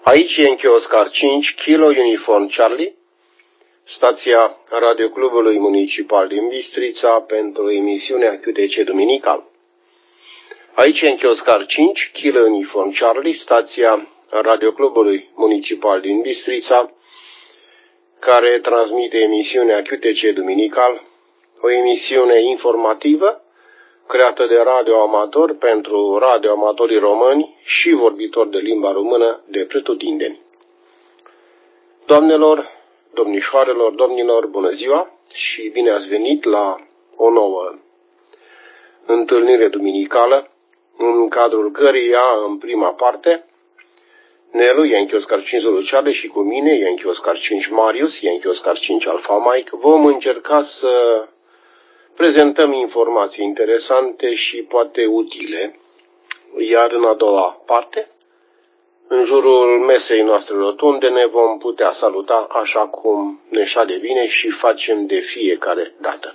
Aici e Yankee Oscar 5, Kilo Uniform Charlie, stația Radioclubului Municipal din Bistrița pentru emisiunea QTC Duminical. Aici e Yankee Oscar 5, Kilo Uniform Charlie, stația Radioclubului Municipal din Bistrița, care transmite emisiunea QTC Duminical, o emisiune informativă creată de radioamatori pentru radioamatorii români și vorbitori de limba română de pretutindeni. Doamnelor, domnișoarelor, domnilor, bună ziua și bine ați venit la o nouă întâlnire duminicală, în cadrul căreia, în prima parte, Nelu, Yankee Oscar 5 Zuluceale și cu mine, Yankee Oscar 5 Marius, Yankee Oscar 5 Alfa Mike, vom încerca să prezentăm informații interesante și poate utile, iar în a doua parte, în jurul mesei noastre rotunde, ne vom putea saluta așa cum ne șade bine și facem de fiecare dată.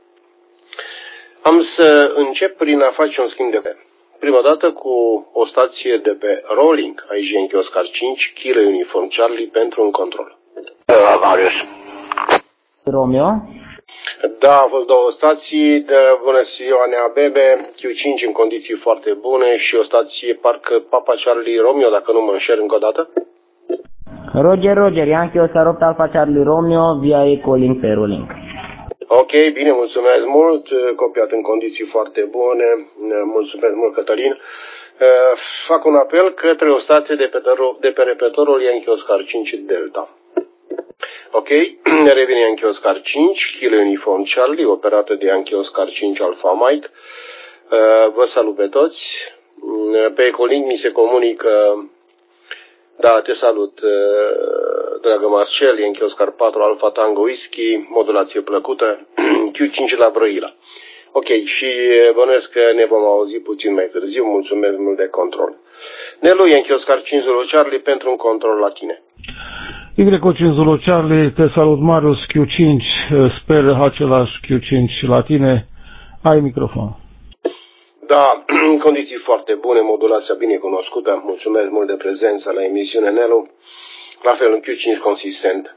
Am să încep prin a face un schimb de pe. Prima dată cu o stație de pe Rolling, aici Yankee Oscar 5, Kilo Uniform Charlie pentru un control. Marius. Romeo? Da, au fost două stații, de bună ziua Neabebe, Q5 în condiții foarte bune și o stație parcă Papa Charlie Romeo, dacă nu mă înșel încă o dată. Roger, Yankee Oscar 8 Alpha Charlie Romeo, via Ecolink pe Rolling. Ok, bine, mulțumesc mult, copiat în condiții foarte bune, mulțumesc mult Cătălin. Fac un apel către o stație de pe repetorul Yankee Oscar 5 Delta. Ok, ne revine Yankee Oscar 5, Kilo Uniform Charlie, operată de Yankee Oscar 5 Alfa Mike. Vă salut pe toți. Pe Ecolink mi se comunică, da, te salut, dragă Marcel, Yankee Oscar 4 Alfa Tango Whisky, modulație plăcută, Q5 la Brăila. Ok, și bănuiesc că ne vom auzi puțin mai târziu, mulțumesc mult de control. Nelu, Yankee Oscar 5 Zulu Charlie pentru un control la tine. Y5 Zulu Charlie, te salut Marius, Q5, sper același Q5 la tine, ai microfon. Da, în condiții foarte bune, modulația bine cunoscută, mulțumesc mult de prezența la emisiune Nelu, la fel un Q5 consistent.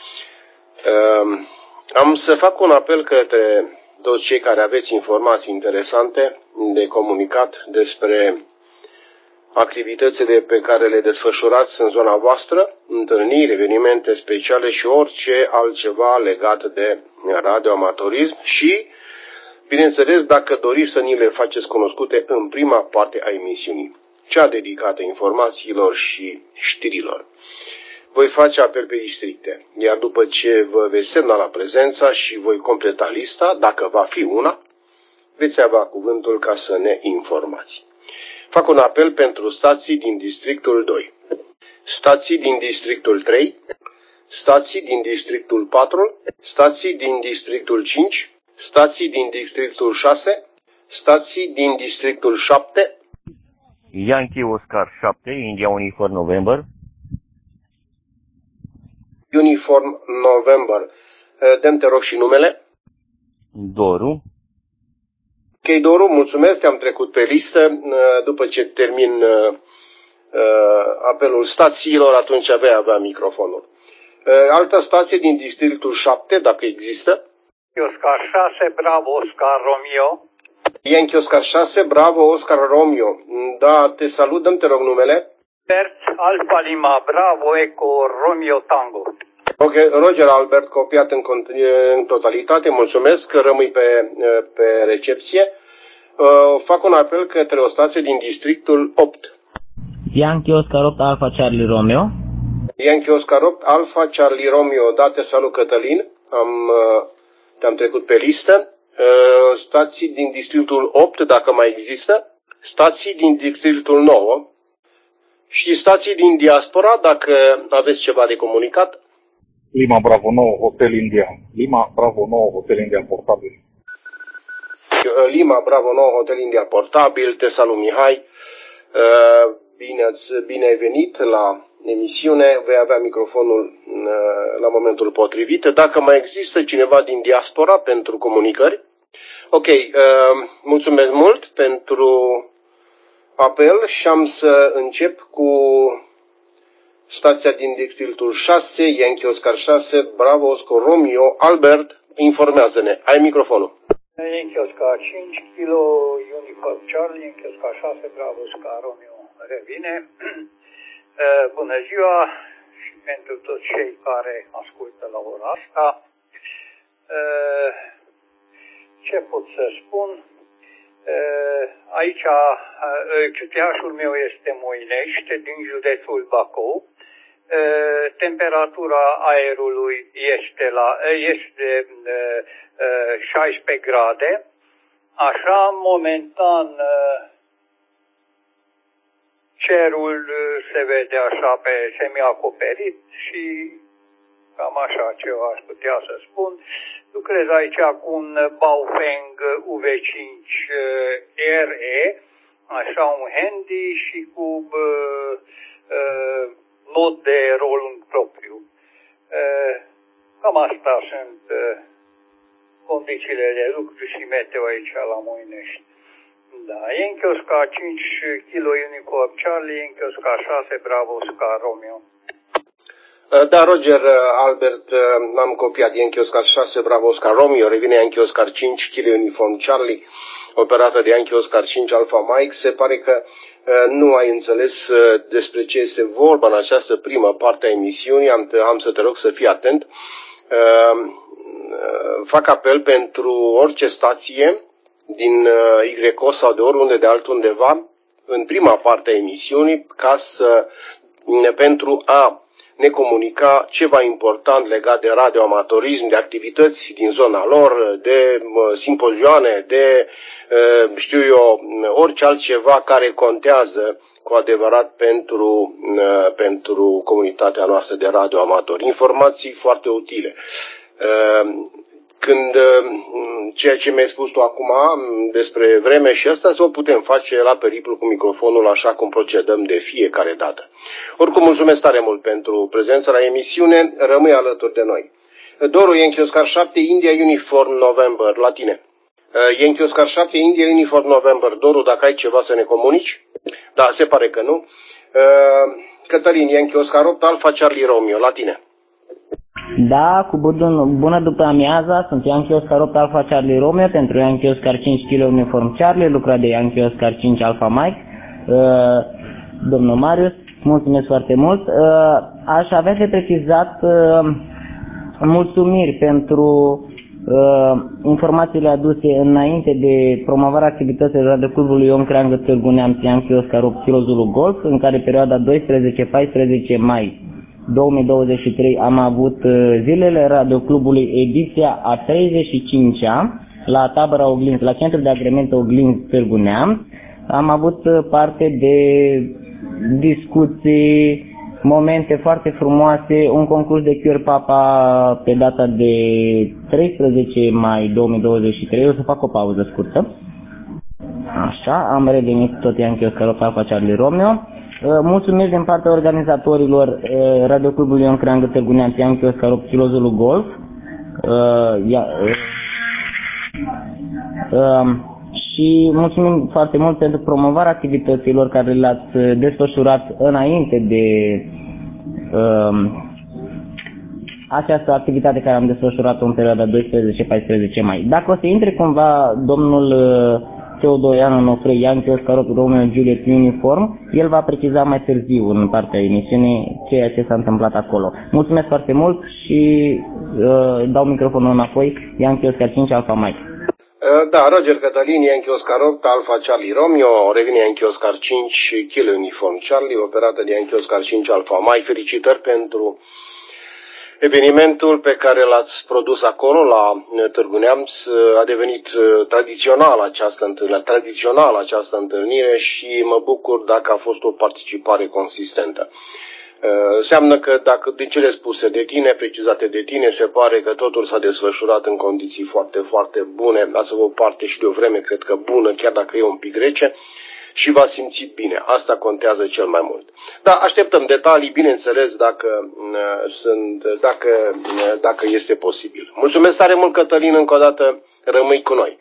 Am să fac un apel către toți cei care aveți informații interesante de comunicat despre activitățile pe care le desfășurați în zona voastră, întâlniri, evenimente speciale și orice altceva legat de radioamatorism și, bineînțeles, dacă doriți să ni le faceți cunoscute în prima parte a emisiunii, cea dedicată informațiilor și știrilor. Voi face apel pe districte, iar după ce vă veți semna la prezența și voi completa lista, dacă va fi una, veți avea cuvântul ca să ne informați. Fac un apel pentru stații din districtul 2, stații din districtul 3, stații din districtul 4, stații din districtul 5, stații din districtul 6, stații din districtul 7. Yankee Oscar 7, India Uniform November. Uniform November. Dăm te rog și numele. Doru. Ok, Doru, mulțumesc, te-am trecut pe listă. După ce termin apelul stațiilor, atunci vei avea microfonul. Altă stație din districtul 7, dacă există. Oscar 6, Bravo, Oscar Romeo. Yankee Oscar 6, Bravo, Oscar Romeo. Da, te salut, dăm te rog numele. Albert, Alfa Lima, Bravo, Eco, Romeo, Tango. Ok, Roger Albert, copiat în totalitate, mulțumesc că rămâi pe recepție. Fac un apel către o stație din districtul 8. Yankee Oscar 8 Alpha Charlie Romeo. Yankee Oscar 8 Alpha Charlie Romeo. Da, te salut Cătălin, te-am trecut pe listă. Stații din districtul 8, dacă mai există. Stații din districtul 9. Și stații din diaspora, dacă aveți ceva de comunicat. Lima Bravo 9 Hotel India. Lima Bravo 9 Hotel India portabil. Lima Bravo 9 Hotel India portabil. Te salut Mihai. Bine ai venit la emisiune. Vei avea microfonul la momentul potrivit. Dacă mai există cineva din diaspora pentru comunicări. Ok, mulțumesc mult pentru apel și am să încep cu stația din districtul 6, Yankee Oscar 6, Bravo Oscar Romeo. Albert, informează-ne. Ai microfonul. Yankee Oscar 5, Kilo Uniform Charlie, Yankee Oscar 6, Bravo Oscar Romeo revine. Bună ziua și pentru toți cei care ascultă la ora asta. Ce pot să spun? Aici QTH-ul meu este Moinești, din județul Bacău. Temperatura aerului este 16 grade. Așa, momentan, cerul se vede așa pe semi-acoperit și cam așa ceva aș putea să spun. Lucrez aici cu un Baofeng UV5 RE, așa un handy și cu not de rolling propriu. Cam asta sunt condițiile de lucru și meteo aici la Moinești. Da, Yankee Oscar 5, Kilo Uniform Charlie, Yankee Oscar 6, Bravo Oscar Romeo. Da, Roger, Albert, am copiat Yankee Oscar 6, Bravo Oscar Romeo, revine Yankee Oscar 5, Kilo Uniform Charlie, operată de Yankee Oscar 5 Alpha Mike. Se pare că nu ai înțeles despre ce este vorba în această primă parte a emisiunii, am să te rog să fii atent. Fac apel pentru orice stație din YO sau de oriunde de altundeva în prima parte a emisiunii pentru a ne comunica ceva important legat de radioamatorism, de activități din zona lor, de simpozioane, de, știu eu, orice altceva care contează cu adevărat pentru comunitatea noastră de radioamatori. Informații foarte utile. Când ceea ce mi-ai spus tu acum despre vreme și asta, să o putem face la periplu cu microfonul, așa cum procedăm de fiecare dată. Oricum, mulțumesc tare mult pentru prezența la emisiune, rămâi alături de noi. Doru, Yankee Oscar 7, India Uniform November, la tine. Yankee Oscar 7, India Uniform November, Doru, dacă ai ceva să ne comunici? Da, se pare că nu. Cătălin, Yankee Oscar 8, Alpha Charlie Romeo, la tine. Da, cu bună după amiaza, sunt Yankee Oscar 8 Alpha Charlie Romeo pentru Yankee Oscar 5 Kilo Uniform Charlie, lucrat de Yankee Oscar 5 Alpha Mike. Domnul Marius, mulțumesc foarte mult. Aș avea de precizat mulțumiri pentru informațiile aduse înainte de promovarea activităților Radioclubului Ion Creangă Târgu Neamț Yankee Oscar 8 Kilo Zulu Golf, în care perioada 12-14 mai 2023 am avut zilele Radioclubului, ediția a 35-a, la tabăra Oglinz, la centrul de agrement Oglinz Târgu Neamț. Am avut parte de discuții, momente foarte frumoase, un concurs de Chior Papa pe data de 13 mai 2023. O să fac o pauză scurtă. Așa, am revenit tot Yankee Oscar 8 Alpha Charlie Romeo. Mulțumesc din partea organizatorilor Radioclubului Ion Creangă Târgu Neamț Yankee Oscar 8 Kilo Zulu Golf. Și mulțumim foarte mult pentru promovarea activităților care le-ați desfășurat înainte de această activitate care am desfășurat-o în perioada 12-14 mai. Dacă o să intre cumva domnul Teodoian Onofrei, Yankee Oscar 8 Romeo Juliet Uniform, el va preciza mai târziu în partea emisiunii ceea ce s-a întâmplat acolo. Mulțumesc foarte mult și dau microfonul înapoi, Yankee Oscar 5 Alpha Mike. Da, Roger Cătălin, Yankee Oscar 8 Alpha Charlie Romeo, revine Yankee Oscar 5 Kilo Uniform Charlie, operată de Yankee Oscar 5 Alpha Mike. Felicitări pentru evenimentul pe care l-ați produs acolo la Târgu Neamț. A devenit tradițională această întâlnire și mă bucur dacă a fost o participare consistentă. Înseamnă că dacă din cele spuse de tine, precizate de tine, se pare că totul s-a desfășurat în condiții foarte, foarte bune. Ați avut parte și de o vreme, cred că bună, chiar dacă e un pic rece, și v-ați simțit bine. Asta contează cel mai mult. Da, așteptăm detalii, bineînțeles, dacă este posibil. Mulțumesc tare mult, Cătălin, încă o dată, rămâi cu noi.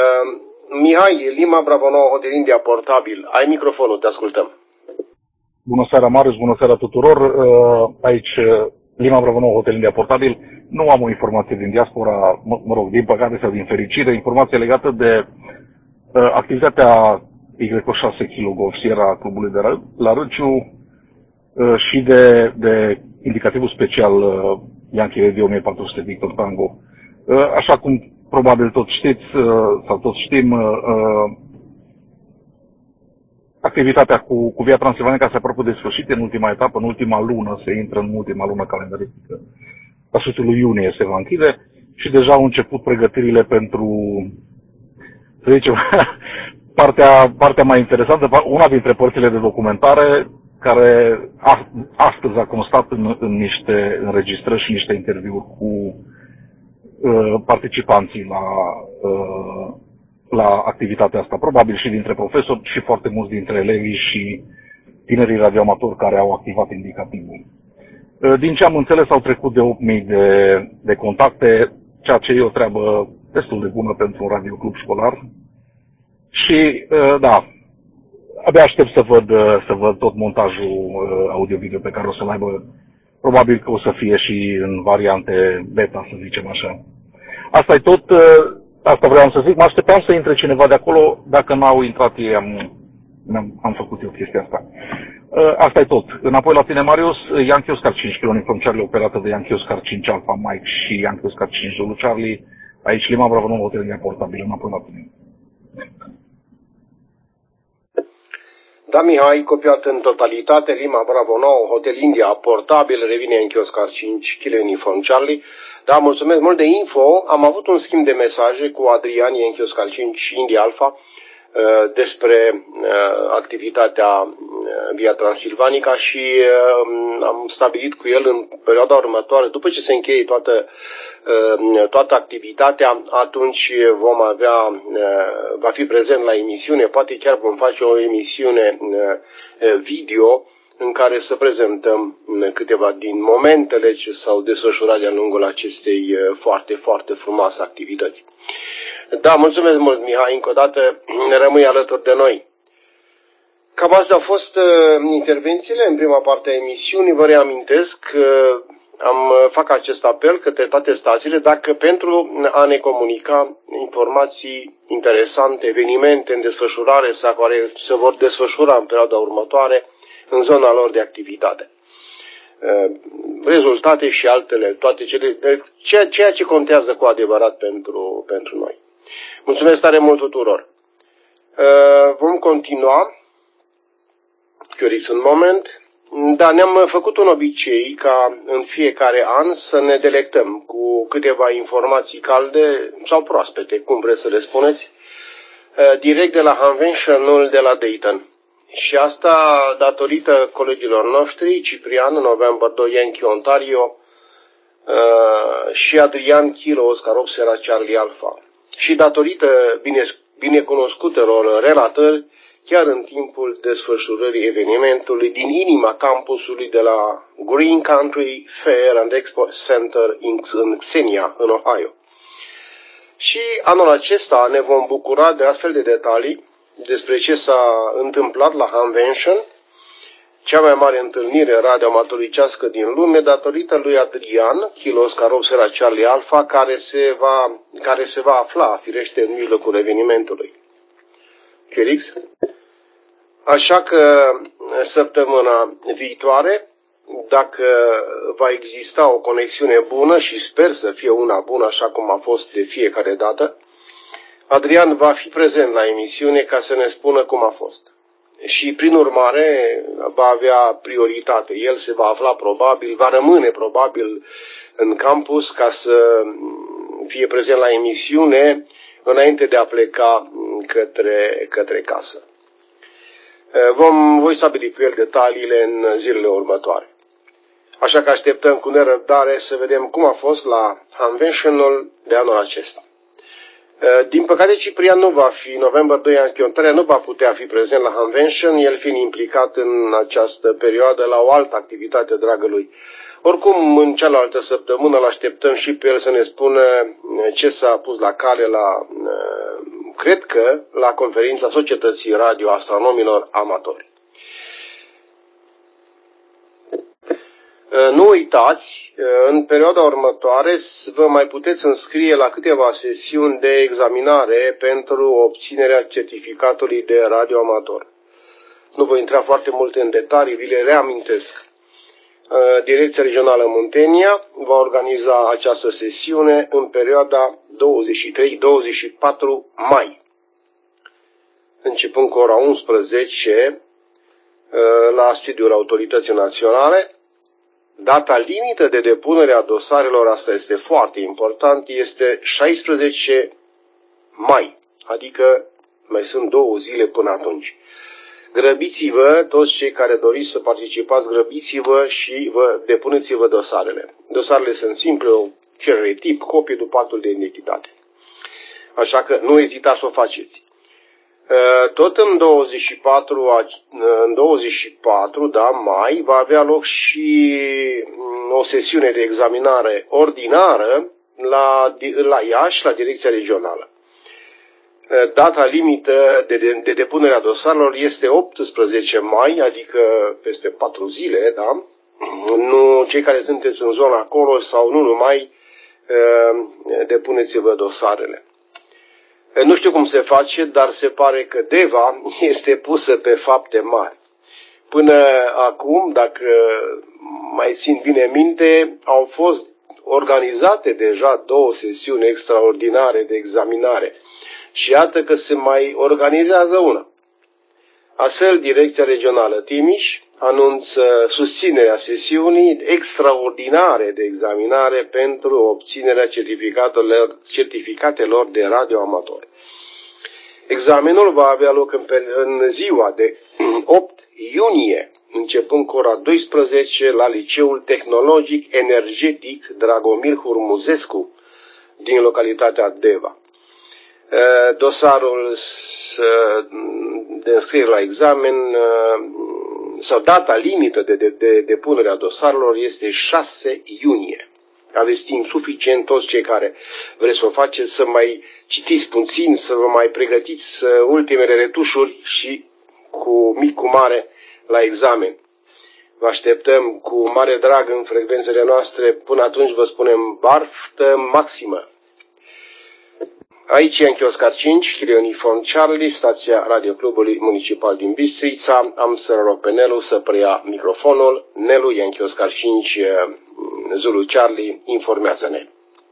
Mihai, Lima Bravo 9 Hotel India Portabil, ai microfonul, te ascultăm. Bună seara, Marius, bună seara tuturor. Aici, Lima Bravo 9, Hotel India Portabil. Nu am o informație din diaspora, mă rog, din păcate sau din fericire, informație legată de activitatea Y6 kg Golf Sierra Clubului de la Râciu și de indicativul special Yankee Radio 1400 Victor Tango. Așa cum probabil toți știți sau toți știm, activitatea cu Via Transilvanica se apropie de sfârșit în ultima etapă, în ultima lună, se intră în ultima lună calendaristică. La sfârșitul lui iunie se va închide și deja au început pregătirile pentru, să zicem, partea mai interesantă, una dintre părțile de documentare, care astăzi a constat în niște înregistrări și niște interviuri cu participanții la activitatea asta, probabil și dintre profesori și foarte mulți dintre elevii și tinerii radioamatori care au activat indicativul. Din ce am înțeles, au trecut de 8.000 de contacte, ceea ce e o treabă destul de bună pentru un radioclub școlar. Și, da, abia aștept să văd tot montajul audio-video pe care o să-l aibă. Probabil că o să fie și în variante beta, să zicem așa. Asta e tot. Asta vreau să zic, mă așteptam să intre cineva de acolo, dacă n-au intrat ei, am făcut eu chestia asta. Asta e tot. Înapoi la tine, Marius, Yankee Oscar 5 kg Uniform Charlie operată de Yankee Oscar 5 Alpha Mike și Yankee Oscar 5 Zulu Charlie, aici Lima Bravo 9, Hotel India Portabil, înapoi la tine. Da, Mihai, copiat în totalitate, Lima Bravo 9, Hotel India Portabil, revine Yankee Oscar 5 kg Uniform Charlie. Da, mulțumesc mult de info. Am avut un schimb de mesaje cu Adrian, Yankee Oscar 5 și India Alpha, despre activitatea Via Transilvanica și am stabilit cu el în perioada următoare, după ce se încheie toată activitatea, atunci va fi prezent la emisiune, poate chiar vom face o emisiune video în care să prezentăm câteva din momentele ce s-au desfășurat de-a lungul acestei foarte, foarte frumoase activități. Da, mulțumesc mult, Mihai, încă o dată rămâi alături de noi. Cam astea au fost intervențiile în prima parte a emisiunii. Vă reamintesc că fac acest apel către toate stațiile, dacă pentru a ne comunica informații interesante, evenimente în desfășurare sau care se vor desfășura în perioada următoare în zona lor de activitate. Rezultate și altele, toate ceea ce contează cu adevărat pentru noi. Mulțumesc tare mult tuturor. Vom continua. Chioriți un moment. Da, ne-am făcut un obicei ca în fiecare an să ne delectăm cu câteva informații calde sau proaspete, cum vreți să le spuneți, direct de la Convention-ul de la Dayton. Și asta datorită colegilor noștri, Ciprian, November 2, Yankee Ontario, și Adrian Kilo, Oscar 8, Sierra Charlie Alpha. Și datorită binecunoscutelor relatări, chiar în timpul desfășurării evenimentului din inima campusului de la Green Country Fair and Expo Center în Xenia, în Ohio. Și anul acesta ne vom bucura de astfel de detalii despre ce s-a întâmplat la Convention, cea mai mare întâlnire radioamatoricească din lume, datorită lui Adrian, Kilo Oscar 8 Sierra Charlie Alpha, care se va afla, firește, în mijlocul evenimentului. Felix? Așa că săptămâna viitoare, dacă va exista o conexiune bună și sper să fie una bună așa cum a fost de fiecare dată, Adrian va fi prezent la emisiune ca să ne spună cum a fost. Și prin urmare va avea prioritate. El se va afla probabil, va rămâne probabil în campus ca să fie prezent la emisiune înainte de a pleca către casă. Voi stabili cu el detaliile în zilele următoare. Așa că așteptăm cu nerăbdare să vedem cum a fost la Convention-ul de anul acesta. Din păcate, Ciprian nu va fi, November 2 Yankee Ontario nu va putea fi prezent la Convention, el fiind implicat în această perioadă la o altă activitate dragă lui. Oricum, în cealaltă săptămână îl așteptăm și pe el să ne spună ce s-a pus la cale cred că, la conferința Societății Radio Astronomilor Amatori. Nu uitați, în perioada următoare vă mai puteți înscrie la câteva sesiuni de examinare pentru obținerea certificatului de radioamator. Nu voi intra foarte mult în detalii, vi le reamintesc. Direcția Regională Muntenia va organiza această sesiune în perioada 23-24 mai, începând cu ora 11 la sediul Autorității Naționale. Data limită de depunere a dosarelor, asta este foarte important, este 16 mai, adică mai sunt 2 zile până atunci. Grăbiți-vă, toți cei care doriți să participați, grăbiți-vă și depuneți-vă dosarele. Dosarele sunt simple, o cerere tip, copie după actul de identitate. Așa că nu ezitați să o faceți. Tot în 24 mai va avea loc și o sesiune de examinare ordinară la Iași, la Direcția Regională. Data limită de depunere a dosarelor este 18 mai, adică peste 4 zile, da? Nu, cei care sunteți în zona acolo sau nu numai, depuneți-vă dosarele. Nu știu cum se face, dar se pare că DEVA este pusă pe fapte mari. Până acum, dacă mai țin bine minte, au fost organizate deja 2 sesiuni extraordinare de examinare. Și iată că se mai organizează una. Astfel, Direcția Regională Timiș anunță susținerea sesiunii extraordinare de examinare pentru obținerea certificatelor de radioamatori. Examenul va avea loc în ziua de 8 iunie, începând cu ora 12 la Liceul Tehnologic Energetic Dragomir Hurmuzescu din localitatea Deva. Dosarul de înscriere la examen sau data limită de depunere a dosarelor este 6 iunie. Aveți timp suficient, toți cei care vreți să o faceți, să mai citiți puțin, să vă mai pregătiți ultimele retușuri și cu mic cu mare la examen. Vă așteptăm cu mare drag în frecvențele noastre. Până atunci vă spunem baftă maximă. Aici Yankee Oscar 5, Kilo Uniform Charlie, stația Radioclubului Municipal din Bistrița. Am să rog pe Nelu să preia microfonul. Nelu, Yankee Oscar 5, Zulu Charlie, informează-ne.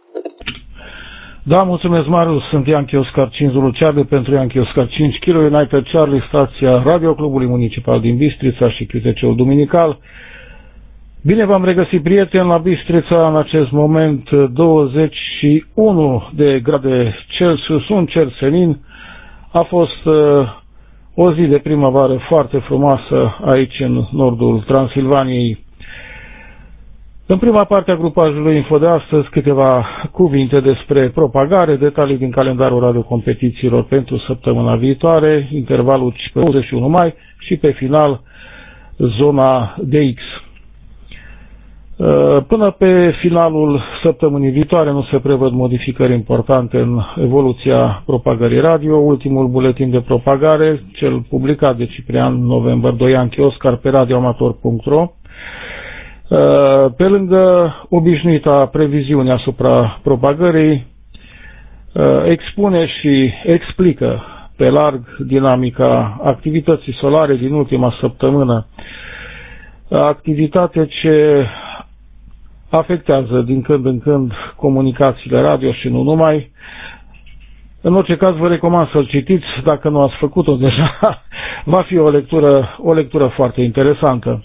Da, mulțumesc, Marius. Sunt Yankee Oscar 5, Zulu Charlie pentru Yankee Oscar 5, Kilo United Charlie, stația Radioclubului Municipal din Bistrița și QTC-ul Duminical. Bine v-am regăsit, prieteni, la Bistrița. În acest moment 21 de grade Celsius, un cer senin. A fost o zi de primăvară foarte frumoasă aici în nordul Transilvaniei. În prima parte a grupajului info de astăzi, câteva cuvinte despre propagare, detalii din calendarul radiocompetițiilor pentru săptămâna viitoare, intervalul pe 21 mai și pe final zona DX. Până pe finalul săptămânii viitoare nu se prevăd modificări importante în evoluția propagării radio. Ultimul buletin de propagare, cel publicat de Ciprian November 2 Yankee Oscar pe radioamator.ro, pe lângă obișnuita previziune asupra propagării, expune și explică pe larg dinamica activității solare din ultima săptămână, activitate ce afectează din când în când comunicațiile radio și nu numai. În orice caz vă recomand să-l citiți, dacă nu ați făcut-o deja, va fi o lectură foarte interesantă.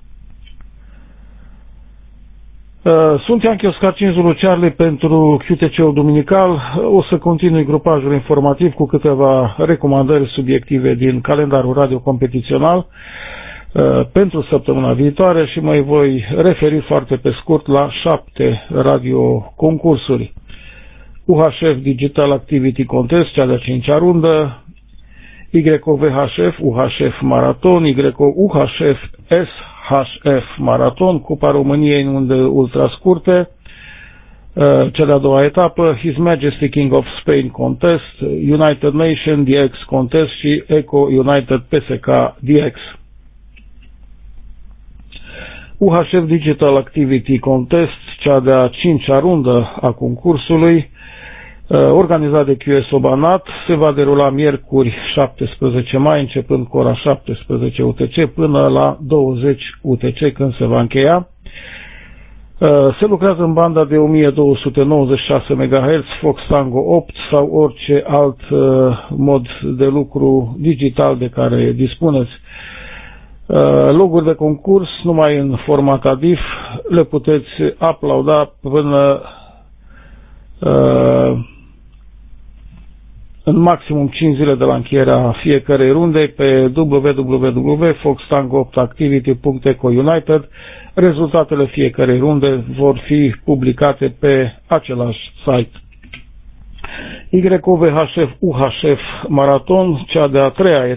Sunt Yankee Oscar 5 Zulu Charlie pentru QTC-ul Duminical. O să continui grupajul informativ cu câteva recomandări subiective din calendarul radio competițional pentru săptămâna viitoare și mă voi referi foarte pe scurt la 7 radioconcursuri. UHF Digital Activity Contest, cea de-a 5-a rundă, YVHF, UHF Maraton, UHF SHF Maraton, Cupa României în unde ultrascurte, cea de-a 2-a etapă, His Majesty King of Spain Contest, United Nation DX Contest și Eco United PSK DX. UHF Digital Activity Contest, cea de-a 5-a rundă a concursului, organizat de QSO Banat, se va derula miercuri 17 mai, începând cu ora 17 UTC până la 20 UTC, când se va încheia. Se lucrează în banda de 1296 MHz, Fox Tango 8 sau orice alt mod de lucru digital de care dispuneți. Loguri de concurs numai în format ADIF, le puteți uploada până în maximum 5 zile de la încheierea fiecarei runde pe www.foxtango8activity.eco-united. Rezultatele fiecarei runde vor fi publicate pe același site. YOVHF UHF Marathon, cea de-a treia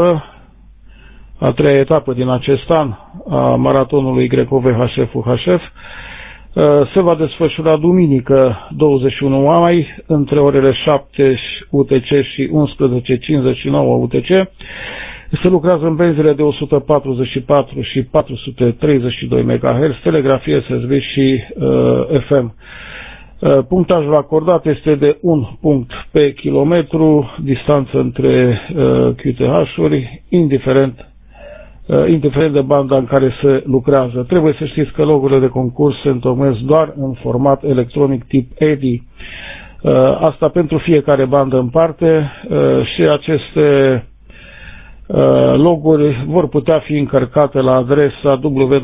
etapă din acest an a maratonului YOVHF UHF, se va desfășura duminică 21 mai între orele 7 UTC și 11:59 UTC. Se lucrează în benzile de 144 și 432 MHz, telegrafie SSB și FM. Punctajul acordat este de 1 punct pe kilometru, distanță între QTH-uri, indiferent de banda în care se lucrează. Trebuie să știți că logurile de concurs se întocmesc doar în format electronic tip EDI. Asta pentru fiecare bandă în parte și aceste loguri vor putea fi încărcate la adresa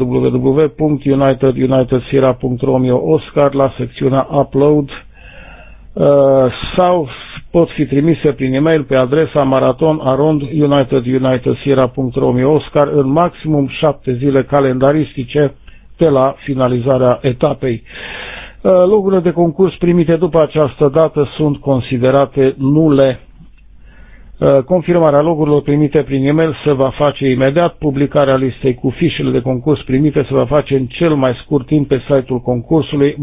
www.unitedsierra.romeo-oscar la secțiunea Upload sau pot fi trimise prin e-mail pe adresa marathon@unitedsierra.romeo-oscar în maximum 7 zile calendaristice de la finalizarea etapei. Logurile de concurs primite după această dată sunt considerate nule. Confirmarea logurilor primite prin e-mail se va face imediat. Publicarea listei cu fișele de concurs primite se va face în cel mai scurt timp pe site-ul concursului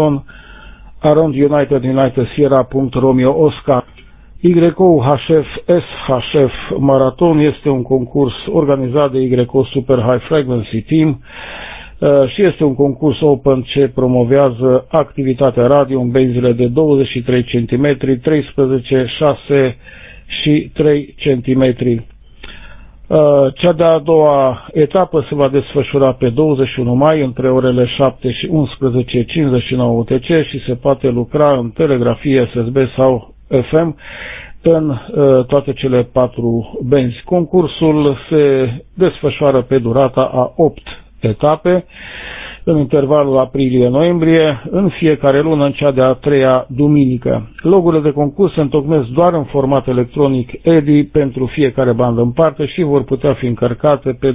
marathon@unitedsierra.romeo-oscar. YOHF SHF Marathon este un concurs organizat de YO Super High Frequency Team și este un concurs open ce promovează activitatea radio în benzile de 23 cm, 13, 6 și 3 cm. Cea de-a doua etapă se va desfășura pe 21 mai între orele 7 și 11:59 UTC și se poate lucra în telegrafie SSB sau FM în toate cele 4 benzi. Concursul se desfășoară pe durata a 8 etape în intervalul aprilie-noiembrie, în fiecare lună, în cea de-a treia duminică. Logurile de concurs se întocmesc doar în format electronic EDI pentru fiecare bandă în parte și vor putea fi încărcate pe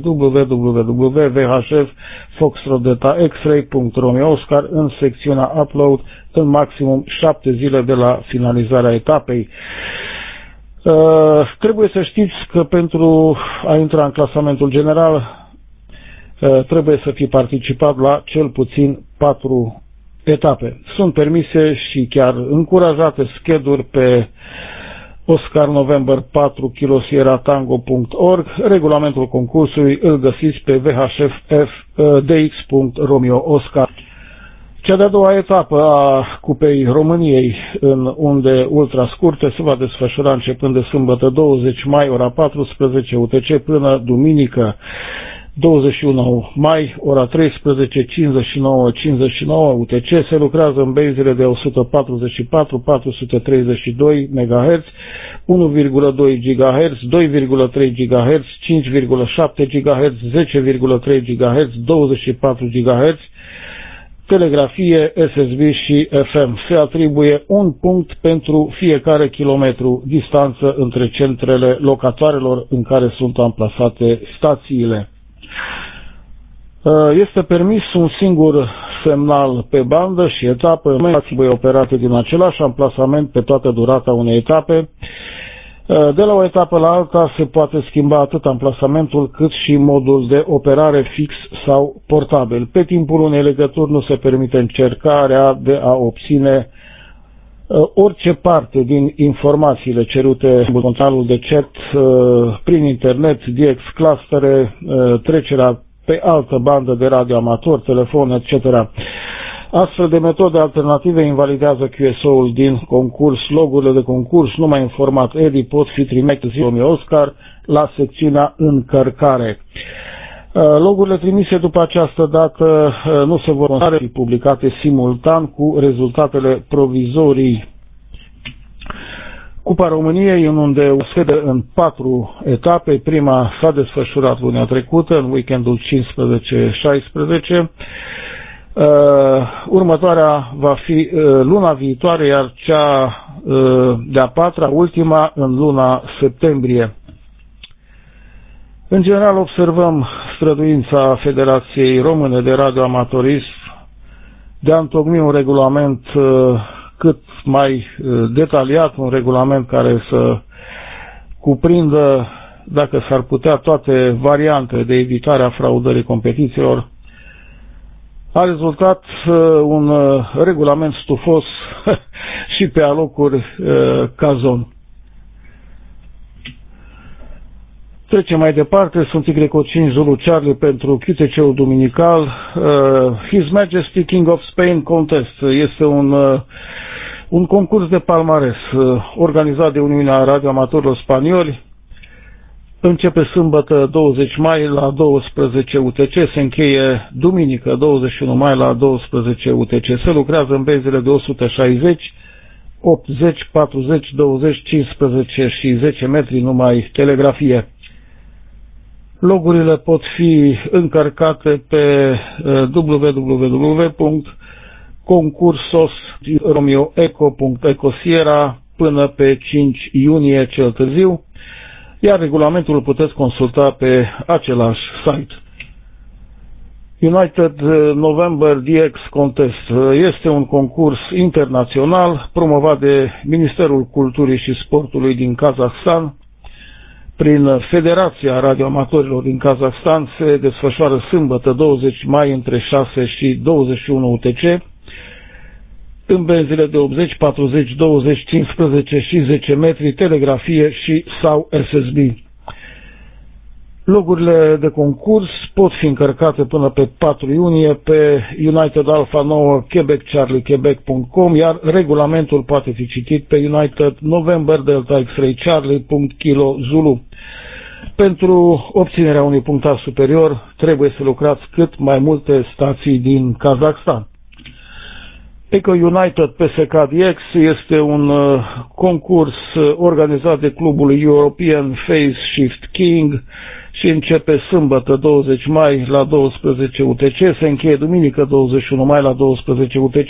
www.vhf-foxtrot-x-ray.romeo-oscar în secțiunea Upload în maximum 7 zile de la finalizarea etapei. Trebuie să știți că pentru a intra în clasamentul general trebuie să fi participat la cel puțin 4 etape. Sunt permise și chiar încurajate scheduri pe Oscar November 4 kilosierratango.org. Regulamentul concursului îl găsiți pe vhf.dx.romeo-oscar. Cea de-a doua etapă a Cupei României în unde ultrascurte se va desfășura începând de sâmbătă 20 mai, ora 14 UTC până duminică 21 mai, ora 13:59 UTC. Se lucrează în benzile de 144, 432 MHz, 1,2 GHz, 2,3 GHz, 5,7 GHz, 10,3 GHz, 24 GHz, telegrafie, SSB și FM. Se atribuie un punct pentru fiecare kilometru distanță între centrele locatoarelor în care sunt amplasate stațiile. Este permis un singur semnal pe bandă și etapă, trebuie operate din același amplasament pe toată durata unei etape. De la o etapă la alta se poate schimba atât amplasamentul cât și modul de operare fix sau portabil. Pe timpul unei legături nu se permite încercarea de a obține orice parte din informațiile cerute în canalul de chat prin internet, DX clustere, trecerea pe altă bandă de radio amator, telefon, etc. Astfel de metode alternative invalidează QSO-ul din concurs. Logurile de concurs numai în format EDI pot fi trimise Oscar la secțiunea încărcare. Logurile trimise după această dată nu se vor fi publicate simultan cu rezultatele provizorii. Cupa României, unde se dă în 4 etape. Prima s-a desfășurat luna trecută, în weekendul 15-16. Următoarea va fi luna viitoare, iar cea de-a patra, ultima, în luna septembrie. În general observăm străduința Federației Române de Radioamatorism de a întocmi un regulament cât mai detaliat, un regulament care să cuprindă, dacă s-ar putea, toate variantele de evitare a fraudării competițiilor. A rezultat un regulament stufos și pe alocuri cazon. Trecem mai departe, sunt Y5 Zulu Charlie pentru QTC-ul duminical. His Majesty King of Spain Contest este un concurs de palmares organizat de Uniunea Radioamatorilor Spanioli. Începe sâmbătă 20 mai la 12 UTC, se încheie duminică 21 mai la 12 UTC. Se lucrează în benzile de 160, 80, 40, 20, 15 și 10 metri, numai telegrafie. Logurile pot fi încărcate pe www.concursosromeoeco.ecosierra până pe 5 iunie cel târziu, iar regulamentul îl puteți consulta pe același site. United November DX Contest este un concurs internațional promovat de Ministerul Culturii și Sportului din Kazahstan. Prin Federația Radioamatorilor din Kazahstan se desfășoară sâmbătă 20 mai între 6 și 21 UTC în benzile de 80, 40, 20, 15 și 10 metri, telegrafie și sau SSB. Logurile de concurs pot fi încărcate până pe 4 iunie pe United Alpha 9 quebec.com, iar regulamentul poate fi citit pe United November Delta X-Ray Charlie.kilo Zulu. Pentru obținerea unui punctaj superior trebuie să lucrați cât mai multe stații din Kazakhstan. Eco United PSK DX este un concurs organizat de clubul European Phase Shift King și începe sâmbătă 20 mai la 12 UTC, se încheie duminică 21 mai la 12 UTC.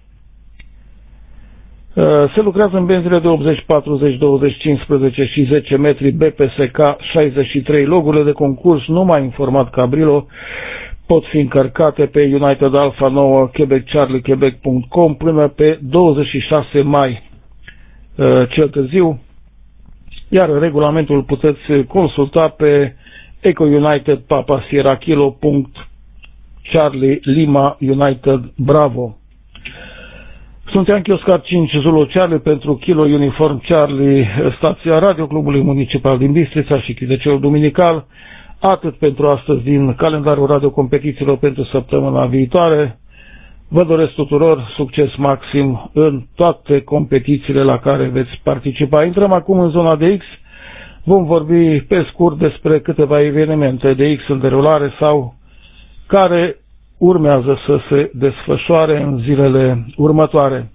Se lucrează în benzile de 80, 40, 20, 15 și 10 metri BPSK 63. Logurile de concurs numai în format Cabrillo pot fi încărcate pe United Alpha 9 quebec.com până pe 26 mai cel târziu, iar regulamentul puteți consulta pe Eco United Papa Sierra Kilo Charlie Lima United Bravo. Sunt Ianchi Oscar 5 Zulu Charlie pentru Kilo Uniform Charlie, stația Radio Clubului Municipal din Bistrița și QTC-ul duminical. Atât pentru astăzi din calendarul radio competițiilor pentru săptămâna viitoare. Vă doresc tuturor succes maxim în toate competițiile la care veți participa. Intrăm acum în zona de X. Vom vorbi pe scurt despre câteva evenimente de X în derulare sau care urmează să se desfășoare în zilele următoare.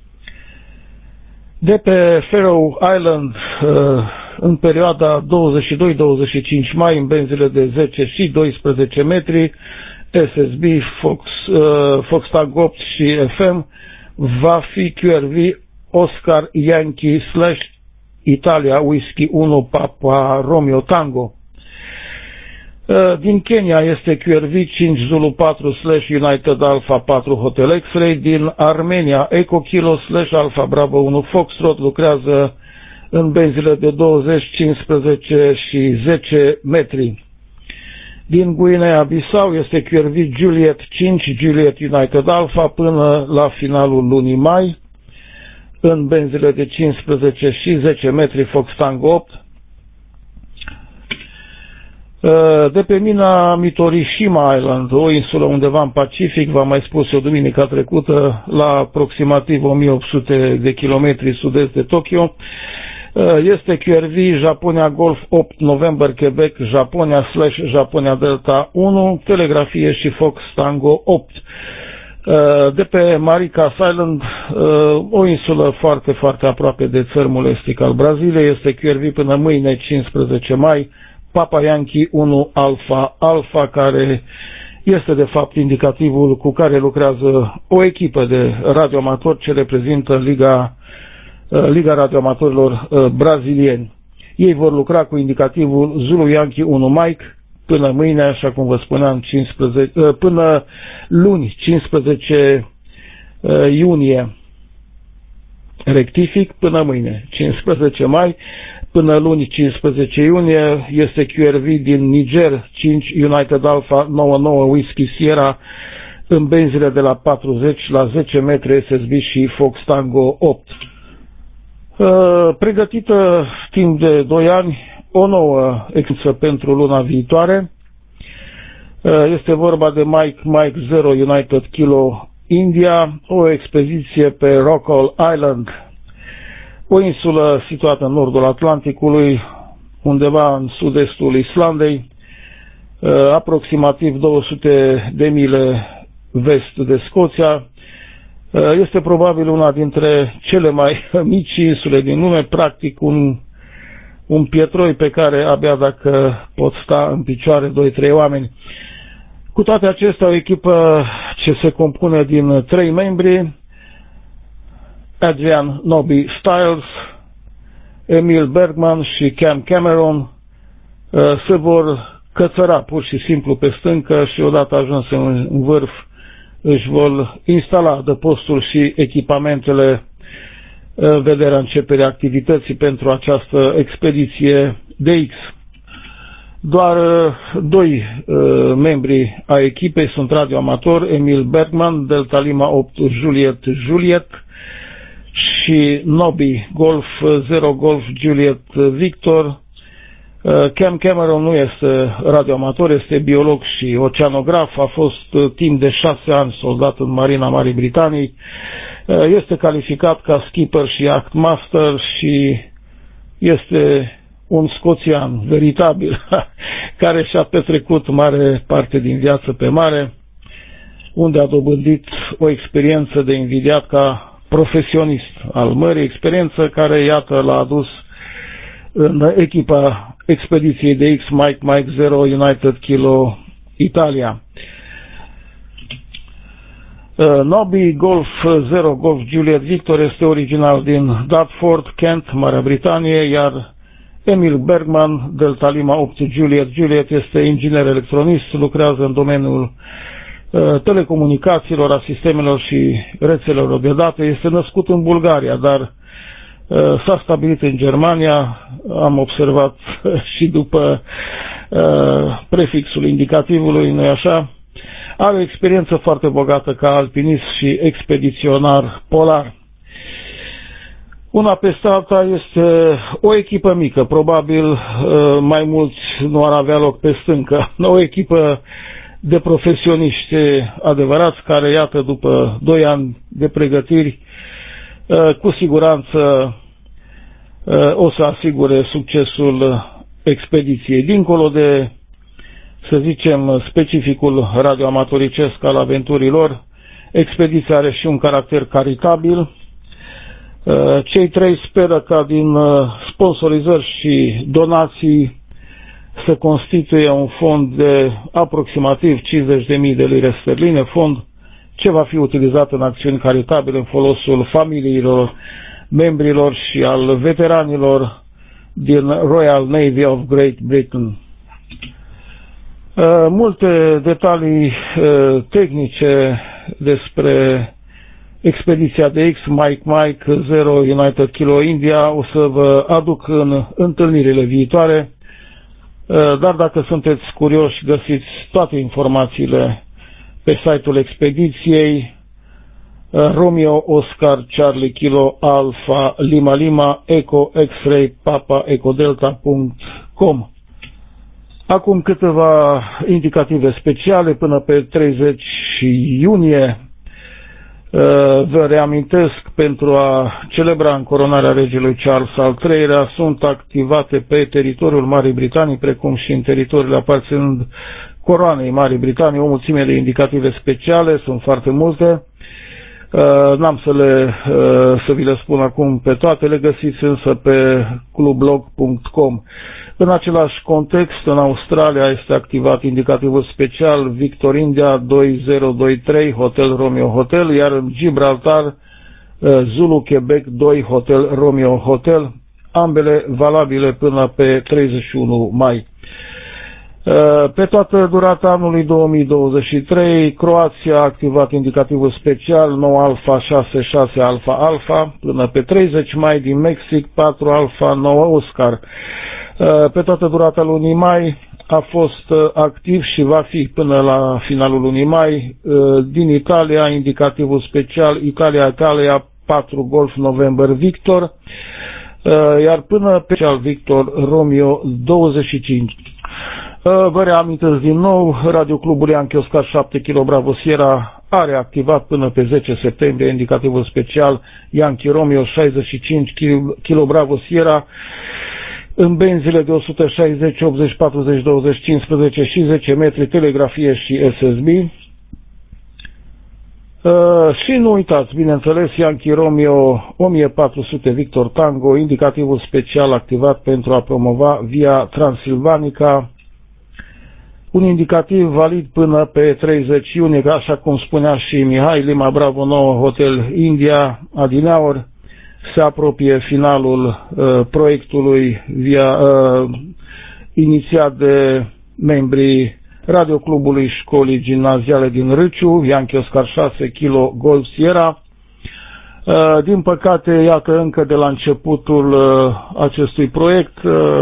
De pe Faroe Island, în perioada 22-25 mai, în benzile de 10 și 12 metri, SSB, Foxtag 8 și FM, va fi QRV Oscar Yankee / Italia Whisky 1 Papa Romeo Tango. Din Kenya este QRV 5 Zulu 4 / United Alpha 4 Hotel X-Ray. Din Armenia Eco Kilo / Alpha Bravo 1 Foxtrot lucrează în benzile de 20, 15 și 10 metri. Din Guinea-Bissau este QRV Juliet 5 Juliet United Alpha până la finalul lunii mai în benzile de 15 și 10 metri Fox Tango 8. De pe mina Mitorishima Island, o insulă undeva în Pacific, v-am mai spus eu duminica trecută, la aproximativ 1800 de kilometri sud-est de Tokyo, este QRV Japonia Golf 8 November Quebec Japonia / Japonia Delta 1, telegrafie și Fox Tango 8. De pe Maricas Island, o insulă foarte, foarte aproape de țărmul estic al Braziliei, este QRV până mâine 15 mai, Papa Yankee 1 Alpha Alpha, care este de fapt indicativul cu care lucrează o echipă de radioamatori ce reprezintă Liga Radioamatorilor brazilieni. Ei vor lucra cu indicativul Zulu Yankee 1 Mike până mâine, așa cum vă spuneam, până luni 15 iunie. Rectific, până mâine 15 mai, până luni 15 iunie este QRV din Niger 5 United Alpha 99 Whiskey Sierra în benzile de la 40 la 10 metri SSB și Fox Tango 8. Pregătită timp de 2 ani o nouă expediție pentru luna viitoare. Este vorba de Mike 0 United Kilo India, o expediție pe Rockall Island, o insulă situată în nordul Atlanticului, undeva în sud-estul Islandei, aproximativ 200 de mile vest de Scoția. Este probabil una dintre cele mai mici insule din lume, practic un pietroi pe care abia dacă pot sta în picioare 2-3 oameni. Cu toate acestea, o echipă ce se compune din 3 membri, Adrian Nobby Styles, Emil Bergman și Cam Cameron, se vor cățăra pur și simplu pe stâncă și odată ajunse în vârf își vor instala adăpostul și echipamentele în vederea începerii activității pentru această expediție DX. Doar 2 membri ai echipei sunt radioamatori, Emil Bergman, Delta Lima 8 Juliet și Nobby Golf 0 Golf Juliet Victor. Cam Cameron nu este radioamator, este biolog și oceanograf, a fost timp de 6 ani soldat în Marina Marii Britanii, este calificat ca skipper și yacht master și este un scoțian veritabil care și-a petrecut mare parte din viață pe mare, unde a dobândit o experiență de invidiat ca profesionist al mării, experiență care, iată, l-a adus în echipa expediției de X Mike 0 United Kilo Italia. Nobby Golf 0 Golf Juliet Victor este original din Dartford, Kent, Marea Britanie, iar Emil Bergman, Delta Lima 8 Juliet este inginer electronist, lucrează în domeniul telecomunicațiilor, a sistemelor și rețelelor de date, este născut în Bulgaria, dar s-a stabilit în Germania, am observat și după prefixul indicativului, nu-i așa? Are o experiență foarte bogată ca alpinist și expediționar polar. Una peste alta este o echipă mică, probabil mai mulți nu ar avea loc pe stâncă, o echipă de profesioniști adevărați care, iată, după 2 ani de pregătiri, cu siguranță o să asigure succesul expediției. Dincolo de, să zicem, specificul radioamatoricesc al aventurilor, expediția are și un caracter caritabil. Cei 3 speră ca din sponsorizări și donații să constituie un fond de aproximativ 50.000 de lire sterline, fond ce va fi utilizat în acțiuni caritabile în folosul familiilor, membrilor și al veteranilor din Royal Navy of Great Britain. Multe detalii tehnice despre expediția de X Mike 0 United Kilo India o să vă aduc în întâlnirile viitoare, dar dacă sunteți curioși, găsiți toate informațiile pe site-ul expediției Romeo Oscar Charlie Kilo Alpha Lima Lima Eco X-Ray Papa Ecodelta.com. Acum câteva indicative speciale până pe 30 iunie. Vă reamintesc, pentru a celebra încoronarea regelui Charles al III-lea, sunt activate pe teritoriul Marii Britanii, precum și în teritoriile aparținând coroanei Marii Britanii, o mulțime de indicative speciale, sunt foarte multe. N-am să vi le spun acum pe toate, le găsiți însă pe clublog.com. În același context, în Australia este activat indicativul special Victor India 2023 Hotel Romeo Hotel, iar în Gibraltar Zulu Quebec 2 Hotel Romeo Hotel, ambele valabile până pe 31 mai. Pe toată durata anului 2023, Croația a activat indicativul special 9 Alfa 66 Alfa Alfa, până pe 30 mai din Mexic 4 Alfa 9 Oscar. Pe toată durata lunii mai a fost activ și va fi până la finalul lunii mai din Italia indicativul special Italia 4 Golf November Victor, iar până pe special Victor Romeo 25. Vă reamintesc din nou, Radio Clubul Yankee Oscar 7 Kilo Bravo Sierra are activat până pe 10 septembrie indicativul special Yankee Romeo 65 Kilo Bravo Sierra în benzile de 160, 80, 40, 20, 15 și 10 metri, telegrafie și SSB. Și nu uitați, bineînțeles, Yankee Romeo 1400 Victor Tango, indicativul special activat pentru a promova Via Transilvanica, un indicativ valid până pe 30 iunie, așa cum spunea și Mihai, Lima Bravo 9 Hotel India, adineauri, se apropie finalul proiectului inițiat de membrii Radioclubului Școlii Gimnaziale din Râciu, Yankee Oscar 6 Kilo Golf Sierra. Din păcate, iată, încă de la începutul acestui proiect,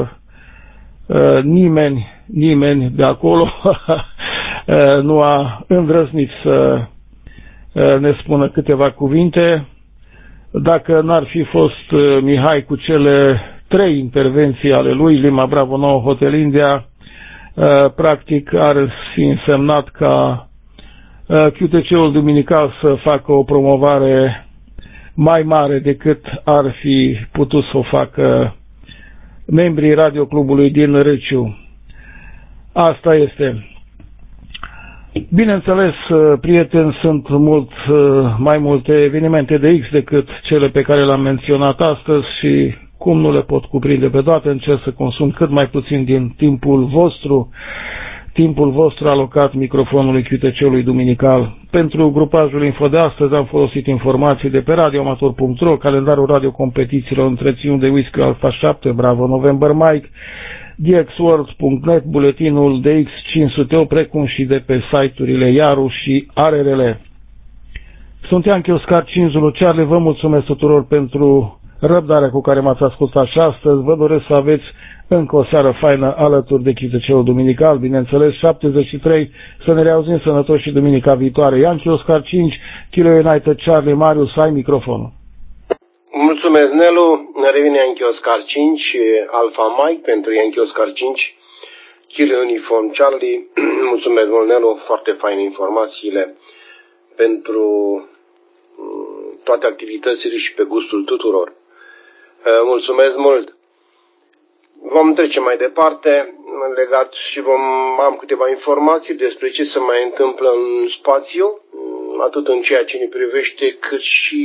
nimeni de acolo nu a îndrăznit să ne spună câteva cuvinte. Dacă n-ar fi fost Mihai cu cele 3 intervenții ale lui, Lima Bravo 9 Hotel India, practic ar fi însemnat ca QTC-ul duminical să facă o promovare mai mare decât ar fi putut să o facă membrii Radioclubului din Râciu. Asta este. Bineînțeles, prieteni, sunt mai multe evenimente de X decât cele pe care le-am menționat astăzi și cum nu le pot cuprinde pe toate, încerc să consum cât mai puțin din timpul vostru alocat microfonului QTC-ului duminical. Pentru grupajul info de astăzi am folosit informații de pe radioamator.ro, calendarul radiocompetițiilor întreținut de Whisky Alpha 7, Bravo November Mike, dxworld.net, buletinul DX508, precum și de pe site-urile Iaru și ARRL. Sunt Yankee Oscar 5 Zulu Charlie, vă mulțumesc tuturor pentru răbdarea cu care m-ați ascultat și astăzi. Vă doresc să aveți încă o seară faină alături de QTC-ul duminical, bineînțeles 73, să ne reauzim sănătoși și duminica viitoare. Yankee Oscar 5, Kilo United Charlie, Marius, ai microfonul. Mulțumesc, Nelu. Revine Yankee Oscar 5, Alpha Mike pentru Yankee Oscar 5, Kilo Uniform Charlie. Mulțumesc mult, Nelu, foarte faine informațiile pentru toate activitățile și pe gustul tuturor. Mulțumesc mult. Vom trece mai departe legat și am câteva informații despre ce se mai întâmplă în spațiu, atât în ceea ce ne privește, cât și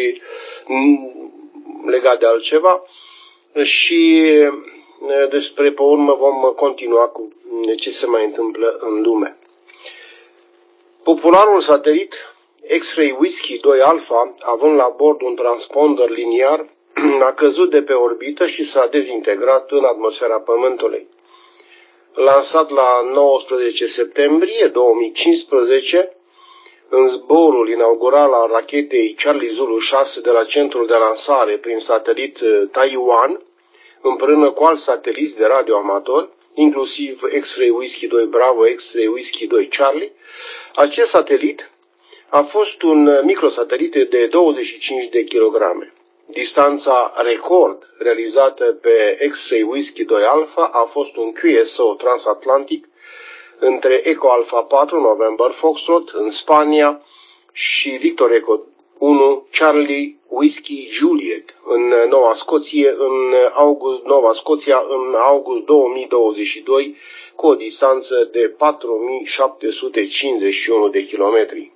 legat de altceva și despre pe urmă vom continua cu ce se mai întâmplă în lume. Popularul satelit X-Ray Whiskey 2 Alpha, având la bord un transponder liniar, a căzut de pe orbită și s-a dezintegrat în atmosfera Pământului. Lansat la 19 septembrie 2015, în zborul inaugural al rachetei Charlie Zulu 6 de la centrul de lansare prin satelit Taiwan, împreună cu alți sateliți de radioamatori, inclusiv X-Ray Whiskey 2 Bravo, X-Ray Whiskey 2 Charlie, acest satelit a fost un microsatelit de 25 de kilograme. Distanța record realizată pe X-Ray Whiskey 2 Alpha a fost un QSO transatlantic între Echo Alpha 4 November Foxtrot în Spania și Victor Echo 1 Charlie Whiskey Juliet în Nova Scoția în august 2022 cu o distanță de 4751 de kilometri.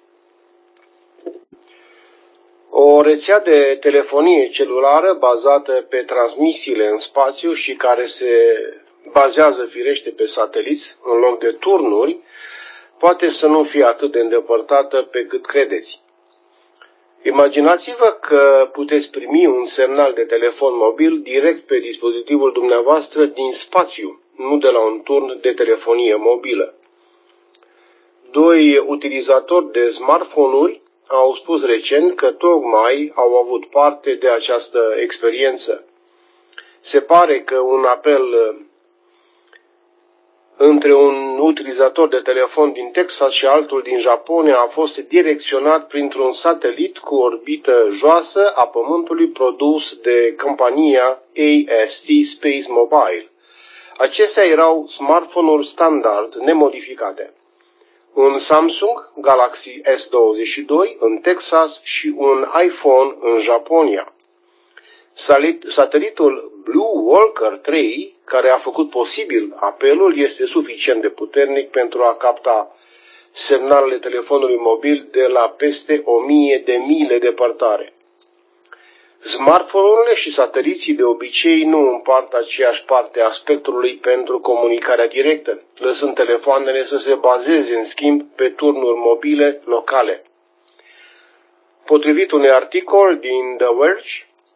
O rețea de telefonie celulară bazată pe transmisiile în spațiu și care se bazează firește pe sateliți în loc de turnuri, poate să nu fie atât de îndepărtată pe cât credeți. Imaginați-vă că puteți primi un semnal de telefon mobil direct pe dispozitivul dumneavoastră din spațiu, nu de la un turn de telefonie mobilă. Doi utilizatori de smartphone-uri au spus recent că tocmai au avut parte de această experiență. Se pare că un apel între un utilizator de telefon din Texas și altul din Japonia a fost direcționat printr-un satelit cu orbită joasă a Pământului produs de compania AST Space Mobile. Acestea erau smartphone-uri standard nemodificate. Un Samsung Galaxy S22 în Texas și un iPhone în Japonia. Satelitul Blue Walker 3, care a făcut posibil apelul, este suficient de puternic pentru a capta semnalele telefonului mobil de la peste 1000 de mii de departare. Smartphone-urile și sateliții de obicei nu împart aceeași parte a spectrului pentru comunicarea directă, lăsând telefoanele să se bazeze, în schimb, pe turnuri mobile locale. Potrivit unui articol din The Verge,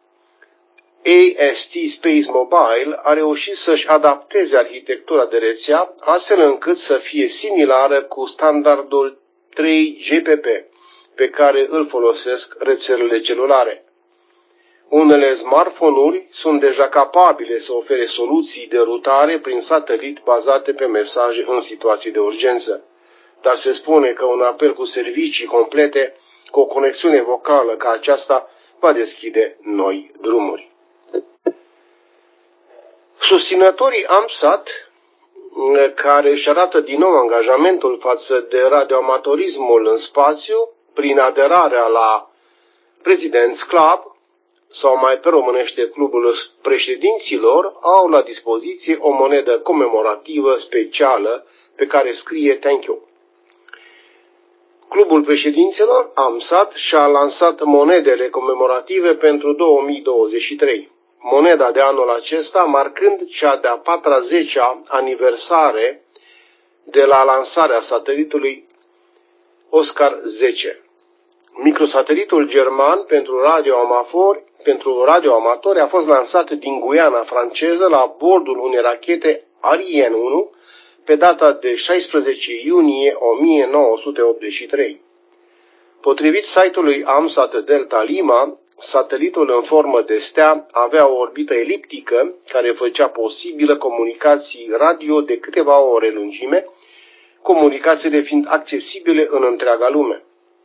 AST Space Mobile a reușit să-și adapteze arhitectura de rețea astfel încât să fie similară cu standardul 3GPP pe care îl folosesc rețelele celulare. Unele smartphone-uri sunt deja capabile să ofere soluții de rutare prin satelit bazate pe mesaje în situații de urgență, dar se spune că un apel cu servicii complete, cu o conexiune vocală ca aceasta, va deschide noi drumuri. Susținătorii AMSAT, care își arată din nou angajamentul față de radioamatorismul în spațiu prin aderarea la President's Club, sau mai pe românește Clubul Președinților, au la dispoziție o monedă comemorativă specială pe care scrie Thank you. Clubul Președinților, AMSAT, și-a lansat monedele comemorative pentru 2023. Moneda de anul acesta marcând cea de-a 40-a aniversare de la lansarea satelitului Oscar 10. Microsatelitul german pentru radioamatori a fost lansat din Guiana franceză la bordul unei rachete Ariane 1 pe data de 16 iunie 1983. Potrivit site-ului AMSAT Delta Lima, satelitul în formă de stea avea o orbită eliptică care făcea posibilă comunicații radio de câteva ore lungime, comunicațiile fiind accesibile în întreaga lume.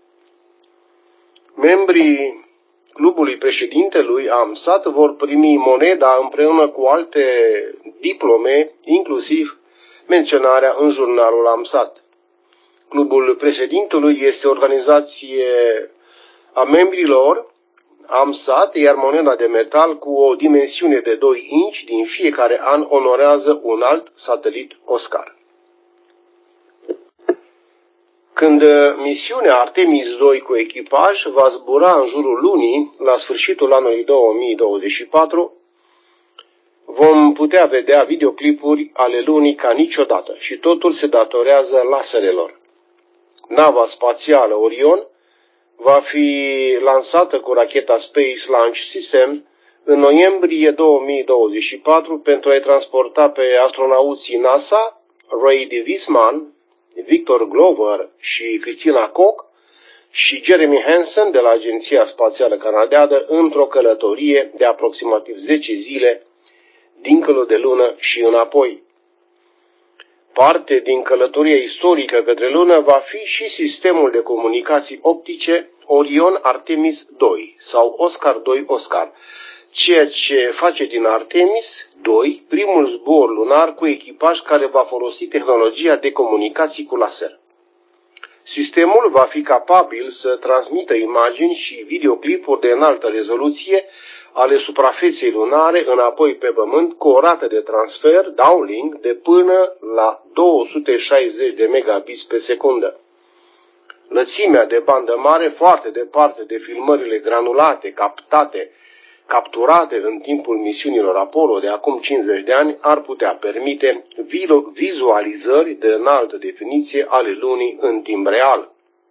Membrii Clubului Președintelui AMSAT vor primi moneda împreună cu alte diplome, inclusiv menționarea în jurnalul AMSAT. Clubul Președintelui este o organizație a membrilor AMSAT, iar moneda de metal cu o dimensiune de 2 inci din fiecare an onorează un alt satelit Oscar. Când misiunea Artemis 2 cu echipaj va zbura în jurul lunii, la sfârșitul anului 2024, vom putea vedea videoclipuri ale lunii ca niciodată și totul se datorează laserelor. Nava spațială Orion va fi lansată cu racheta Space Launch System în noiembrie 2024 pentru a-i transporta pe astronauții NASA, Ray D. Wiseman, Victor Glover și Christina Koch și Jeremy Hansen de la Agenția Spațială Canadiană într-o călătorie de aproximativ 10 zile dincolo de lună și înapoi. Parte din călătoria istorică către lună va fi și sistemul de comunicații optice Orion Artemis 2 sau Oscar 2 Oscar, ceea ce face din Artemis 2 primul zbor lunar cu echipaj care va folosi tehnologia de comunicații cu laser. Sistemul va fi capabil să transmită imagini și videoclipuri de înaltă rezoluție ale suprafeței lunare înapoi pe Pământ cu o rată de transfer, downlink, de până la 260 de megabits pe secundă. Lățimea de bandă mare, foarte departe de filmările granulate, capturate în timpul misiunilor Apollo de acum 50 de ani, ar putea permite vizualizări de înaltă definiție ale lunii în timp real.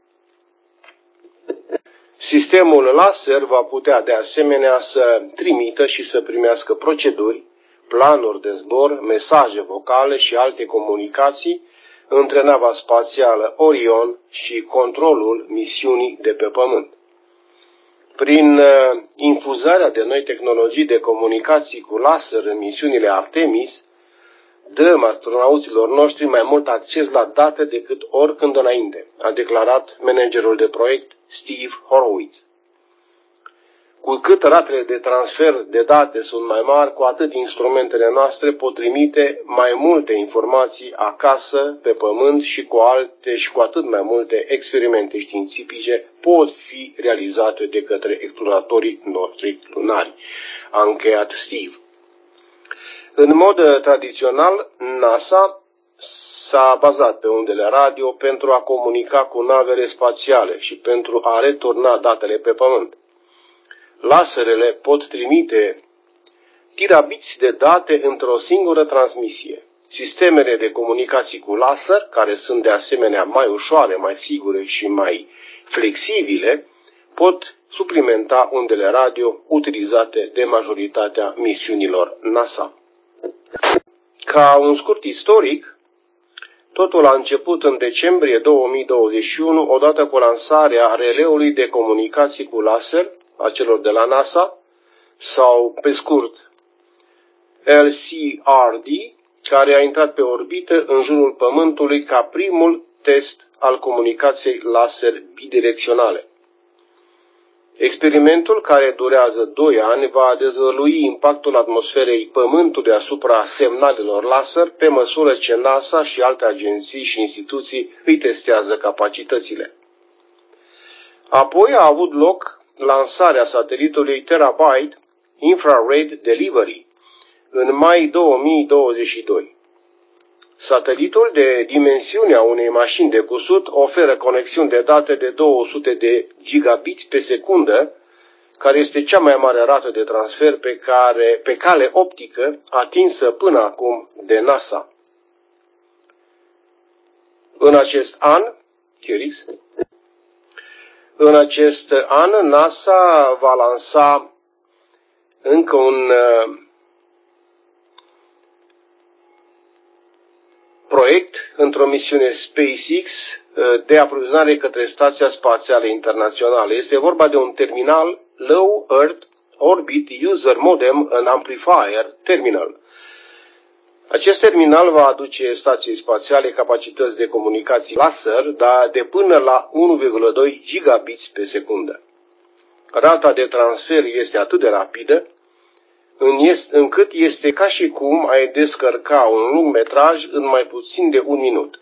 Sistemul laser va putea de asemenea să trimită și să primească proceduri, planuri de zbor, mesaje vocale și alte comunicații între nava spațială Orion și controlul misiunii de pe Pământ. Prin infuzarea de noi tehnologii de comunicații cu laser în misiunile Artemis, dăm astronauților noștri mai mult acces la date decât oricând înainte, a declarat managerul de proiect Steve Horowitz. Cu cât ratele de transfer de date sunt mai mari, cu atât instrumentele noastre pot trimite mai multe informații acasă, pe Pământ și cu atât mai multe experimente științifice pot fi realizate de către exploratorii noștri lunari, a încheiat Steve. În mod tradițional, NASA s-a bazat pe undele radio pentru a comunica cu navele spațiale și pentru a returna datele pe Pământ. Laserele pot trimite terabiți de date într-o singură transmisie. Sistemele de comunicații cu laser, care sunt de asemenea mai ușoare, mai sigure și mai flexibile, pot suplimenta undele radio utilizate de majoritatea misiunilor NASA. Ca un scurt istoric, totul a început în decembrie 2021, odată cu lansarea releului de comunicații cu laser a celor de la NASA, sau pe scurt LCRD, care a intrat pe orbită în jurul Pământului ca primul test al comunicației laser bidirecționale. Experimentul, care durează 2 ani, va dezvălui impactul atmosferei Pământului asupra semnalelor laser pe măsură ce NASA și alte agenții și instituții îi testează capacitățile. Apoi a avut loc lansarea satelitului Terabyte Infrared Delivery în mai 2022. Satelitul de dimensiunea unei mașini de cusut oferă conexiuni de date de 200 de gigabits pe secundă, care este cea mai mare rată de transfer pe cale optică atinsă până acum de NASA. În acest an, NASA va lansa încă un proiect într-o misiune SpaceX de aprovizionare către Stația Spațială Internațională. Este vorba de un terminal Low Earth Orbit User Modem and Amplifier Terminal. Acest terminal va aduce stației spațiale capacități de comunicații laser, dar de până la 1,2 gigabits pe secundă. Rata de transfer este atât de rapidă, încât este ca și cum ai descărca un lungmetraj în mai puțin de 1 minut.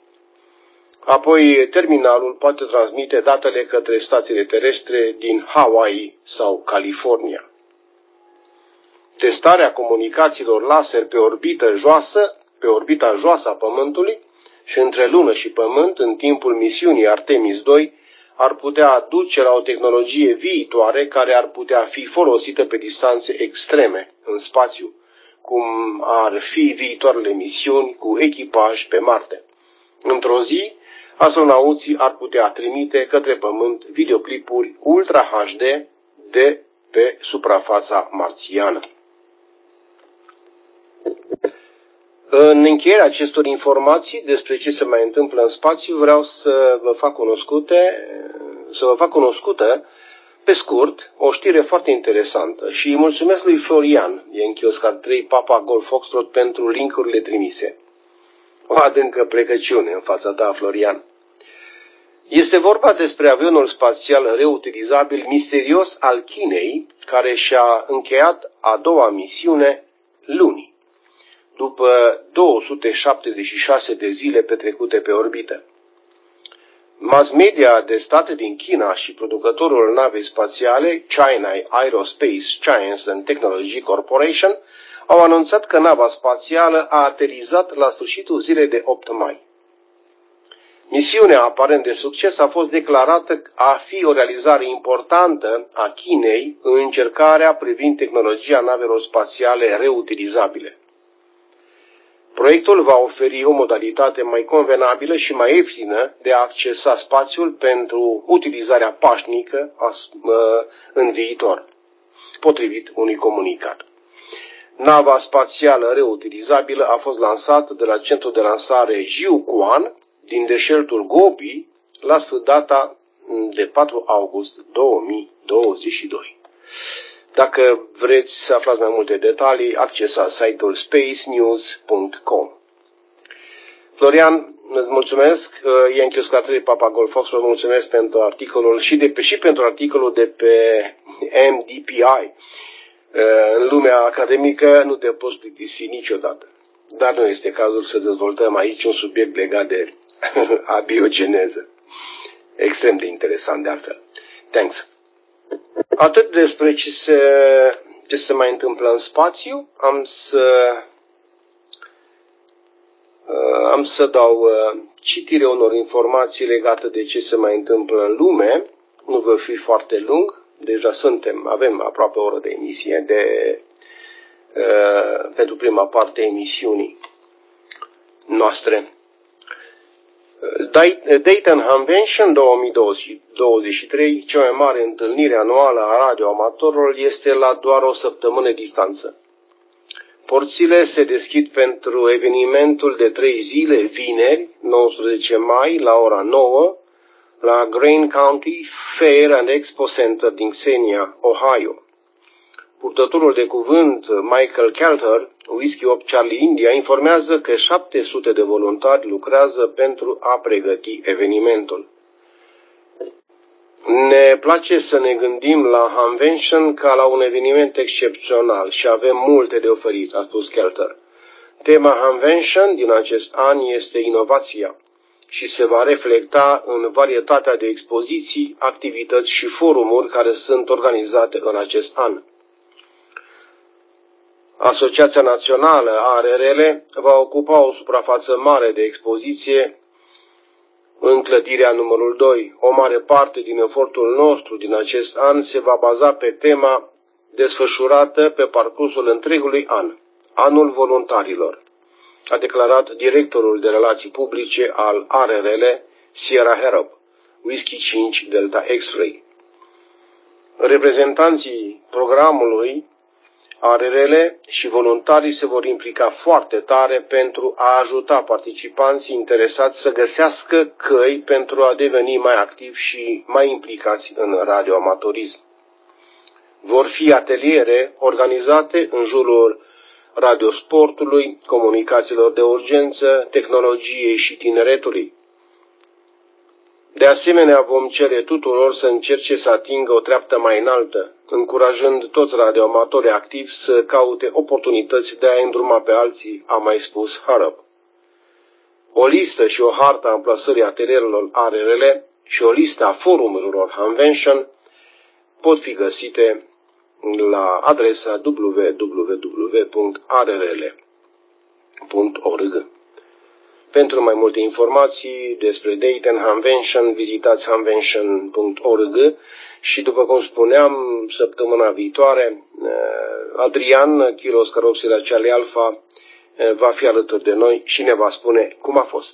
Apoi, terminalul poate transmite datele către stațiile terestre din Hawaii sau California. Testarea comunicațiilor laser pe orbita joasă a Pământului și între Lună și Pământ în timpul misiunii Artemis 2 ar putea duce la o tehnologie viitoare care ar putea fi folosită pe distanțe extreme în spațiu, cum ar fi viitoarele misiuni cu echipaj pe Marte. Într-o zi, astronauții ar putea trimite către Pământ videoclipuri Ultra HD de pe suprafața marțiană. În încheierea acestor informații despre ce se mai întâmplă în spațiu, vreau să vă fac cunoscută, pe scurt, o știre foarte interesantă și îi mulțumesc lui Florian, Yankee Oscar 3 Papa Golf Foxtrot, pentru linkurile trimise. O adâncă plecăciune în fața ta, Florian. Este vorba despre avionul spațial reutilizabil misterios al Chinei, care și-a încheiat a doua misiune luni, după 276 de zile petrecute pe orbită. Mass media de state din China și producătorul navei spațiale China Aerospace Science and Technology Corporation au anunțat că nava spațială a aterizat la sfârșitul zilei de 8 mai. Misiunea aparent de succes a fost declarată a fi o realizare importantă a Chinei în încercarea privind tehnologia navelor spațiale reutilizabile. Proiectul va oferi o modalitate mai convenabilă și mai ieftină de a accesa spațiul pentru utilizarea pașnică în viitor, potrivit unui comunicat. Nava spațială reutilizabilă a fost lansată de la centrul de lansare Jiuquan din deșertul Gobi la data de 4 august 2022. Dacă vreți să aflați mai multe detalii, accesați site-ul spacenews.com. Florian, îți mulțumesc. Yankee Oscar 3 Papa Golf Fox, vă mulțumesc pentru articolul și pentru articolul de pe MDPI. În lumea academică nu te poți plictisi niciodată. Dar nu este cazul să dezvoltăm aici un subiect legat de abiogeneză. Extrem de interesant de altfel. Thanks. Atât despre ce se mai întâmplă în spațiu. Am să dau citire unor informații legate de ce se mai întâmplă în lume. Nu va fi foarte lung. Deja avem aproape o oră de emisie pentru prima parte a emisiunii noastre. Dayton Convention 2023, cea mai mare întâlnire anuală a radioamatorilor, este la doar o săptămână distanță. Porțile se deschid pentru evenimentul de 3 zile, vineri, 19 mai, la ora 9, la Greene County Fair and Expo Center din Xenia, Ohio. Purtătorul de cuvânt Michael Kelter, Whiskey 8 Charlie India, informează că 700 de voluntari lucrează pentru a pregăti evenimentul. Ne place să ne gândim la Convention ca la un eveniment excepțional și avem multe de oferit, a spus Kelter. Tema Convention din acest an este inovația și se va reflecta în varietatea de expoziții, activități și forumuri care sunt organizate în acest an. Asociația Națională a ARRL va ocupa o suprafață mare de expoziție în clădirea numărul 2. O mare parte din efortul nostru din acest an se va baza pe tema desfășurată pe parcursul întregului an, Anul Voluntarilor, a declarat directorul de relații publice al ARRL, Sierra Harrop, Whiskey 5 Delta X-Ray. Reprezentanții programului ARRL și voluntarii se vor implica foarte tare pentru a ajuta participanții interesați să găsească căi pentru a deveni mai activi și mai implicați în radioamatorism. Vor fi ateliere organizate în jurul radiosportului, comunicațiilor de urgență, tehnologiei și tineretului. De asemenea, vom cere tuturor să încerce să atingă o treaptă mai înaltă, încurajând toți radioamatorii activi să caute oportunități de a îndruma pe alții, a mai spus Harrop. O listă și o hartă a amplasării atelierelor ARRL și o listă a forumurilor Convention pot fi găsite la adresa www.arrl.org. Pentru mai multe informații despre Dayton Convention, vizitați convention.org și, după cum spuneam, săptămâna viitoare, Adrian Chiros Caropsila Charlie Alpha va fi alături de noi și ne va spune cum a fost.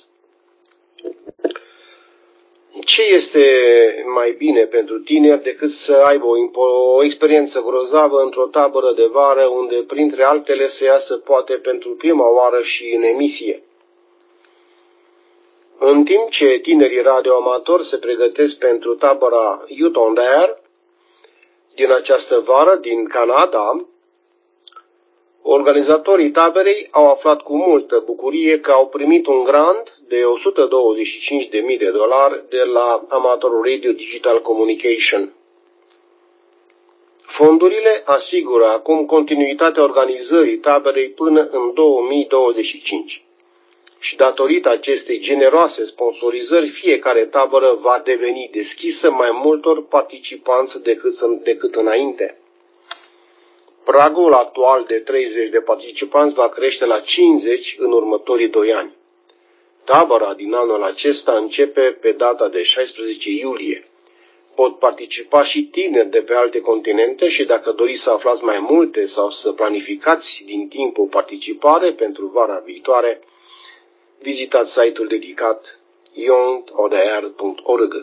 Ce este mai bine pentru tineri decât să aibă o experiență grozavă într-o tabără de vară unde, printre altele, se iasă poate pentru prima oară și în emisie? În timp ce tinerii radioamatori se pregătesc pentru tabăra Youth on Air din această vară din Canada, Organizatorii taberei au aflat cu multă bucurie că au primit un grant de $125.000 de la Amateur Radio Digital Communication. Fondurile asigură acum continuitatea organizării taberei până în 2025 și datorită acestei generoase sponsorizări, fiecare tabără va deveni deschisă mai multor participanți decât înainte. Pragul actual de 30 de participanți va crește la 50 în următorii 2 ani. Tabăra din anul acesta începe pe data de 16 iulie. Pot participa și tineri de pe alte continente și dacă doriți să aflați mai multe sau să planificați din timpul participare pentru vara viitoare, vizitați site-ul dedicat youngodr.org.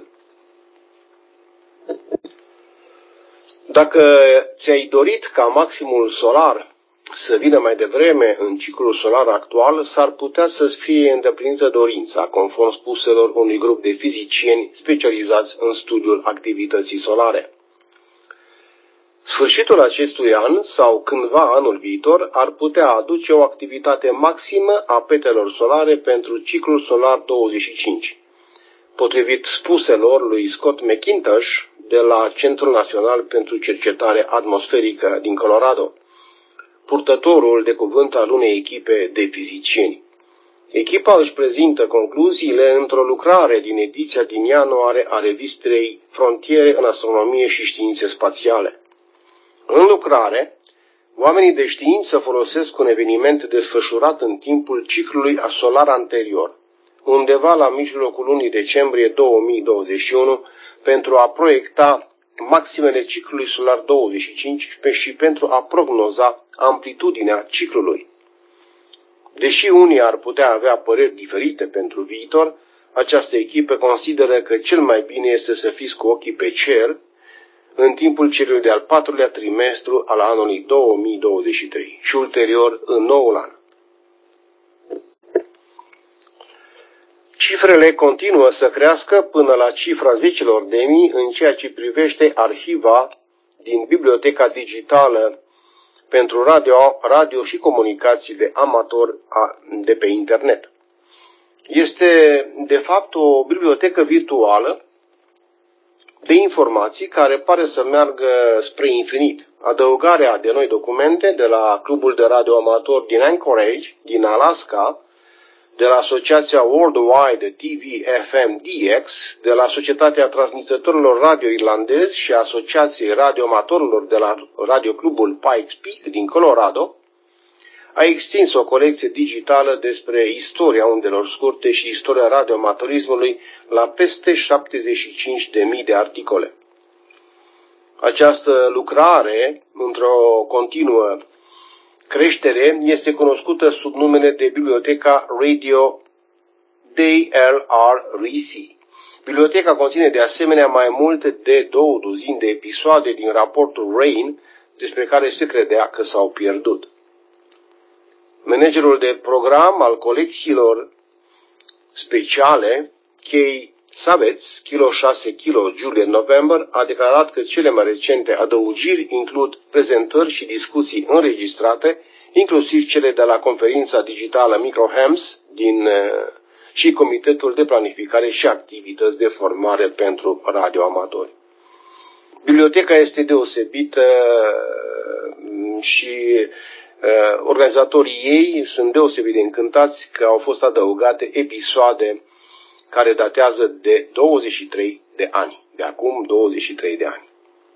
Dacă ți-ai dorit ca maximul solar să vină mai devreme în ciclul solar actual, s-ar putea să-ți fie îndeplinită dorința, conform spuselor unui grup de fizicieni specializați în studiul activității solare. Sfârșitul acestui an sau cândva anul viitor ar putea aduce o activitate maximă a petelor solare pentru ciclul solar 25, potrivit spuselor lui Scott McIntosh de la Centrul Național pentru Cercetare Atmosferică din Colorado, purtătorul de cuvânt al unei echipe de fizicieni. Echipa își prezintă concluziile într-o lucrare din ediția din ianuarie a revistei Frontiere în astronomie și științe spațiale. În lucrare, oamenii de știință folosesc un eveniment desfășurat în timpul ciclului solar anterior, undeva la mijlocul lunii decembrie 2021, pentru a proiecta maximele ciclului solar 25 și pentru a prognoza amplitudinea ciclului. Deși unii ar putea avea păreri diferite pentru viitor, această echipă consideră că cel mai bine este să fiți cu ochii pe cer în timpul celui de-al 4-lea trimestru al anului 2023 și ulterior în noul an. Cifrele continuă să crească până la cifra zecelor de mii în ceea ce privește arhiva din Biblioteca Digitală pentru radio și comunicații de amator de pe internet. Este, de fapt, o bibliotecă virtuală de informații care pare să meargă spre infinit. Adăugarea de noi documente de la Clubul de Radio Amator din Anchorage, din Alaska, de la Asociația Worldwide TV-FM DX, de la Societatea Transmițătorilor Radio Irlandezi și Asociației Radioamatorilor de la Radioclubul Pikes Peak din Colorado, a extins o colecție digitală despre istoria undelor scurte și istoria radioamatorismului la peste 75.000 de articole. Această lucrare, într-o continuă creștere, este cunoscută sub numele de Biblioteca Radio DLR-RC. Biblioteca conține de asemenea mai multe de 20 de episoade din raportul RAIN, despre care se credea că s-au pierdut. Managerul de program al colecțiilor speciale, Kay Savets, Kilo 6 Kilo Juliet November, a declarat că cele mai recente adăugiri includ prezentări și discuții înregistrate, inclusiv cele de la conferința digitală Microhams și Comitetul de Planificare și Activități de Formare pentru radioamatori. Biblioteca este deosebită și organizatorii ei sunt deosebit de încântați că au fost adăugate episoade care datează de 23 de ani, de acum 23 de ani.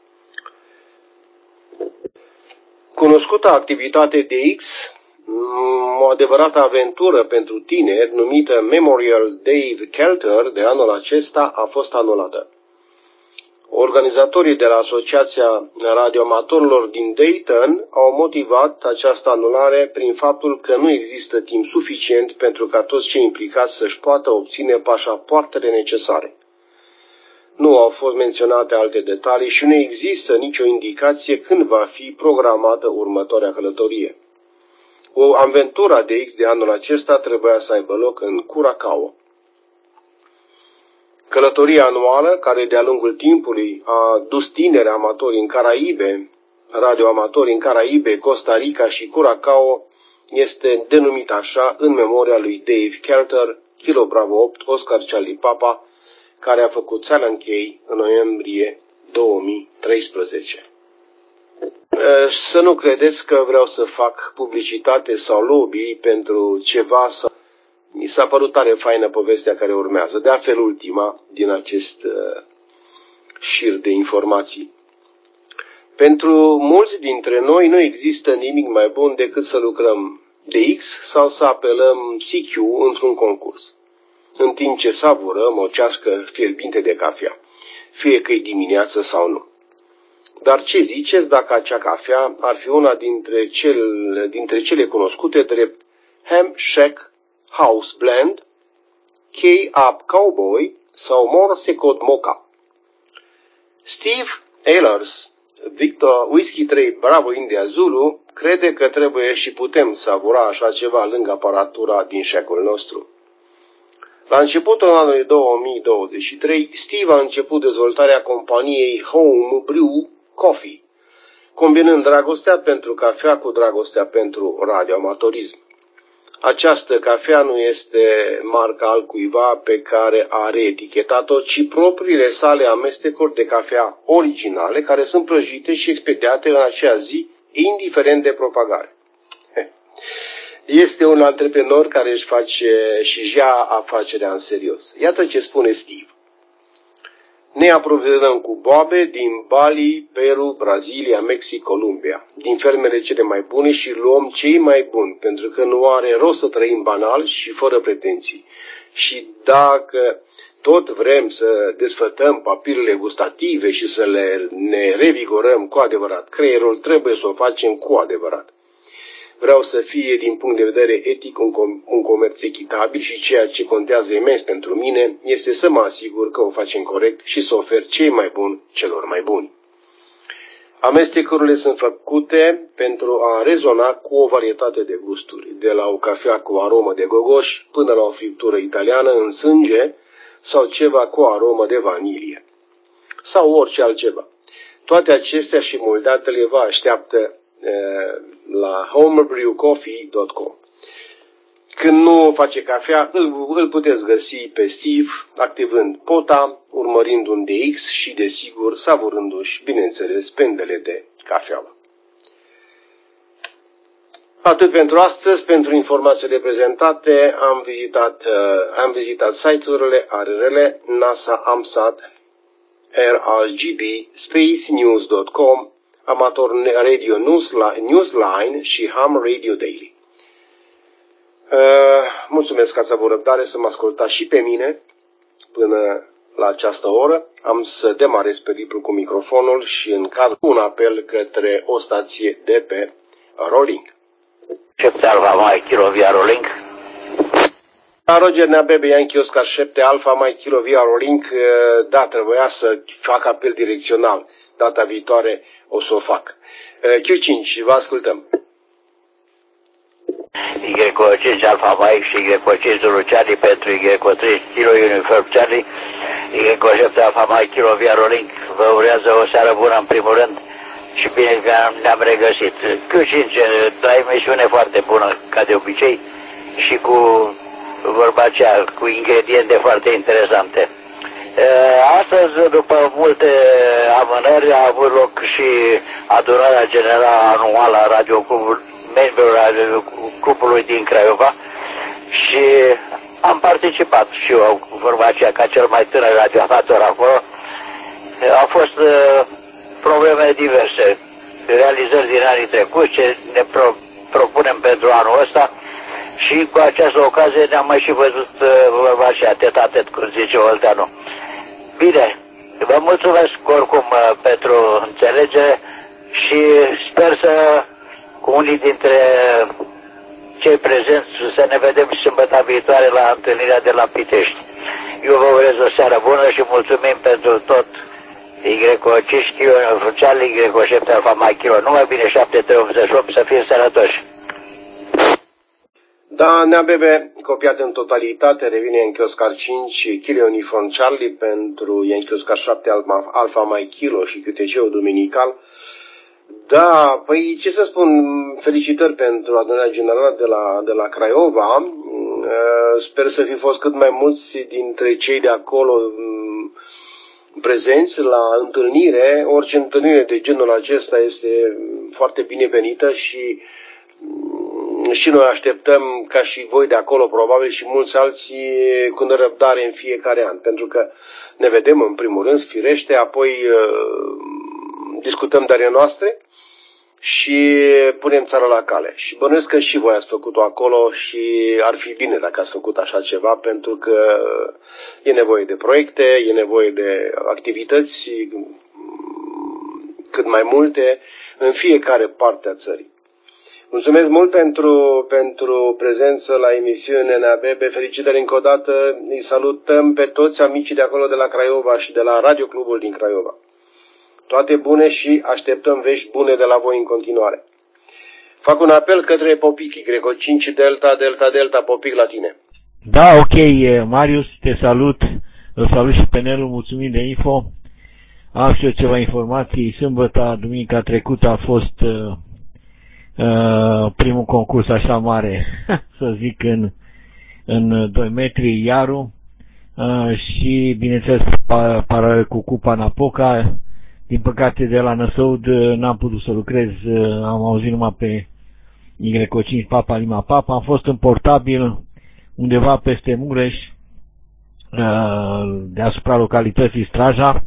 Cunoscuta activitate DX, o adevărată aventură pentru tineri numită Memorial Dave Kelter de anul acesta a fost anulată. Organizatorii de la Asociația Radioamatorilor din Dayton au motivat această anulare prin faptul că nu există timp suficient pentru ca toți cei implicați să-și poată obține pașapoartele necesare. Nu au fost menționate alte detalii și nu există nicio indicație când va fi programată următoarea călătorie. O aventură DX de anul acesta trebuia să aibă loc în Curacao. Călătoria anuală, care de-a lungul timpului a dus tineri amatori în Caraibe, radioamatori în Caraibe, Costa Rica și Curacao este denumit așa în memoria lui Dave Carter, Kilo Bravo 8, Oscar Charlie Papa, care a făcut Silent K în noiembrie 2013. Să nu credeți că vreau să fac publicitate sau lobby pentru ceva. Mi s-a părut tare faină povestea care urmează, de altfel ultima din acest șir de informații. Pentru mulți dintre noi nu există nimic mai bun decât să lucrăm de X sau să apelăm CQ într-un concurs, în timp ce savurăm o ceașcă fierbinte de cafea, fie că e dimineață sau nu. Dar ce ziceți dacă acea cafea ar fi una dintre cele cunoscute drept Ham Shack House Blend, K-Up Cowboy sau Morse Code Mocha? Steve Ehlers, Victor Whiskey 3 Bravo India Zulu, crede că trebuie și putem savura așa ceva lângă aparatura din shack-ul nostru. La începutul anului 2023, Steve a început dezvoltarea companiei Home Brew Coffee, combinând dragostea pentru cafea cu dragostea pentru radioamatorism. Această cafea nu este marca altcuiva pe care a reetichetat-o, ci propriile sale amestecuri de cafea originale, care sunt prăjite și expediate în acea zi, indiferent de propagare. Este un antreprenor care își face și ia afacerea în serios. Iată ce spune Steve. Ne aprovizionăm cu boabe din Bali, Peru, Brazilia, Mexic, Columbia, din fermele cele mai bune și luăm cei mai buni, pentru că nu are rost să trăim banal și fără pretenții. Și dacă tot vrem să desfătăm papilele gustative și să ne revigorăm cu adevărat creierul, trebuie să o facem cu adevărat. Vreau să fie, din punct de vedere etic, un comerț echitabil și ceea ce contează imens pentru mine este să mă asigur că o facem corect și să ofer cei mai buni celor mai buni. Amestecurile sunt făcute pentru a rezona cu o varietate de gusturi, de la o cafea cu aromă de gogoș până la o friptură italiană în sânge sau ceva cu aromă de vanilie sau orice altceva. Toate acestea și multe altele vă așteaptă la homebrewcoffee.com. Când nu face cafea, îl puteți găsi pe Steve activând pota, urmărind un DX și, desigur, savurându-și, bineînțeles, pendele de cafeaua. Atât pentru astăzi. Pentru informațiile prezentate am vizitat site-urile ARRL, NASA, AMSAT, RRGB, SpaceNews.com, Amator Radio Newsline și Ham Radio Daily. Mulțumesc că ați avut răbdare să mă ascultați și pe mine până la această oră. Am să demarez periplul cu microfonul și în caz un apel către o stație de pe Rolling. Șepte Alfa Mai Kilo via Rolling. Roger Neabebe, Yankee Oscar 7 Alfa Mai Kilo via Rolling. Da, trebuia să fac apel direcțional. Data viitoare o să o fac. Q5, vă ascultăm. Y5 Alfa Mike și Y5 Zulu Charlie pentru Y3 Kilo Uniform Charlie. Y7 Alfa Mike Kilo via Rolling. Vă urează o seară bună în primul rând și bine că ne-am regăsit. Q5, o emisiune foarte bună ca de obicei și cu vorba aceea, cu ingrediente foarte interesante. Astăzi, după multe amânări, a avut loc și adunarea generală anuală a membrilor clubului din Craiova și am participat și eu, vorba aceea, ca cel mai tânăr radioamator acolo. Au fost probleme diverse, realizări din anii trecuți, ce ne propunem pentru anul ăsta și cu această ocazie ne-am mai și văzut vorba aceea, tet-a-tet, cum zice Olteanu. Bine, vă mulțumesc oricum pentru înțelegere și sper să cu unii dintre cei prezenți să ne vedem și sâmbătă viitoare la întâlnirea de la Pitești. Eu vă urez o seară bună și mulțumim pentru tot. Y5 Kilo Charlie, Y7 Alfa Mike Kilo, numai bine 7388, să fie sănătoși. Da, Neabebe, copiat în totalitate, revine Yankee Oscar 5 Kilo Uniform Charlie pentru Yankee Oscar 7 Alfa Mike Kilo și QTC-ul duminical. Da, păi ce să spun, felicitări pentru adunarea generală de la Craiova. Sper să fi fost cât mai mulți dintre cei de acolo prezenți la întâlnire. Orice întâlnire de genul acesta este foarte binevenită și noi așteptăm, ca și voi de acolo, probabil și mulți alții, cu nerăbdare în fiecare an. Pentru că ne vedem în primul rând, firește, apoi discutăm de ale noastre și punem țara la cale. Și bănuiesc că și voi ați făcut-o acolo și ar fi bine dacă ați făcut așa ceva, pentru că e nevoie de proiecte, e nevoie de activități cât mai multe în fiecare parte a țării. Mulțumesc mult pentru prezență la emisiune NABB. Felicitări încă o dată. Îi salutăm pe toți amicii de acolo de la Craiova și de la Radio Clubul din Craiova. Toate bune și așteptăm vești bune de la voi în continuare. Fac un apel către Popic, Greco 5 Delta, Delta, Delta, Popic la tine. Da, ok, Marius, te salut. Îl salut și pe Nelu, mulțumim de info. Am și eu ceva informații. Sâmbătă, duminica trecută a fost primul concurs așa mare, să zic, în 2 metri, Iaru. Și, bineînțeles, paralel cu Cupa Napoca. Din păcate, de la Năsăud n-am putut să lucrez, am auzit numai pe Y5 Papa Lima Papa. Am fost în portabil undeva peste Mureș, deasupra localității Straja.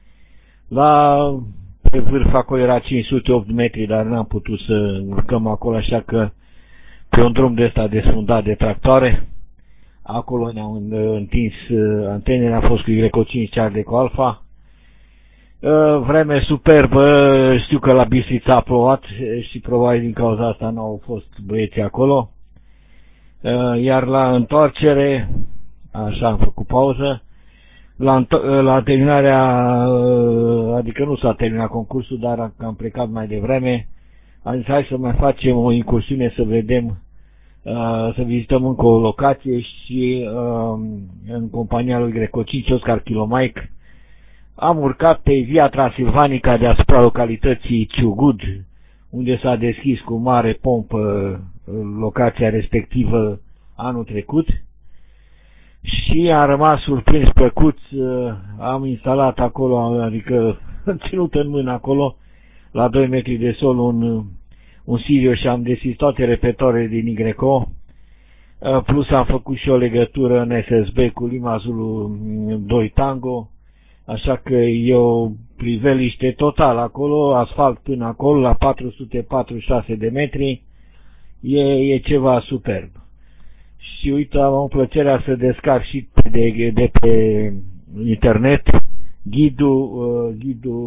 Pe vârf acolo era 508 metri, dar n-am putut să urcăm acolo, așa că pe un drum de ăsta desfundat de tractoare, acolo ne-au întins antenele, am fost cu Y5 Charlie cu Alfa. Vreme superbă, știu că la Bistrița a plouat și probabil din cauza asta nu au fost băieții acolo. Iar la întoarcere, așa am făcut pauză, la terminarea, adică nu s-a terminat concursul, dar am plecat mai devreme, am zis hai să mai facem o incursiune să vedem, să vizităm încă o locație și în compania lui Greco5 Oscar Kilomaic am urcat pe Via Transilvanica deasupra localității Ciugud, unde s-a deschis cu mare pompă locația respectivă anul trecut și am rămas surprins, plăcut. Am instalat acolo, adică ținut în mână acolo, la 2 metri de sol, un Sirio și am deschis toate repetoarele din Igreco, plus am făcut și o legătură în SSB cu Lima Zulu 2 Tango. Așa că e o priveliște total acolo, asfalt până acolo, la 446 de metri, e ceva superb. Și uite, am plăcerea să descarc și de pe internet ghidul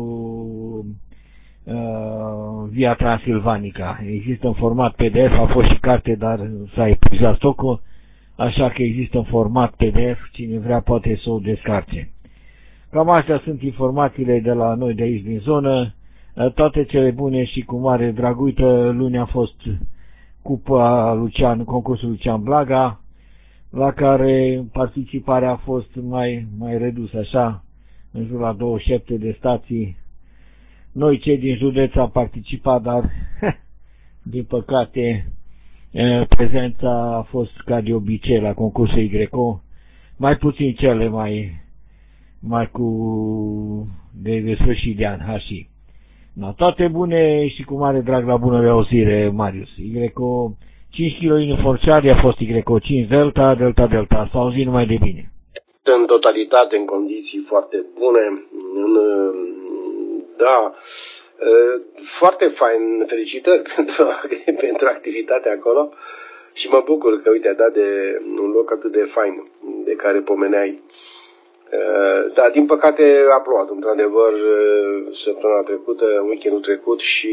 Via Transilvanica. Există în format PDF, a fost și carte, dar s-a epuizat stocul, așa că există în format PDF, cine vrea poate să o descarce. Cam astea sunt informațiile de la noi de aici din zonă. Toate cele bune și cu mare drag. Uite, luni a fost Cupa Lucian, concursul Lucian Blaga, la care participarea a fost mai redusă, așa, în jur la 27 de stații. Noi cei din județ am participat, dar din păcate prezența a fost ca de obicei la concursul Greco, mai puțin cele mai cu de sfârșit de an, și. Toate bune și cu mare drag la bună reauzire, Marius. Greco 5 kg în Forciari a fost Greco 5 Delta, Delta, Delta. S-a auzit numai de bine. În totalitate, în condiții foarte bune. Da, foarte fain. Felicitări pentru activitatea acolo. Și mă bucur că, uite, a dat de un loc atât de fain de care pomeneai. Da, din păcate a plouat, într-adevăr, săptămâna trecută, weekendul trecut și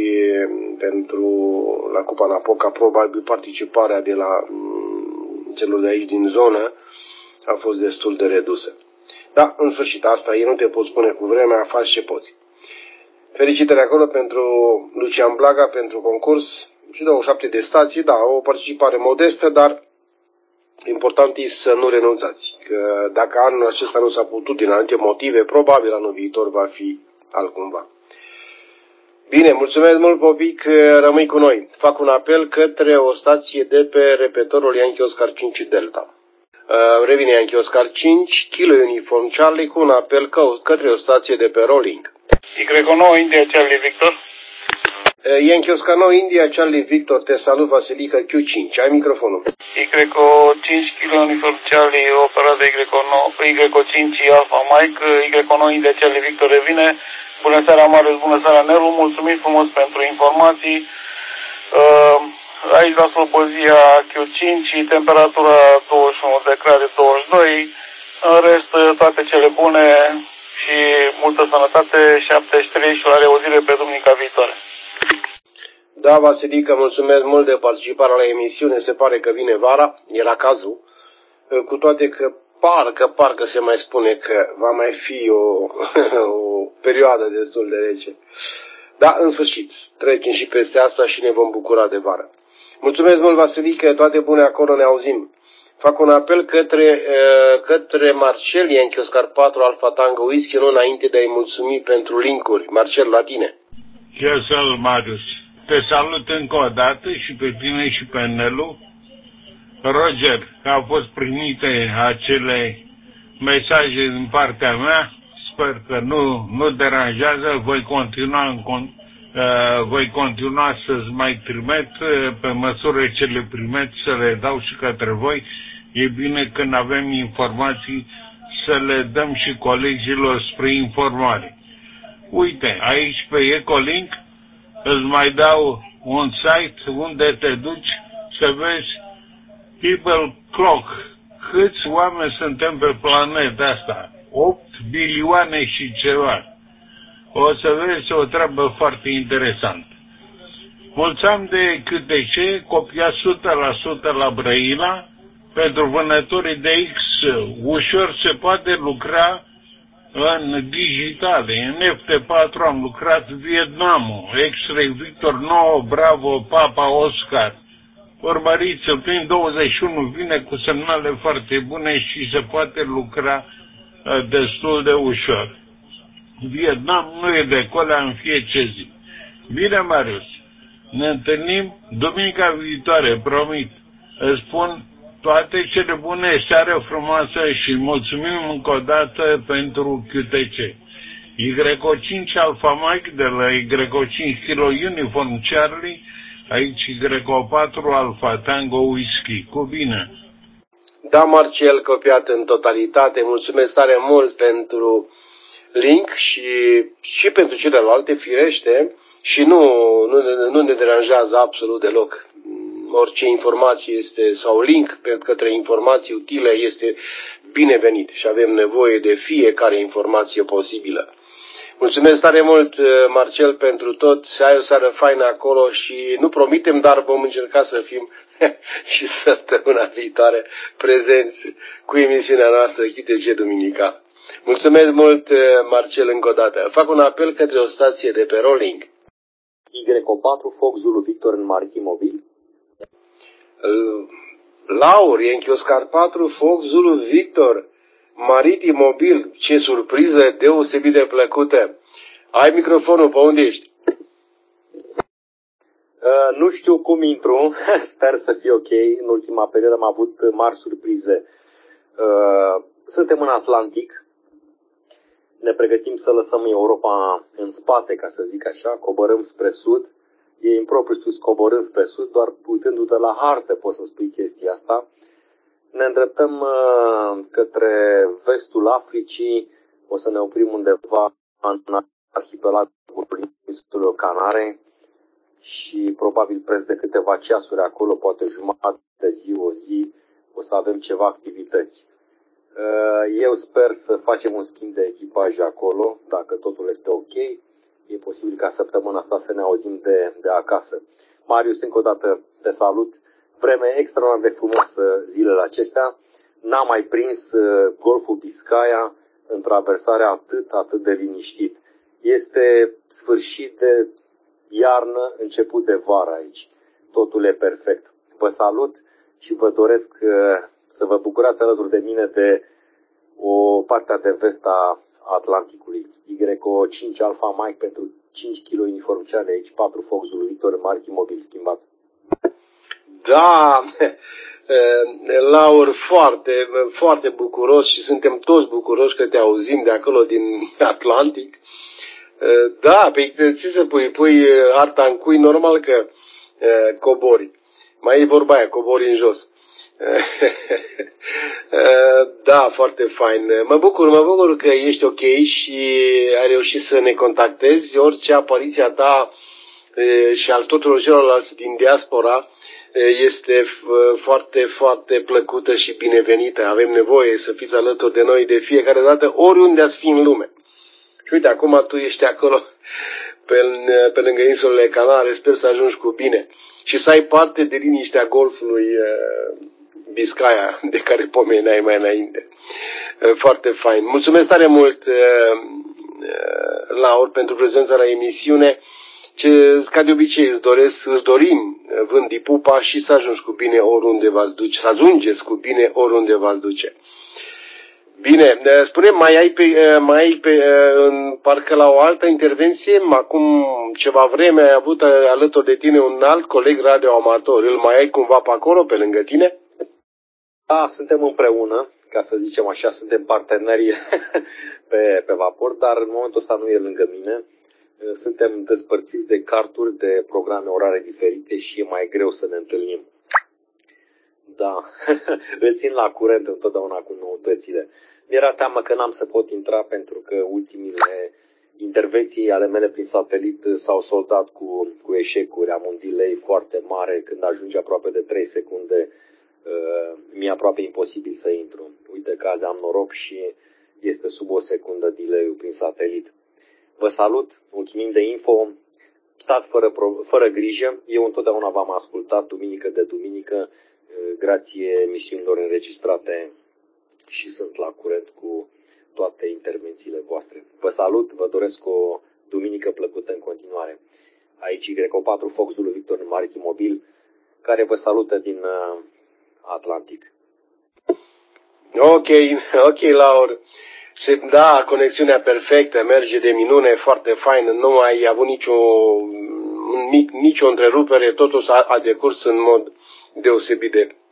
la Cupa Napoca, probabil participarea de la celor de aici din zonă a fost destul de redusă. Da, în sfârșit, asta e, nu te pot spune cu vremea, faci ce poți. Felicitări acolo pentru Lucian Blaga, pentru concurs și 27 de stații, da, o participare modestă, dar important e să nu renunțați, că dacă anul acesta nu s-a putut din alte motive, probabil anul viitor va fi altcumva. Bine, mulțumesc mult, Popic, rămâi cu noi. Fac un apel către o stație de pe repetorul Yankee Oscar 5 Delta. Revine Yankee Oscar 5, Kilo Uniform Charlie, cu un apel către o stație de pe Rolling. Y9 India Charlie Victor. Yankee Oscar 9 India Charlie Victor, te salut, Vasilica Q5, ai microfonul. Y5 Kilo Uniform Charlie, operat de Y5 Alpha Mike, Y9 India Charlie Victor revine. Bună seara, Marius, bună seara, Nelu, mulțumim frumos pentru informații. Aici la Slobozia Q5, temperatura 21 de grade 22, în rest toate cele bune și multă sănătate, 73 și la reauzire pe duminica viitoare. Da, Vasilica, mulțumesc mult de participarea la emisiune, se pare că vine vara, era cazul, cu toate că parcă se mai spune că va mai fi o perioadă destul de rece. Da, în sfârșit, trecem și peste asta și ne vom bucura de vară. Mulțumesc mult, Vasilica, toate bune acolo, ne auzim. Fac un apel către Marcel Yankee Oscar 4 Alpha Tango Whisky, nu înainte de a-i mulțumi pentru linkuri. Marcel, la tine. Eu salut, Marius. Te salut încă o dată și pe tine și pe Nelu. Roger, că au fost primite acele mesaje din partea mea. Sper că nu deranjează. Voi continua să-ți mai trimit pe măsură ce le primit, să le dau și către voi. E bine când avem informații să le dăm și colegilor spre informare. Uite, aici pe Ecolink îți mai dau un site unde te duci să vezi People Clock. Câți oameni suntem pe planeta asta? 8 bilioane și ceva. O să vezi o treabă foarte interesantă. Mulțumim de QTC, copia 100% la Brăila. Pentru vânătorii de X, ușor se poate lucra în digitale. În FT4 am lucrat Vietnamul, X-Ray Victor 9, Bravo, Papa, Oscar. Urmăriți-l, prin 21 vine cu semnale foarte bune și se poate lucra destul de ușor. Vietnam nu e de colea în fiecare zi. Bine, Marius, ne întâlnim duminica viitoare, promit. Îți spun toate cele bune, seară frumoasă și mulțumim încă o dată pentru QTC. Y5 Alpha Mike de la Y5 Kilo Uniform Charlie, aici Y4 Alpha Tango Whisky. Cu bine! Da, Marcel, copiat în totalitate. Mulțumesc tare mult pentru link și pentru celelalte, firește, și nu ne deranjează absolut deloc. Orice informație este, sau link către informații utile este binevenit și avem nevoie de fiecare informație posibilă. Mulțumesc tare mult, Marcel, pentru tot. Să ai o seară faină acolo și nu promitem, dar vom încerca să fim și săptămâna viitoare prezenți cu emisiunea noastră QTC Duminica. Mulțumesc mult, Marcel, încă o dată. Fac un apel către o stație de pe Rolling. Y4 Fox Zulu Victor în Maritim Mobil. Laur, Yankee Oscar 4 Fox Zulu Victor, Maritim Mobil. Ce surpriză deosebit de plăcută. Ai microfonul, pe unde ești? Nu știu cum intru, sper să fie ok. În ultima perioadă am avut mari surprize. Suntem în Atlantic. Ne pregătim să lăsăm Europa în spate, ca să zic așa, coborâm spre sud. E impropriu spus coborâm spre sud, doar uitându-te la hartă poți să spui chestia asta. Ne îndreptăm către vestul Africii, o să ne oprim undeva în arhipelagul insulelor Canare și probabil preț de câteva ceasuri acolo, poate jumătate de zi, o zi, o să avem ceva activități. Eu sper să facem un schimb de echipaje acolo, dacă totul este ok. E posibil ca săptămâna asta să ne auzim de acasă. Marius, încă o dată te salut. Vreme extraordinar de frumoasă zilele acestea. N-am mai prins Golful Biscaya în traversarea atât de liniștit. Este sfârșit de iarnă, început de vară aici. Totul e perfect. Vă salut și vă doresc să vă bucurați alături de mine de o partea de vest a Atlanticului. Y5 Alpha Mike pentru 5 kg uniform Charlie, aici 4 Fox Zulu Victor, Marchi mobil schimbat. Da, Laur, foarte, foarte bucuros și suntem toți bucuroși că te auzim de acolo din Atlantic. Da, pe ce să pui harta în cui, normal că cobori. Mai e vorba aia, cobori în jos. Da, foarte fain. Mă bucur că ești ok și ai reușit să ne contactezi. Orice apariție a ta și al tuturor celorlalți din diaspora este foarte, foarte plăcută și binevenită. Avem nevoie să fiți alături de noi de fiecare dată, oriunde ați fi în lume. Și uite, acum tu ești acolo pe lângă insulele Canare, sper să ajungi cu bine și să ai parte de liniștea golfului Biscaya, de care pomeneai mai înainte. Foarte fain. Mulțumesc tare mult, Laur, pentru prezența la emisiune. Ca de obicei îți dorim vândi pupa și să ajungi cu bine oriunde v-ați duce, să ajungeți cu bine oriunde v-ați duce. Bine, spune, mai ai parcă la o altă intervenție, acum ceva vreme ai avut alături de tine un alt coleg radioamator, îl mai ai cumva pe acolo, pe lângă tine? Da, suntem împreună, ca să zicem așa, suntem parteneri pe vapor, dar în momentul ăsta nu e lângă mine. Suntem despărțiți de carturi, de programe orare diferite și e mai greu să ne întâlnim. Da, îl țin la curent întotdeauna cu noutățile. Mi-era teamă că n-am să pot intra pentru că ultimile intervenții ale mele prin satelit s-au soldat cu eșecuri. Am un delay foarte mare, când ajunge aproape de 3 secunde, mi-e aproape imposibil să intru. Uite că azi am noroc și este sub o secundă delay-ul prin satelit. Vă salut, mulțumim de info, stați fără grijă, eu întotdeauna v-am ascultat duminică de duminică, grație emisiunilor înregistrate și sunt la curent cu toate intervențiile voastre. Vă salut, vă doresc o duminică plăcută în continuare. Aici Y4 Fox Zulu Victor Marichi Mobil, care vă salută din Atlantic. Ok, Laur. Da, conexiunea perfectă, merge de minune, foarte fain, nu ai avut nicio întrerupere, totul a decurs în mod deosebit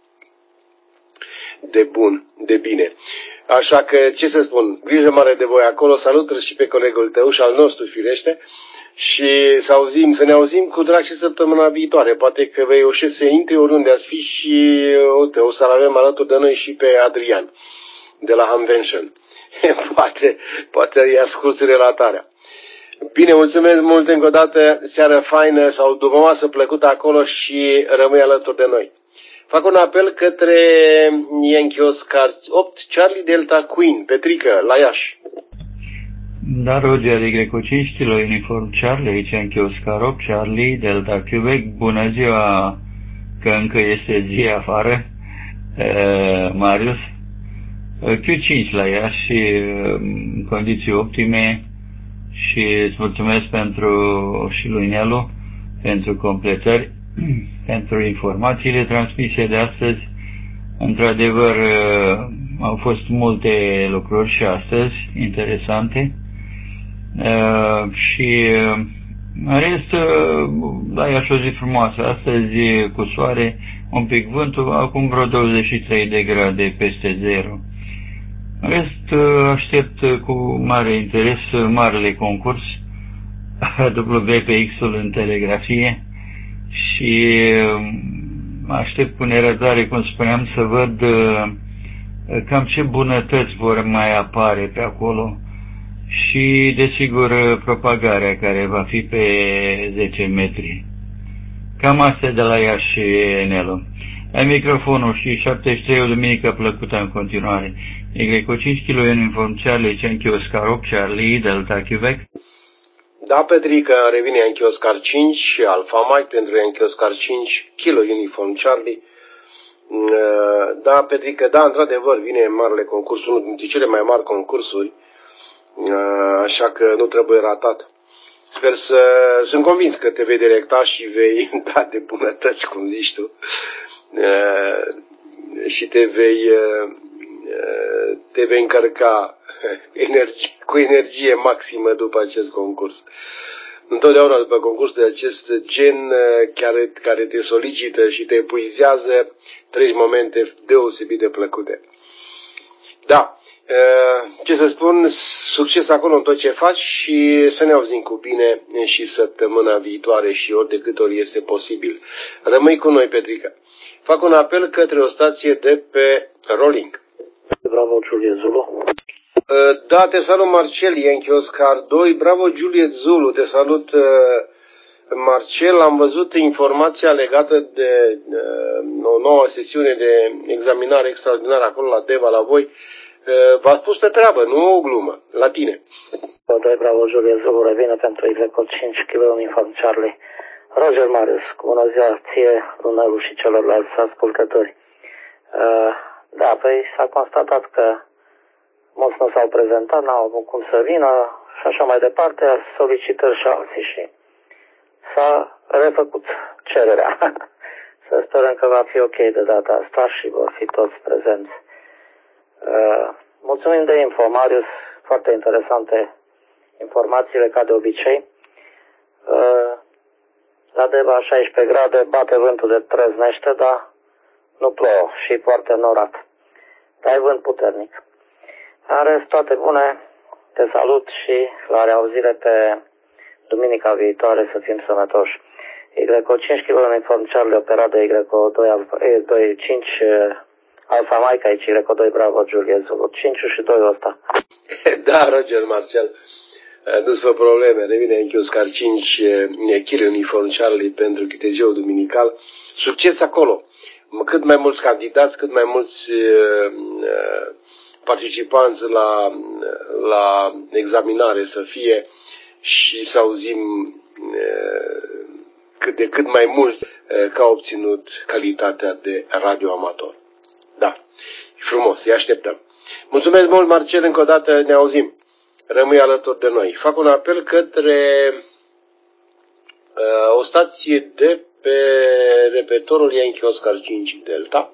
de bun, de bine. Așa că, ce să spun, grijă mare de voi acolo, salut și pe colegul tău și al nostru, firește, și să ne auzim cu drag și săptămâna viitoare. Poate că vei reuși să intri oriunde ați fi și, uite, o să-l avem alături de noi și pe Adrian, de la Convention. poate îi asculti relatarea. Bine, mulțumesc mult încă o dată, seară faină sau după masă plăcută acolo și rămâi alături de noi. Fac un apel către Yankee Oscar 8, Charlie Delta Queen, Petrică, la Iași. Da, Roger, Y5 kilo uniform Charlie, aici Yankee Oscar 8, Charlie Delta Quebec, bună ziua, că încă este zi afară, Marius. Q5 la Iași, în condiții optime și îți mulțumesc și lui Nelu pentru completări, pentru informațiile transmise de astăzi. Într-adevăr, au fost multe lucruri și astăzi interesante și în rest, da, e așa o zi frumoasă. Astăzi cu soare, un pic vântul, acum vreo 23 de grade peste zero. În rest, aștept cu mare interes marele concurs WPX-ul în telegrafie și aștept cu nerăbdare, cum spuneam, să văd cam ce bunătăți vor mai apare pe acolo și, desigur, propagarea care va fi pe 10 metri. Cam astea de la Iași, Nelu. Ai microfonul și 73, o duminică plăcută în continuare. Y5 kilo uniform Charlie, Yankee Oscar 8, Charlie, Delta Quebec. Da, Petrică, revine Yankee Oscar 5 și Alpha Mike pentru Yankee Oscar 5, kilo uniform Charlie. Da, Petrică, da, într-adevăr, vine marele concurs, unul dintre cele mai mari concursuri, așa că nu trebuie ratat. Sunt convins că te vei directa și vei da de bunătăți, cum zici tu, și te vei încărca cu energie maximă după acest concurs. întotdeauna după concurs de acest gen care te solicită și te epuizează, treci momente deosebit de plăcute. Da, ce să spun, succes acolo în tot ce faci și să ne auzim cu bine și săptămâna viitoare și ori de câte ori este posibil. Rămâi cu noi, Petrica. Fac un apel către o stație de pe Rolling. Bravo, Juliet Zulu. Da, te salut, Marcel, Yankee Oscar 2. Bravo, Juliet Zulu, te salut, Marcel. Am văzut informația legată de o nouă sesiune de examinare extraordinară acolo la Deva, la voi. V-ați pus pe treabă, nu o glumă, la tine. 2, bravo, Juliet Zulu, revine pentru Y 5 kg uniform Charlie. Roger Marius, bună ziua ție, Lunelu și celorlalți ascultători. Da, păi s-a constatat că mulți nu s-au prezentat, n-au avut cum să vină și așa mai departe, a solicitări și alții și s-a refăcut cererea. Să sperăm că va fi ok de data asta și vor fi toți prezenți. Mulțumim de info, Marius, foarte interesante informațiile ca de obicei. La Deva 16 grade, bate vântul de trăznește, dar nu plouă și foarte înorat. Dar e vânt puternic. În rest, toate bune, te salut și la reauzire pe duminica viitoare, să fim sănătoși. Y5 kg uniform Charlie operat de Y25 Alfa Mike aici, Y2 Bravo Juliet Zulu. 5 și 2 ăsta. Da, Roger Marcel, nu-ți fă probleme, revine în Oscar 5 kg uniform Charlie pentru QTG-ul duminical. Succes acolo! Cât mai mulți candidați, cât mai mulți participanți la examinare să fie și să auzim cât mai mult că au obținut calitatea de radioamator. Da, frumos, îi așteptăm. Mulțumesc mult, Marcel, încă o dată ne auzim. Rămâi alături de noi. Fac un apel către o stație de pe repetorul Yankee Oscar 5 Delta.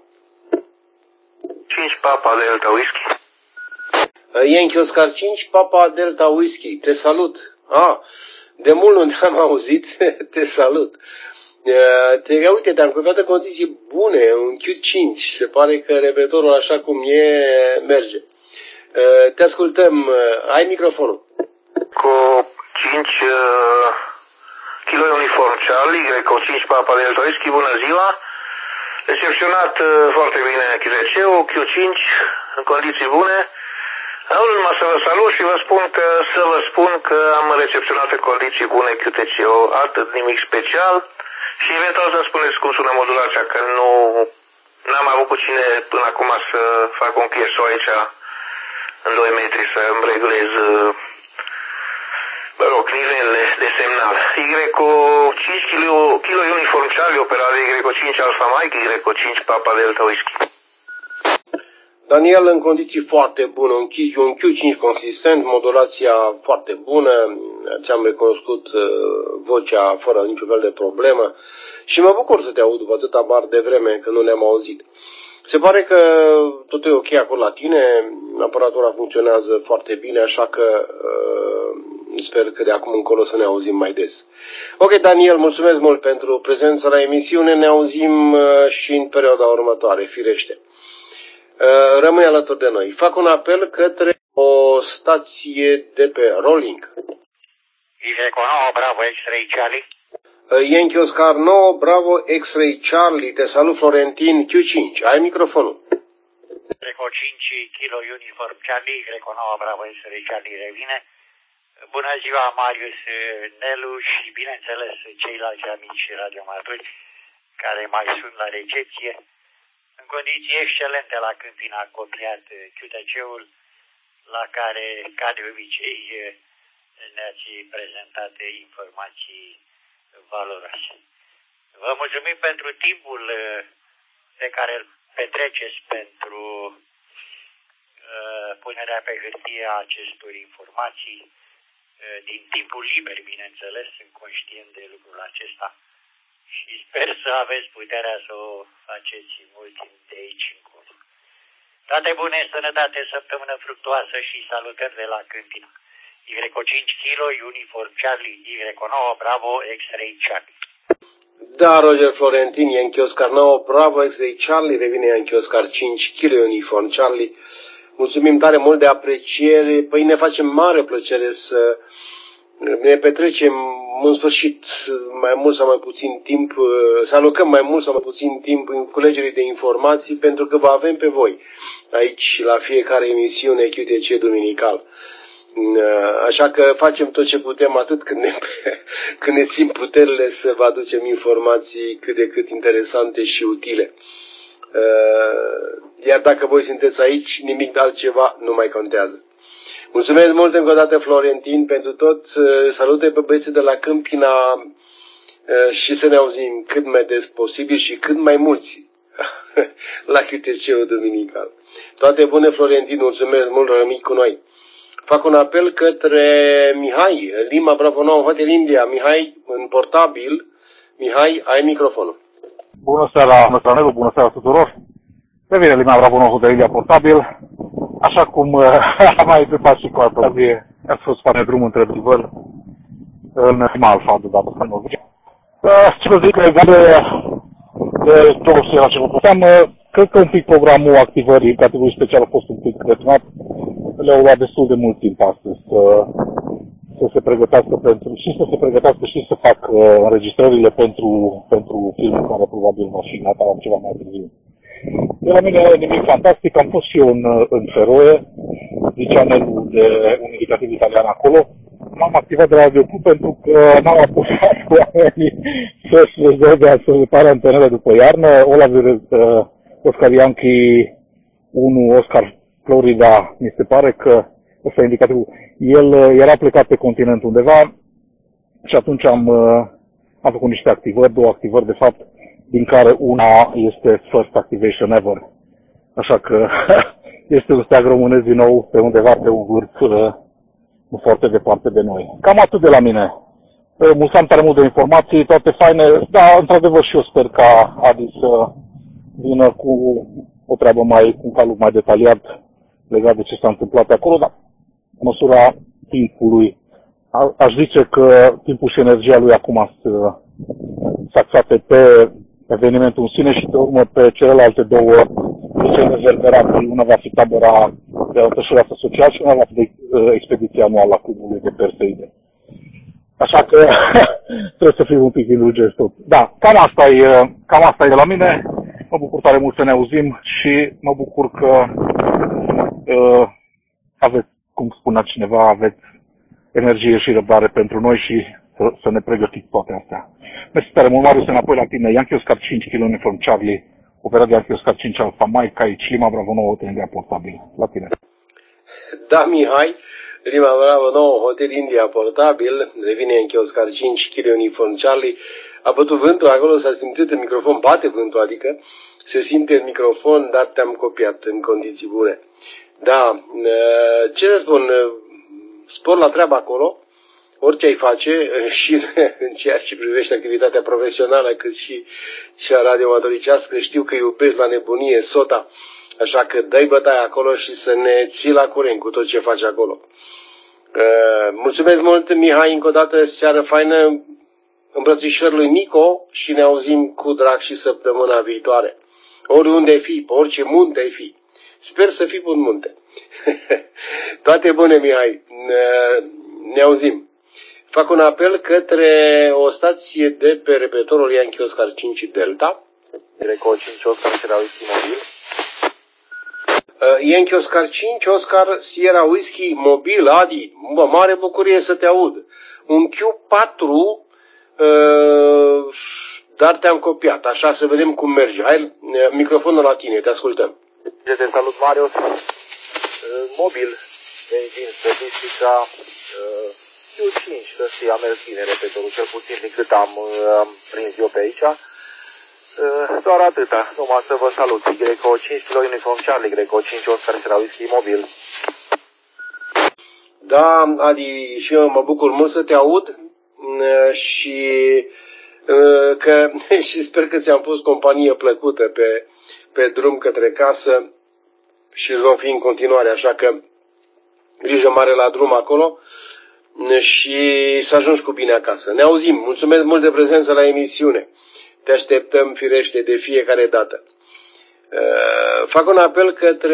5 Papa Delta Whisky. Yankee Oscar 5 Papa Delta Whisky. Te salut. De mult nu te-am auzit. Te salut. Uite, te-am copiat în condiții bune, un Q5. Se pare că repetorul așa cum e merge. Te ascultăm. Ai microfonul. Cu 5 kg uniform Charlie, cu 5 Papa Delta Whisky, bună ziua. Recepționat foarte bine QTC-ul, Q5, în condiții bune. Am urmat să vă salut și să vă spun că am recepționat în condiții bune QTC-ul, atât nimic special. Și eventual să-mi spuneți cum sună modulația, că n-am avut cu cine până acum să fac un PSO aici în 2 metri să îmi reglez nivelele de semnal. Y cu 5 kg uniform Charlie operat de Y cu 5 Alfa Mike, Y cu 5 Papa Delta Whisky. Daniel, în condiții foarte bune, un Q5 consistent, modulația foarte bună, ți-am recunoscut vocea fără niciun fel de problemă și mă bucur să te aud după atâta bar de vreme că nu ne-am auzit. Se pare că totul e ok acolo la tine, aparatura funcționează foarte bine, așa că sper că de acum încolo să ne auzim mai des. Ok, Daniel, mulțumesc mult pentru prezența la emisiune, ne auzim și în perioada următoare, firește. Rămâi alături de noi. Fac un apel către o stație de pe Rolling. Y9, Bravo, X-Ray Charlie. Yankee Oscar 9, Bravo, X-Ray Charlie. Te salut, Florentin, Q5. Ai microfonul. Y5 kg uniform Charlie, Y9, Bravo, X-Ray Charlie revine. Bună ziua, Marius, Nelu și, bineînțeles, ceilalți amici radioamatori care mai sunt la recepție. În condiții excelente la Câmpina, copiat QTC-ul, la care, ca de obicei, ne-ați prezentat informații valoroase. Vă mulțumim pentru timpul pe care îl petreceți pentru punerea pe hârtie a acestor informații din timpul liber, bineînțeles, sunt conștient de lucrul acesta. Și sper să aveți puterea să o faceți mult timp de aici încolo. Toate bune, sănătate, săptămână fructuoasă și salutări de la Câmpina. Y5 Kilo, Uniform Charlie, Y9, Bravo, X-Ray Charlie. Da, Roger Florentin, Yankee Oscar 9, Bravo, X-Ray Charlie, revine Yankee Oscar 5 Kilo, Uniform Charlie. Mulțumim tare mult de apreciere, păi ne face mare plăcere să ne petrecem în sfârșit mai mult sau mai puțin timp, să alocăm mai mult sau mai puțin timp în culegerii de informații, pentru că vă avem pe voi aici la fiecare emisiune QTC duminical. Așa că facem tot ce putem atât când ne țin puterile să vă aducem informații cât de cât interesante și utile. Iar dacă voi sunteți aici, nimic altceva nu mai contează. Mulțumesc mult încă o dată, Florentin, pentru tot. Salute pe băieții de la Câmpina și să ne auzim cât mai des posibil și cât mai mulți la QTC-ul duminical. Toate bune, Florentin, mulțumesc mult, rămâi cu noi. Fac un apel către Mihai, Lima Bravo 9, Hotel India. Mihai, în portabil. Mihai, ai microfonul. Bună seara, Nelu, bună seara tuturor. Revine Lima Bravo 9, Hotel India, portabil. Așa cum am mai întâmplat și cu altă ocazie, a fost pe drum între Duvăl în prima alfa de dată pe Norvegia. Ce vă zic, legat de la ce vă puteam, cred că un pic programul activării categorii speciale a fost un pic reținat. Le-au luat destul de mult timp astăzi să se pregătească și să facă înregistrările pentru filmul care probabil va fi gata ceva mai târziu. De la mine nimic fantastic, am fost și eu în Feroe, Liceanelul de un indicativ italian acolo. M-am activat de la Radio Club pentru că n-am apucat oamenii să-și dea să repare antenele după iarnă. Oscar Yankee 1, Oscar Florida, mi se pare că ăsta e indicativul. El era plecat pe continent undeva și atunci am făcut niște activări, două activări de fapt, din care una este First Activation Ever. Așa că este un steag românesc din nou pe undeva pe un vârf nu foarte departe de noi. Cam atât de la mine. Mulțumim tare mult de informații, toate faine. Da, într-adevăr și eu sper ca Adi să vină cu o treabă cu un calup mai detaliat legat de ce s-a întâmplat acolo, dar în măsura timpului aș zice că timpul și energia lui acum să axate pe evenimentul în sine și pe urmă pe celelalte două reverberate. Una va fi tabăra de alătășureasă social și una va fi de expediția anuală a clubului de Perseide. Așa că trebuie să fim un pic indulgenți tot. Da, cam asta e de la mine. Mă bucur tare mult să ne auzim și mă bucur că aveți, cum spunea cineva, aveți energie și răbdare pentru noi și să ne pregătiți toate astea. Mersi tare mult, Marius, înapoi la tine. Yankee Oscar 5 Kilo Uniform Charlie, operat de Yankee Oscar 5 Alpha Mike, aici, Lima Bravo 9, Hotel India portabil. La tine. Da, Mihai, Lima Bravo 9, Hotel India portabil, revine Yankee Oscar 5 Kilo Uniform Charlie. A bătut vântul acolo, s-a simțit în microfon, bate vântul, adică se simte în microfon, dar te-am copiat în condiții bune. Da, ce să spun, spor la treabă acolo, orice ai face, și în ceea ce privește activitatea profesională, cât și cea radioamatoricească, știu că iubesc la nebunie SOTA, așa că dai bătaie acolo și să ne ții la curent cu tot ce faci acolo. Mulțumesc mult, Mihai, încă o dată, seară faină, îmbrățișări lui Nico și ne auzim cu drag și săptămâna viitoare. Oriunde ai fi, pe orice munte ai fi. Sper să fii pe un munte. Toate bune, Mihai. Ne auzim. Fac un apel către o stație de pe repetorul Yankee Oscar 5 Delta. Reco 5 Oscar Sierra Whisky mobil. Yankee Oscar 5 Oscar Sierra Whisky mobil, Adi. Bă, mare bucurie să te aud. Un Q4, dar te-am copiat. Așa, să vedem cum merge. Hai, microfonul la tine, te ascultăm. Te salut, Marius. Mobil, benzin, statistica, Q5, să știi, a mers bine repetorul, cel puțin din cât am prins eu pe aici. Doar atâta, numai să vă salut. Greco 5 Kilo Uniform Charlie, Greco 5 Oscar Sierra Whisky mobil. Da, Adi, și eu mă bucur mult să te aud și și sper că ți-am pus companie plăcută pe drum către casă și vom fi în continuare, așa că grijă mare la drum acolo. și să ajungi cu bine acasă. Ne auzim. Mulțumesc mult de prezență la emisiune. Te așteptăm, firește, de fiecare dată. Fac un apel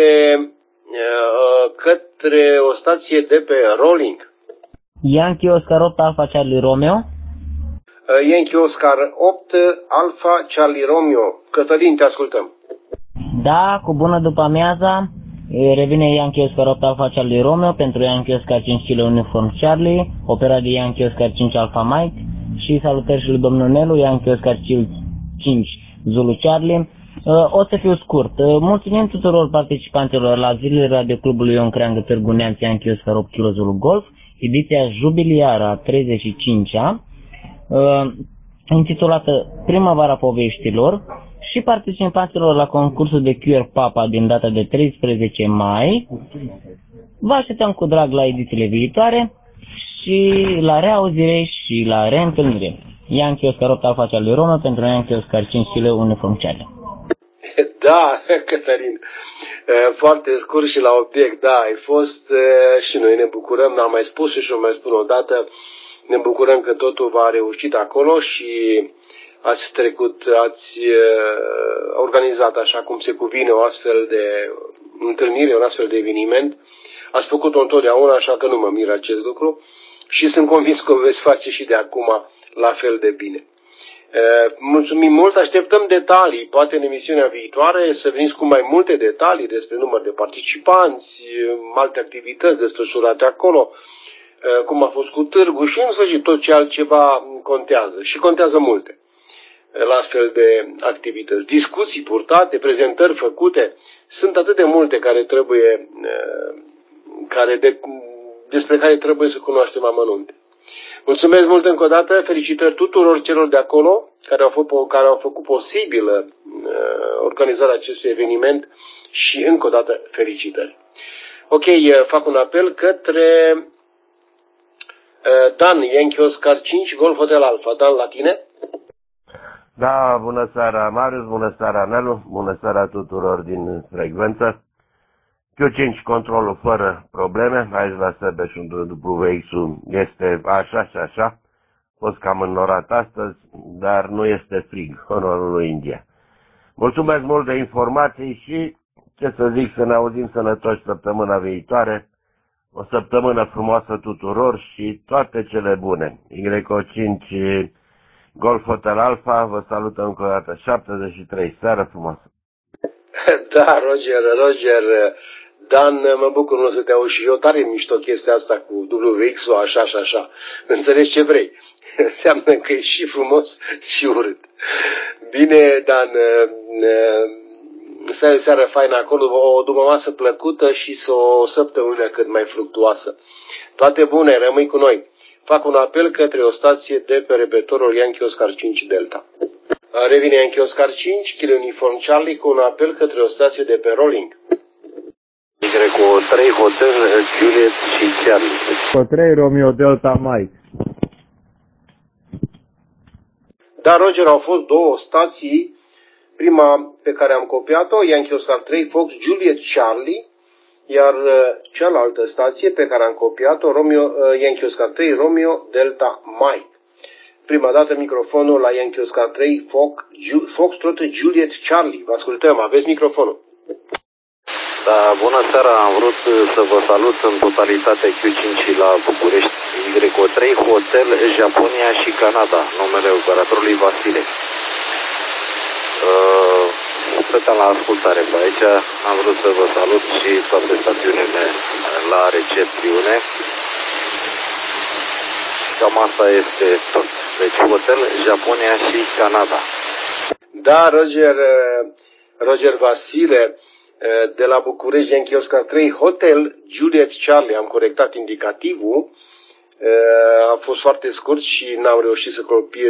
către o stație de pe Rolling. Yankee Oscar 8 Alpha Charlie Romeo. Yankee Oscar 8 Alpha Charlie Romeo. Cătălin, te ascultăm. Da, cu bună după amiaza. Revine Yankee Oscar 8 Alpha Charlie Romeo pentru Yankee Oscar 5 Kilo Uniform Charlie, opera de Yankee Oscar 5 Alpha Mike și salutări și lui domnul Nelu, Yankee Oscar 5 Zulu Charlie. O să fiu scurt. Mulțumim tuturor participanților la zilele Radio Clubului Ion Creangă Târgu Neamț Yankee Oscar 8 Kilo Zulu Golf, ediția jubiliară a 35-a, intitulată Primăvara Poveștilor, și participanților la concursul de QR Papa din data de 13 mai. Vă așteptăm cu drag la edițiile viitoare și la reauzire și la reîntâlnire. Yankee Oscar 8 Alpha Charlie Romeo pentru Yankee Oscar 5 Kilo Uniform Charlie. Da, Cătălin, foarte scurt și la obiect, da, ai fost și noi ne bucurăm, n-am mai spus și o mai spun o dată, ne bucurăm că totul va reușit acolo și ați organizat așa cum se cuvine o astfel de întâlnire, un astfel de eveniment. Ați făcut-o întotdeauna, așa că nu mă miră acest lucru și sunt convins că o veți face și de acum la fel de bine. Mulțumim mult, așteptăm detalii, poate în emisiunea viitoare să veniți cu mai multe detalii despre număr de participanți, alte activități desfășurate acolo, cum a fost cu târgul și în sfârșit tot ce altceva contează și contează multe la astfel de activități. Discuții purtate, prezentări făcute, sunt atât de multe despre care trebuie să cunoaștem amănunte. Mulțumesc mult încă o dată, felicitări tuturor celor de acolo care au făcut posibil organizarea acestui eveniment și încă o dată felicitări. Ok, fac un apel către Dan, Yankee Oscar 5, Golf Hotel Alpha. Dan, la tine? Da, bună seara Marius, bună seara Nelu, bună seara tuturor din frecvență. Q5, controlul fără probleme, aici la Sebeș unde WX-ul este așa și așa. A fost cam înnorat astăzi, dar nu este frig, onorul lui India. Mulțumesc mult de informații și, ce să zic, să ne auzim sănătoși săptămâna viitoare. O săptămână frumoasă tuturor și toate cele bune. Y5 Golf Hotel Alpha, vă salută încă o dată, 73, seară frumoasă. Da, Roger, Dan, mă bucur să te auzi și eu, tare mișto chestia asta cu WX-ul așa și așa. Înțelegi ce vrei? Înseamnă că e și frumos și urât. Bine, Dan, să ai o seară faină acolo, o după masă plăcută și o săptămână cât mai fructuoasă. Toate bune, rămâi cu noi. Fac un apel către o stație de pe repetorul Yankee Oscar 5 Delta. Revine Yankee Oscar 5, Kilo Uniform Charlie, cu un apel către o stație de pe Rolling. Y3 Hotel Juliet și Charlie. 3 Romeo Delta Mike. Da, Roger, au fost două stații. Prima pe care am copiat-o, Yankee Oscar 3 Fox Juliet Charlie, iar cealaltă stație pe care am copiat-o, Yankee Oscar 3 Romeo Delta Mike. Prima dată microfonul la Yankee Oscar 3 Foxtrot Juliet Charlie. Vă ascultăm, aveți microfonul. Da, bună seara, am vrut să vă salut în totalitate Q5 la București, Y3 Hotel Japonia și Canada, numele operatorului Vasile. Stăteam la ascultare pe aici, am vrut să vă salut și toate stațiunile la recepțiune. Cam asta este tot. Deci Hotel Japonia și Canada. Da, Roger Vasile, de la București, Yankee Oscar 3 Hotel Juliet Charlie. Am corectat indicativul. A fost foarte scurt și n-am reușit să copiez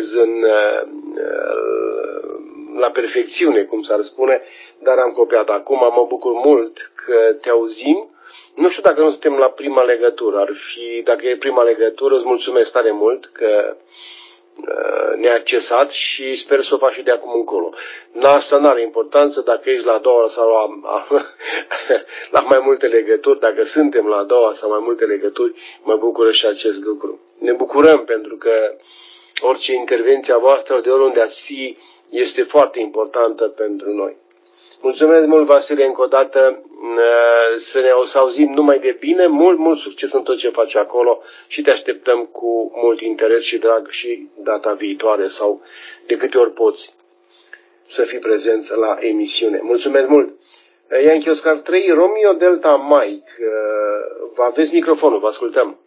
la perfecțiune, cum s-ar spune, dar am copiat. Acum mă bucur mult că te auzim. Nu știu dacă nu suntem la prima legătură. Dacă e prima legătură, îți mulțumesc tare mult că neaccesat și sper să o fac și de acum încolo. Asta nu are importanță dacă ești la a doua sau la mai multe legături, dacă suntem la a doua sau mai multe legături, mă bucură și acest lucru. Ne bucurăm pentru că orice intervenție a voastră, de oriunde ați fi, este foarte importantă pentru noi. Mulțumesc mult, Vasile, încă o dată, o să auzim numai de bine, mult succes în tot ce faci acolo și te așteptăm cu mult interes și drag și data viitoare sau de câte ori poți să fii prezent la emisiune. Mulțumesc mult! Yankee Oscar 3, Romeo Delta Mike, vă aveți microfonul, vă ascultăm.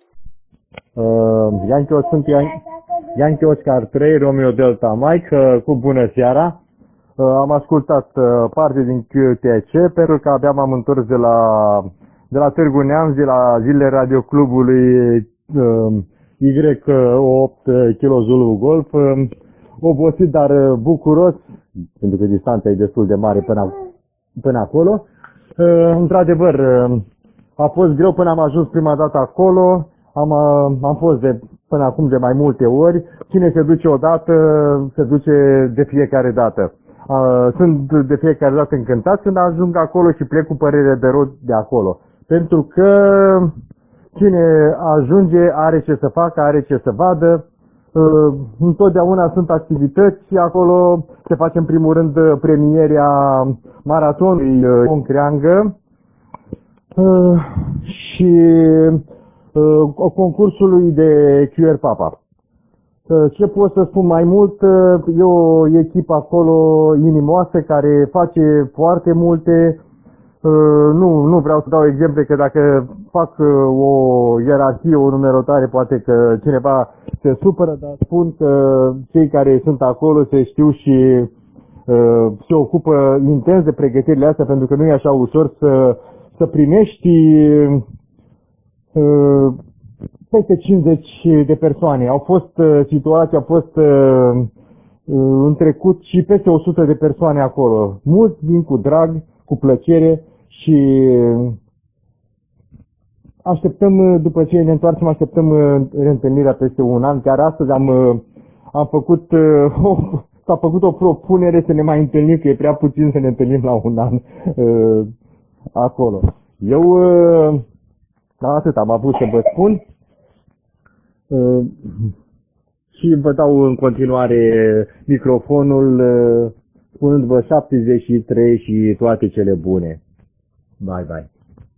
Yankee Oscar 3, Romeo Delta Mike, cu bună seara! Am ascultat parte din QTC pentru că abia m-am întors de la Târgu Neamț, de la zilele radioclubului Y8 Kilo Zulu Golf. Obosit, dar bucuros, pentru că distanța e destul de mare până acolo. Într-adevăr, a fost greu până am ajuns prima dată acolo. Am fost până acum de mai multe ori. Cine se duce odată, se duce de fiecare dată. Sunt de fiecare dată încântat când ajung acolo și plec cu părere de rău de acolo. Pentru că cine ajunge are ce să facă, are ce să vadă. Întotdeauna sunt activități și acolo se face în primul rând premierea maratonului Ion Creangă și concursului de QR Papa. Ce pot să spun mai mult? E o echipă acolo inimoasă care face foarte multe. Nu vreau să dau exemple că dacă fac o ierarhie, o numerotare, poate că cineva se supără, dar spun că cei care sunt acolo se știu și se ocupă intens de pregătirile astea, pentru că nu e așa ușor să primești peste 50 de persoane. Situația a fost în trecut și peste 100 de persoane acolo. Mulți vin cu drag, cu plăcere și așteptăm, după ce ne întoarcem, așteptăm reîntâlnirea peste un an. Chiar astăzi s-a făcut o propunere să ne mai întâlnim, că e prea puțin să ne întâlnim la un an acolo. Eu atât am avut să vă spun. Și vă dau în continuare microfonul spunându-vă 73 și toate cele bune. Bye, bye.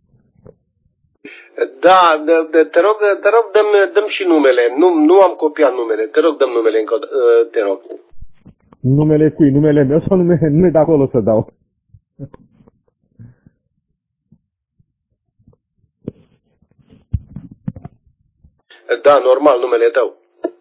Da, te rog, dăm și numele. Nu am copiat numele. Te rog, dăm numele încă, te rog. Numele cui? Numele meu sau numele de acolo să dau? Da, normal, numele tău.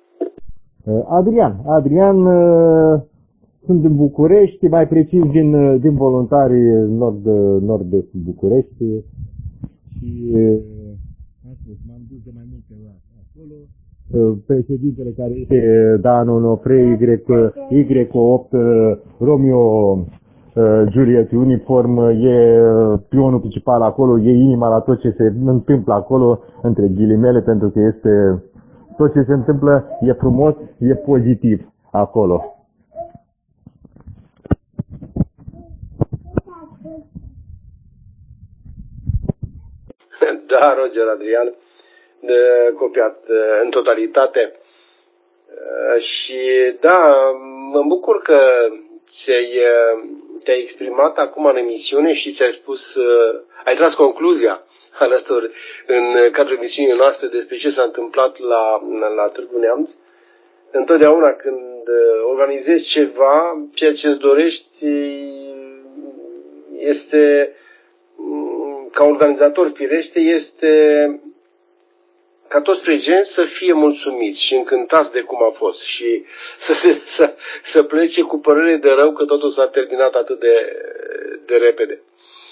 Adrian, sunt din București, mai precis din Voluntari nord de București și m-am dus de mai multe ori acolo. Președintele care este Dan Onofre Y8 Romeo Juliet Uniform e pionul principal acolo, e inima la tot ce se întâmplă acolo, între ghilimele, pentru că este tot ce se întâmplă e frumos, e pozitiv acolo. Da, Roger Adrian, copiat în totalitate. Și da, mă bucur că te-ai exprimat acum în emisiune și ți-ai spus, ai tras concluzia alături în cadrul emisiunii noastre despre ce s-a întâmplat la Târgu Neamț. Întotdeauna când organizezi ceva, ceea ce îți dorești este, ca organizator firește, este ca toți prezenți să fie mulțumiți și încântați de cum a fost și să plece cu părere de rău că totul s-a terminat atât de repede.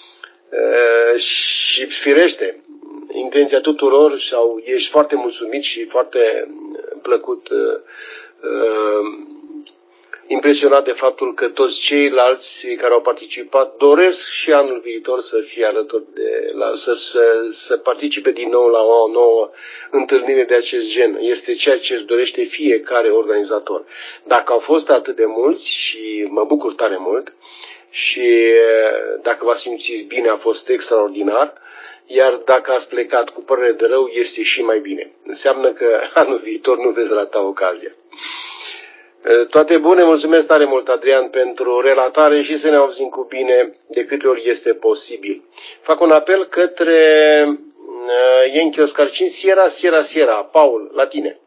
Și firește, intenția tuturor sau ești foarte mulțumit și foarte plăcut impresionat de faptul că toți ceilalți care au participat doresc și anul viitor să fie alături să participe din nou la o nouă întâlnire de acest gen. Este ceea ce își dorește fiecare organizator. Dacă au fost atât de mulți și mă bucur tare mult și dacă v-ați simțit bine a fost extraordinar, iar dacă ați plecat cu părere de rău este și mai bine. Înseamnă că anul viitor nu veți rata ocazia. Toate bune, mulțumesc tare mult, Adrian, pentru relatare și să ne auzim cu bine de câte ori este posibil. Fac un apel către Yankee Oscar 5, Sierra, Paul, la tine.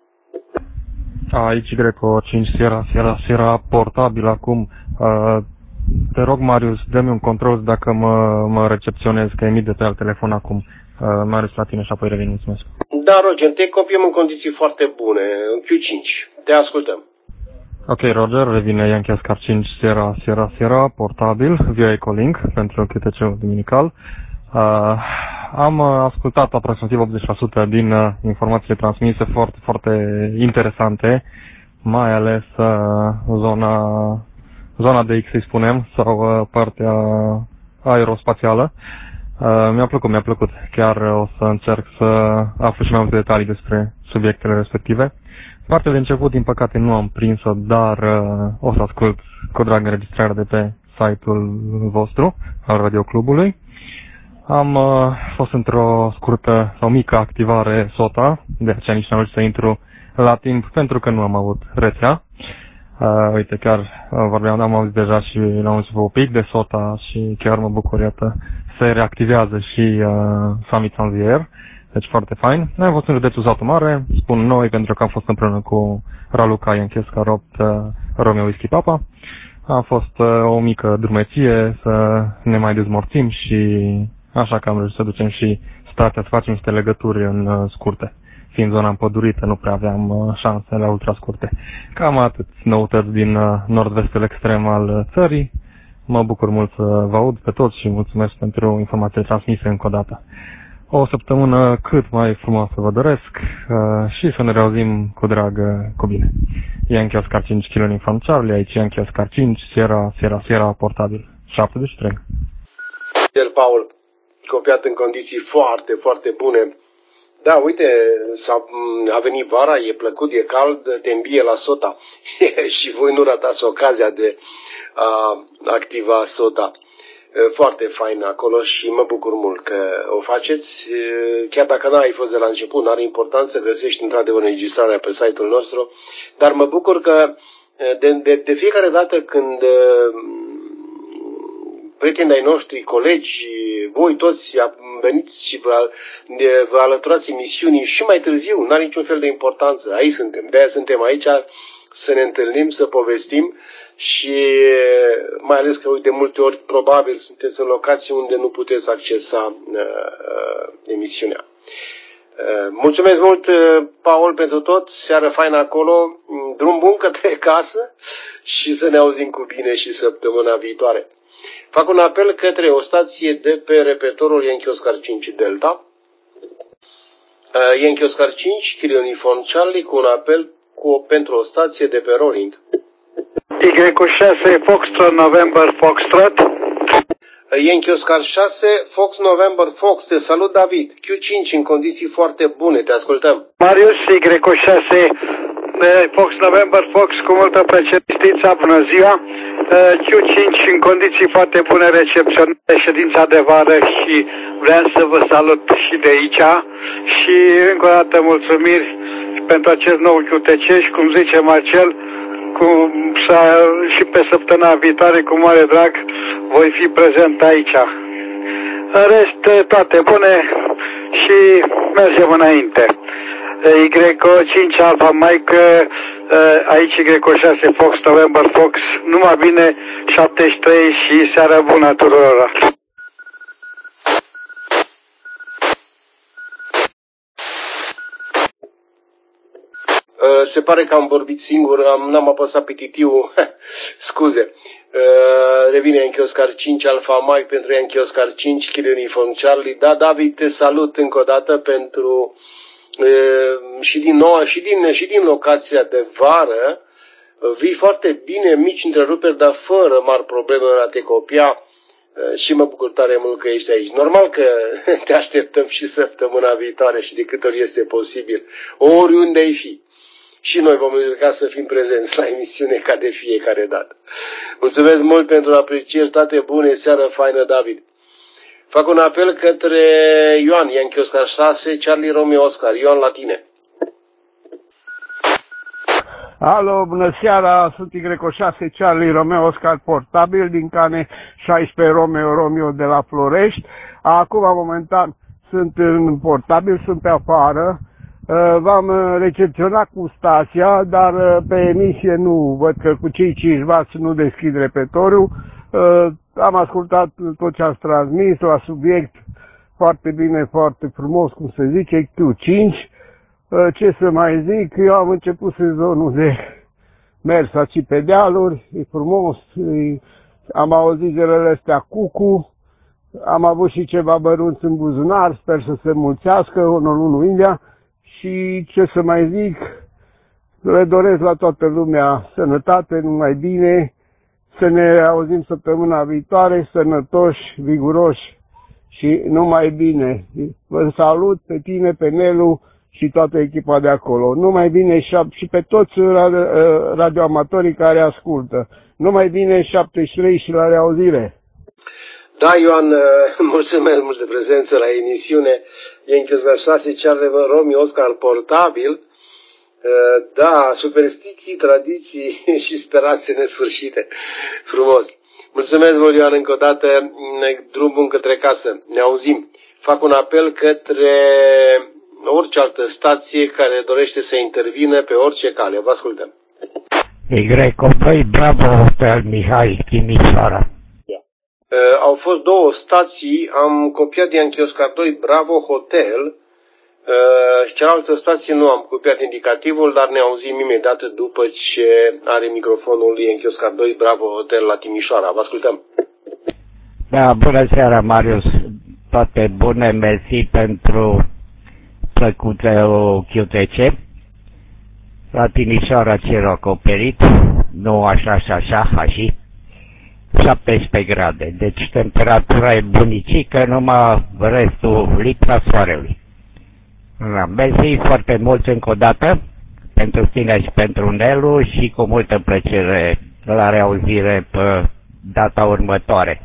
Aici Greco 5, Sierra, portabil acum. Te rog, Marius, dă-mi un control dacă mă recepționez, că emit de pe alt telefon acum. Marius, la tine și apoi revin, mulțumesc. Da, Roger, te copiem în condiții foarte bune, în Q5. Te ascultăm. Ok, Roger, revine Yankee Oscar 5, Sierra, portabil, via Ecolink, pentru QTC-ul duminical. Am ascultat aproximativ 80% din informațiile transmise, foarte, foarte interesante, mai ales zona de X, să spunem, sau partea aerospațială. Mi-a plăcut. Chiar o să încerc să aflu și mai multe detalii despre subiectele respective. Partea de început, din păcate, nu am prins-o, dar o să ascult cu drag înregistrarea de pe site-ul vostru, al Radioclubului. Am fost într-o scurtă sau mică activare SOTA, de aceea nici n-am reușit să intru la timp, pentru că nu am avut rețea. Uite, chiar am auzit deja și la un pic de SOTA și chiar mă bucur, iată, se reactivează și Summit on the Air, deci foarte fain. Noi am fost în județul Satu Mare, spun noi pentru că am fost împreună cu Raluca, Yankee Oscar 8, Romeo Whisky Papa. A fost o mică drumeție să ne mai dezmorțim și așa că am reușit să ducem și stația, să facem niște legături în scurte. Fiind zona împădurită, nu prea aveam șansele ultra scurte. Cam atât, noutăți din nord-vestul extrem al țării. Mă bucur mult să vă aud pe toți și mulțumesc pentru informațiile transmise încă o dată. O săptămână cât mai frumoasă vă doresc și să ne reauzim cu drag cu bine. Yankee Oscar 5 Kilo Uniform Charlie, aici Yankee Oscar 5, Sierra, portabil, 73. Paul, copiat în condiții foarte, foarte bune. Da, uite, a venit vara, e plăcut, e cald, te îmbie la SOTA și voi nu ratați ocazia de a activa SOTA. Foarte fain acolo și mă bucur mult că o faceți. Chiar dacă n-ai fost de la început, n-are importanță, găsești într-adevăr înregistrarea pe site-ul nostru, dar mă bucur că de fiecare dată când prietenii ai noștri, colegi, voi toți veniți și vă alăturați emisiunii și mai târziu, n-are niciun fel de importanță. Aici suntem, de-aia suntem aici să ne întâlnim, să povestim și mai ales că de multe ori probabil sunteți în locații unde nu puteți accesa emisiunea. Mulțumesc mult, Paul, pentru tot, seară faină acolo, drum bun către casă și să ne auzim cu bine și săptămâna viitoare. Fac un apel către o stație de pe repetorul Yankee Oscar 5 Delta, Yankee Oscar 5, Kilo Uniform Charlie, cu un apel pentru o stație de pe Roring. Y6 Foxtrot November Foxtrot. Yankee Oscar 6, Fox November Fox, te salut David, Q5 în condiții foarte bune, te ascultăm. Marius Y6 Fox November Fox, cu multă plăcere, bună ziua. Q5 în condiții foarte bune, recepționare ședința de vară și vreau să vă salut și de aici și încă o dată mulțumiri pentru acest nou QTC și cum zice Marcel, și pe săptămâna viitoare cu mare drag voi fi prezent aici. În rest, toate bune și mergem înainte. Y5 Alpha Mike, aici Y6 Fox November Fox, numai bine, 73 și seara bună tuturor. Se pare că am vorbit singur, n-am apăsat pe titiu, scuze. Revine Yankee Oscar 5 Alpha Mike pentru Yankee Oscar 5 Kilo Uniform Charlie. Da, David, te salut încă o dată pentru și din locația de vară Vii foarte bine, mici întreruperi, dar fără mari probleme în a te copia și mă bucur tare mult că ești aici. Normal că te așteptăm și săptămâna viitoare și de câte ori este posibil, oriunde ai fi. Și noi vom încerca să fim prezenți la emisiune ca de fiecare dată. Mulțumesc mult pentru aprecieri, toate bune, seară faină, David. Fac un apel către Ioan, Yankee Oscar 6, Charlie Romeo Oscar. Ioan, la tine. Alo, bună seara, sunt Y6 Charlie Romeo Oscar portabil din Cane 16 Romeo de la Florești. Acum, momentan, sunt în portabil, sunt pe afară. V-am recepționat cu stația, dar pe emisie nu văd că cu cei 5W nu deschid repertoriu. Am ascultat tot ce ați transmis la subiect foarte bine, foarte frumos, cum se zice, Q5. Ce să mai zic, eu am început sezonul de mers aici pe dealuri, e frumos, am auzit zilele astea cucu, am avut și ceva bărunți în buzunar, sper să se mulțească, Honor 1 India, și ce să mai zic, le doresc la toată lumea sănătate, numai bine, să ne auzim săptămâna viitoare, sănătoși, viguroși și numai bine. Vă salut pe tine, pe Nelu și toată echipa de acolo. Numai bine și pe toți radioamatorii care ascultă. Numai bine 73 și la reauzire. Da, Ioan, mulțumesc mult de prezență la emisiune. Yankee Oscar 6, Charlie Romeo Oscar portabil. Da, superstiții, tradiții și speranțe nesfârșite. Frumos. Mulțumesc mult, Ioan, încă o dată. Drum bun către casă. Ne auzim. Fac un apel către orice altă stație care dorește să intervină pe orice cale. Vă ascultăm. Y2 Bravo Hotel Mihai, Timișoara. Au fost două stații, am copiat Yankee Oscar 2 Bravo Hotel și cealaltă stație nu am copiat indicativul, dar ne auzim imediat după ce are microfonul Yankee Oscar 2 Bravo Hotel la Timișoara. Vă ascultăm. Da, bună seara, Marius. Toate bune, mersi pentru plăcute o QTC. La Timișoara cer acoperit, nu așa, 17 grade, deci temperatura e bunicică, numai restul lipsa soarelui. Mersi foarte mult încă o dată pentru tine și pentru Nelu și cu multă plăcere la reauzire pe data următoare.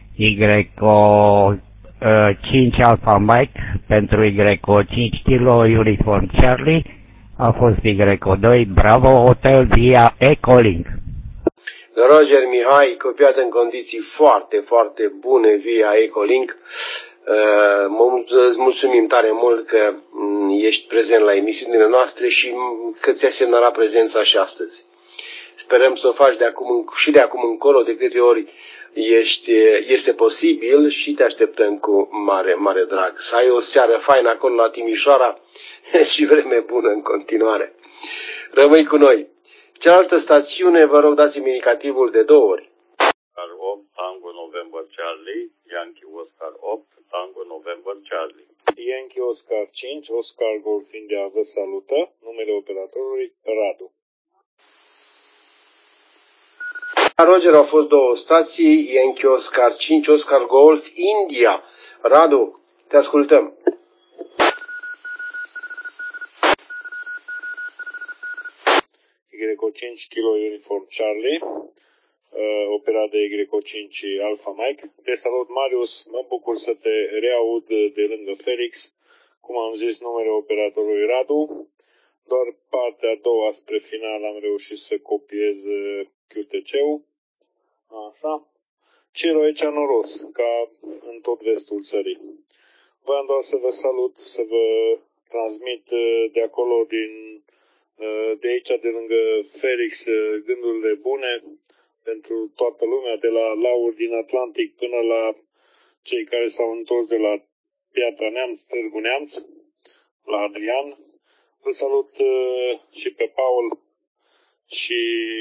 Y5 Alpha Mike pentru Y5 Kilo Uniform Charlie a fost Y2 Bravo Hotel via Ecolink. Roger Mihai, copiat în condiții foarte, foarte bune via Ecolink. Îți mulțumim tare mult că ești prezent la emisiunile noastre și că ți-a semnalat prezența și astăzi. Sperăm să o faci de acum încolo, de câte ori este posibil și te așteptăm cu mare, mare drag. Să ai o seară faină acolo la Timișoara și vreme bună în continuare. Rămâi cu noi. Cealaltă stațiune, vă rog, dați-mi indicativul de 2 ori. Oscar 8, Tango November Charlie, Yankee Oscar 8, Tango November Charlie. Yankee Oscar 5, Oscar Golf India vă salută, numele operatorului Radu. Roger, au fost două stații, Yankee Oscar 5, Oscar Golf India. Radu, te ascultăm. Y5 Kilo Uniform Charlie, operat de Y5 Alpha Mike. Te salut, Marius, mă bucur să te reaud de lângă Felix. Cum am zis, numele operatorului Radu. Doar partea a doua spre final am reușit să copiez QTC-ul. Așa. Ciro e noros, ca în tot vestul țării. Vreau doar să vă salut, să vă transmit de acolo, de aici, de lângă Felix, gândurile bune pentru toată lumea, de la Laur din Atlantic până la cei care s-au întors de la Piatra Neamț, Târgu Neamț, la Adrian. Vă salut și pe Paul și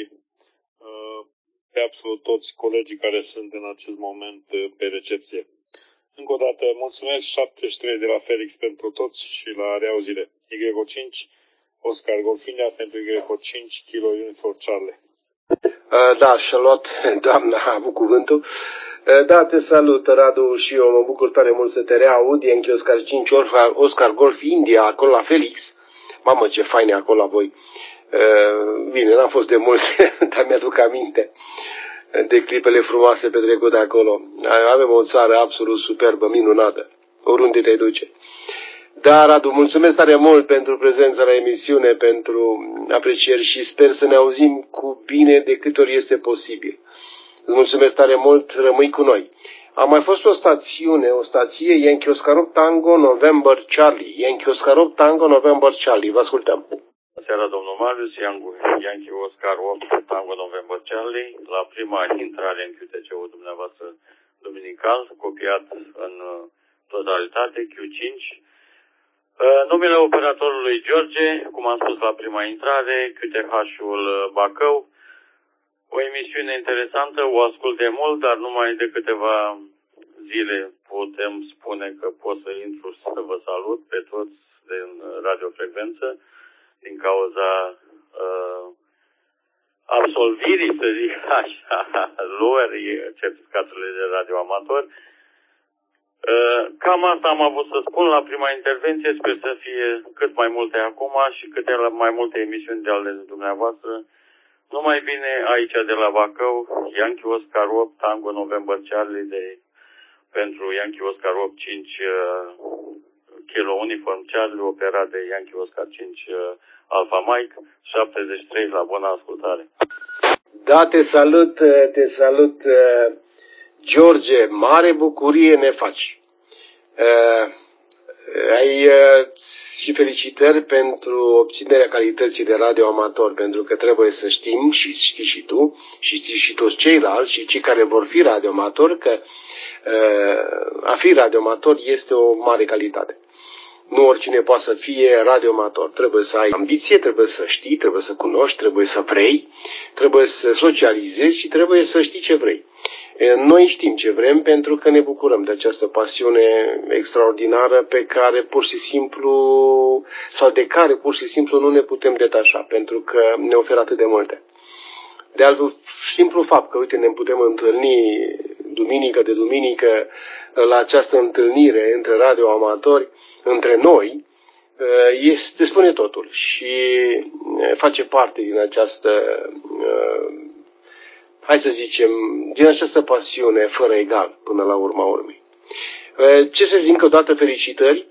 pe absolut toți colegii care sunt în acest moment pe recepție. Încă o dată, mulțumesc 73 de la Felix pentru toți și la reauzire. Y5 Oscar Golf India pentru Greco 5 Kilo Uniform Charlie. Da, și-a luat, doamna a avut cuvântul. Da, te salut, Radu, și eu mă bucur tare mult să te reaud. E în Oscar 5 Oscar Golf India, acolo la Felix. Mamă, ce fain e acolo la voi. Bine, n-am fost de mult, dar mi-aduc aminte de clipele frumoase petrecute acolo. Avem o țară absolut superbă, minunată, oriunde te duce. Da, Radu, mulțumesc tare mult pentru prezența la emisiune, pentru aprecieri și sper să ne auzim cu bine de câte ori este posibil. Îți mulțumesc tare mult, rămâi cu noi. A mai fost o stație, Yankee Oscar 8 Tango November Charlie. Yankee Oscar 8 Tango November Charlie. Vă ascultăm. Seara, domnul Marius, Yankee Oscar 8 Tango November Charlie. La prima intrare în QTC-ul dumneavoastră duminical, copiat în totalitate, Q5. Numele operatorului George, cum am spus la prima intrare, QTH-ul Bacău. O emisiune interesantă, o ascult de mult, dar numai de câteva zile putem spune că pot să intru să vă salut pe toți din radiofrecvență, din cauza absolvirii, să zic așa, luării certificatului de radioamator. Cam asta am avut să spun la prima intervenție, sper să fie cât mai multe acum și câte mai multe emisiuni de ale dumneavoastră. Numai bine aici de la Bacău, Yankee Oscar 8 Tango November Charlie pentru Yankee Oscar 8 5 Kilo Uniform Charlie, operat de Yankee Oscar 5 Alpha Mike, 73, la bună ascultare. Da, te salut, George, mare bucurie ne faci. Și felicitări pentru obținerea calității de radioamator, pentru că trebuie să știm, și știi și tu, și știi și toți ceilalți, și cei care vor fi radioamatori, că a fi radioamator este o mare calitate. Nu oricine poate să fie radioamator. Trebuie să ai ambiție, trebuie să știi, trebuie să cunoști, trebuie să vrei, trebuie să socializezi și trebuie să știi ce vrei. Noi știm ce vrem pentru că ne bucurăm de această pasiune extraordinară pe care pur și simplu, sau de care pur și simplu nu ne putem detașa, pentru că ne oferă atât de multe. De altfel, simplu fapt că, uite, ne putem întâlni duminică de duminică la această întâlnire între radioamatori, între noi, se spune totul și face parte din această, hai să zicem, din această pasiune fără egal până la urma urmei. Ce să zic încă o dată, felicitări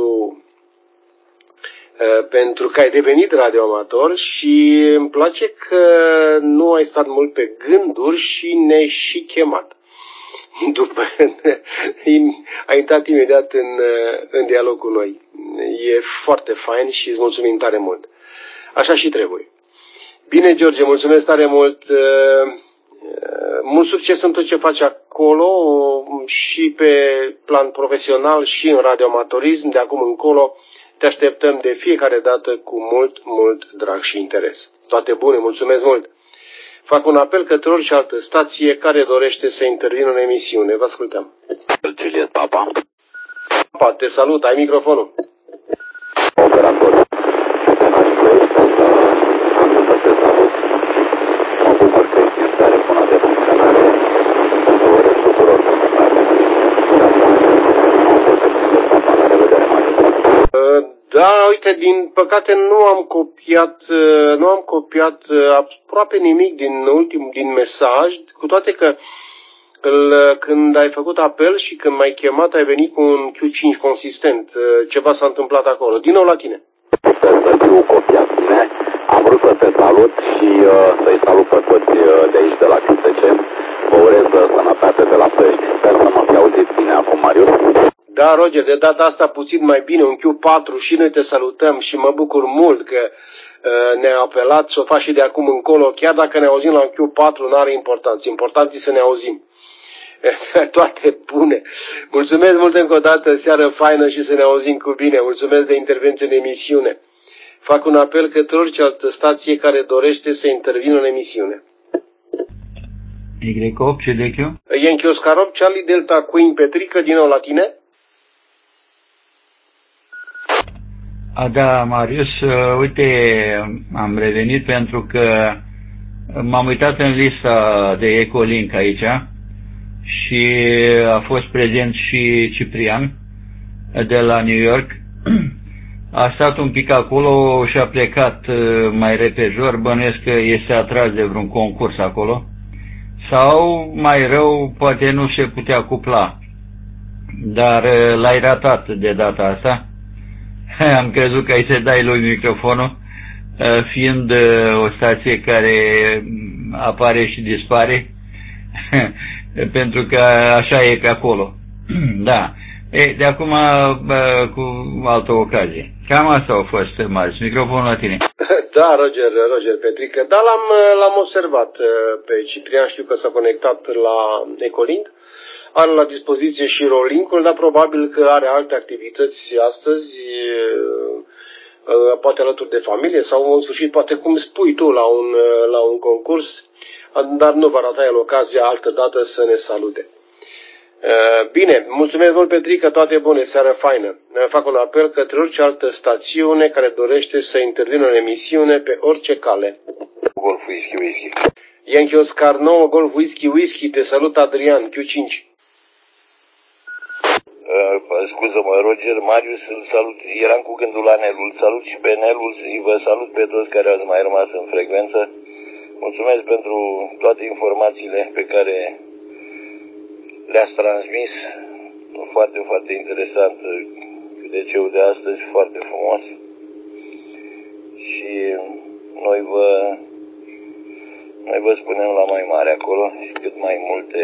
pentru că ai devenit radioamator și îmi place că nu ai stat mult pe gânduri și ne-ai și chemat. După ai intrat imediat în dialog cu noi. E foarte fain și îți mulțumim tare mult. Așa și trebuie. Bine, George, mulțumesc tare mult. Mult succes în tot ce faci acolo și pe plan profesional și în radioamatorism. De acum încolo te așteptăm de fiecare dată cu mult, mult drag și interes. Toate bune, mulțumesc mult. Fac un apel către orice altă stație care dorește să intervină în emisiune. Vă ascultăm. Juliet Papa. Papa, te salut, ai microfonul. Operator. Mă bucur că ești în stare bună de funcționare. Să urez tuturor Da, uite, din păcate nu am copiat aproape nimic din mesaj, cu toate că când ai făcut apel și când m-ai chemat, ai venit cu un Q5 consistent. Ceva s-a întâmplat acolo. Din nou la tine. Sper să fiu copiat bine. Am vrut să te salut și să-i salut pe toți de aici, de la QTC. Vă urez sănătate de la Ploiești. Sper să mă fi auzit bine acum, Marius. Da, Roger, de data asta puțin mai bine, un Q4 și noi te salutăm și mă bucur mult că ne-a apelat să o faci și de acum încolo. Chiar dacă ne auzim la un Q4, nu are importanță. Important e să ne auzim. Toate bune. Mulțumesc mult încă o dată, seară faină și să ne auzim cu bine. Mulțumesc de intervenție în emisiune. Fac un apel către orice altă stație care dorește să intervină în emisiune. Y8, CDQ? Yankee Oscar 8, Charlie Delta Queen Petrică, din nou la tine. Da, Marius, uite, am revenit pentru că m-am uitat în lista de Ecolink aici și a fost prezent și Ciprian de la New York. A stat un pic acolo și a plecat mai repejor, bănuiesc că este atras de vreun concurs acolo. Sau, mai rău, poate nu se putea cupla. Dar l-ai ratat de data asta. Am crezut că ai să dai lui microfonul, fiind o stație care apare și dispare, pentru că așa e pe acolo. Da. De acum, cu altă ocazie. Cam asta a fost, Marius. Microfonul la tine. Da, Roger Petrică. Da, l-am observat pe Ciprian, știu că s-a conectat la Ecolink. Are la dispoziție și Rolink-ul, dar probabil că are alte activități astăzi, poate alături de familie sau în sfârșit, poate cum spui tu, la un concurs, dar nu va rata el ocazia altă dată să ne salute. Bine, mulțumesc mult, Petrică, toate bune, seară faină. Fac un apel către orice altă stațiune care dorește să intervină în emisiune pe orice cale. Golf Whisky. Yankee Oscar 9, Golf Whisky, te salut Adrian, Q5. Scuză-mă, Roger, Marius, îl salut, eram cu gândul la Nelu, îl salut și pe Nelu, vă salut pe toți care ați mai rămas în frecvență. Mulțumesc pentru toate informațiile pe care le-ați transmis. Foarte, foarte interesant QDC-ul de astăzi, foarte frumos. Și noi vă spunem la mai mare acolo și cât mai multe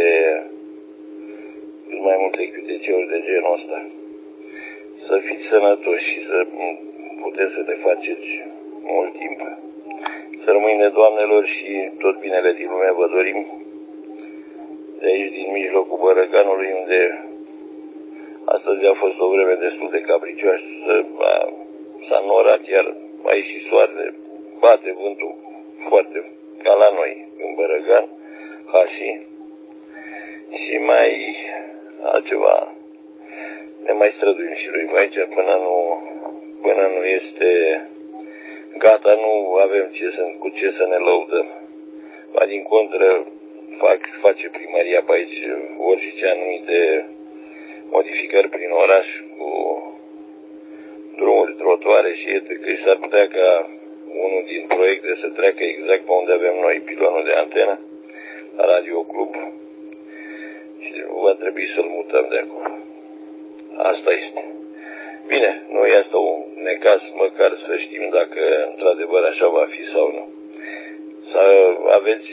QDC-uri de genul ăsta. Să fiți sănătoși și să puteți să le faceți mult timp. Să rămâne, Doamnelor, și tot binele din lume vă dorim. De aici, din mijlocul Bărăganului, unde astăzi a fost o vreme destul de capricioasă, s-a înnorat, iar mai și soarele, bate vântul foarte ca la noi în Bărăgan, și mai altceva. Ne mai străduim și noi aici până nu este gata, nu avem cu ce să ne lăudăm. Ba din contră, face primăria pe aici orice anumite modificări prin oraș cu drumuri, trotuare și etc. Și s-ar putea ca unul din proiecte să treacă exact pe unde avem noi pilonul de antenă, la Radio Club, și va trebui să-l mutăm de acolo. Asta este. Bine, nu e asta un necaz, măcar să știm dacă într-adevăr așa va fi sau nu. Să aveți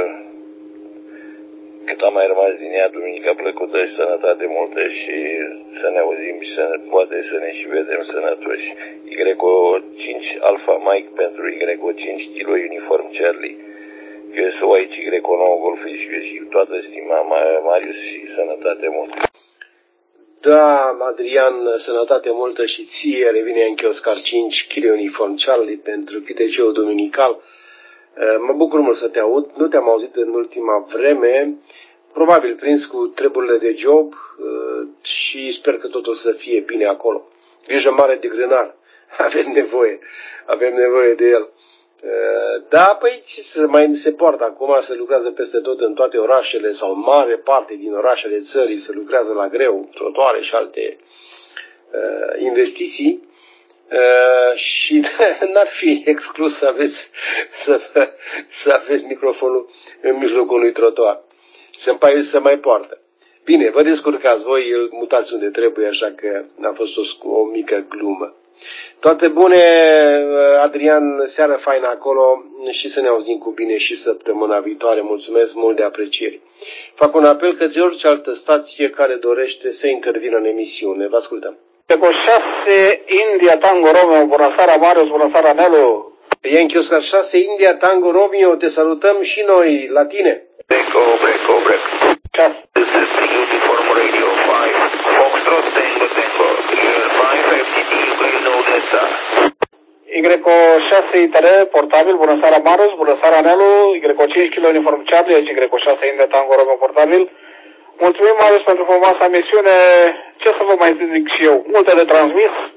cât a mai rămas din ea, duminica plăcută și sănătate multă și să ne auzim și poate să ne și vedem sănătoși. YO5 Alpha Mike pentru YO5 Kilo Uniform Charlie. QSO aici YO9 Golf și toată stima, Marius, și sănătate multă. Da, Adrian, sănătate multă și ție, revine Yankee Oscar 5 Kilo Uniform Charlie pentru QTC-ul dominical. Mă bucur mult să te aud, nu te-am auzit în ultima vreme, probabil prins cu treburile de job și sper că totul să fie bine acolo. Grijă mare de grânar, avem nevoie de el. Da, păi ce să mai se poartă acum, se lucrează peste tot în toate orașele sau în mare parte din orașele țării, se lucrează la greu, trotuare și alte investiții. Și n-ar fi exclus să aveți microfonul în mijlocul unui trotuar. Să mai poartă. Bine, vă descurcați voi, îl mutați unde trebuie, așa că a fost o mică glumă. Toate bune, Adrian, seară faină acolo și să ne auzim cu bine și săptămâna viitoare. Mulțumesc mult de apreciere. Fac un apel către orice altă stație care dorește să intervină în emisiune. Vă ascultăm. Cu 6 India Tango Romeo, bună seara Marius, bună seara Nelu. Yankee Oscar 6 India Tango Romeo, te salutăm și noi, la tine. Break. This is the Uniform Radio 5, Foxtrot Tango, YR5FTP, you know that. YO6 ITR, portabil, bună seara Marius, bună seara Nelu, YO5 Kilo Uniform Charlie, aici YO6 India Tango Romeo, portabil. Mulțumim, Marius, pentru frumoasa misiune. Ce să vă mai zic și eu? Multe de transmis.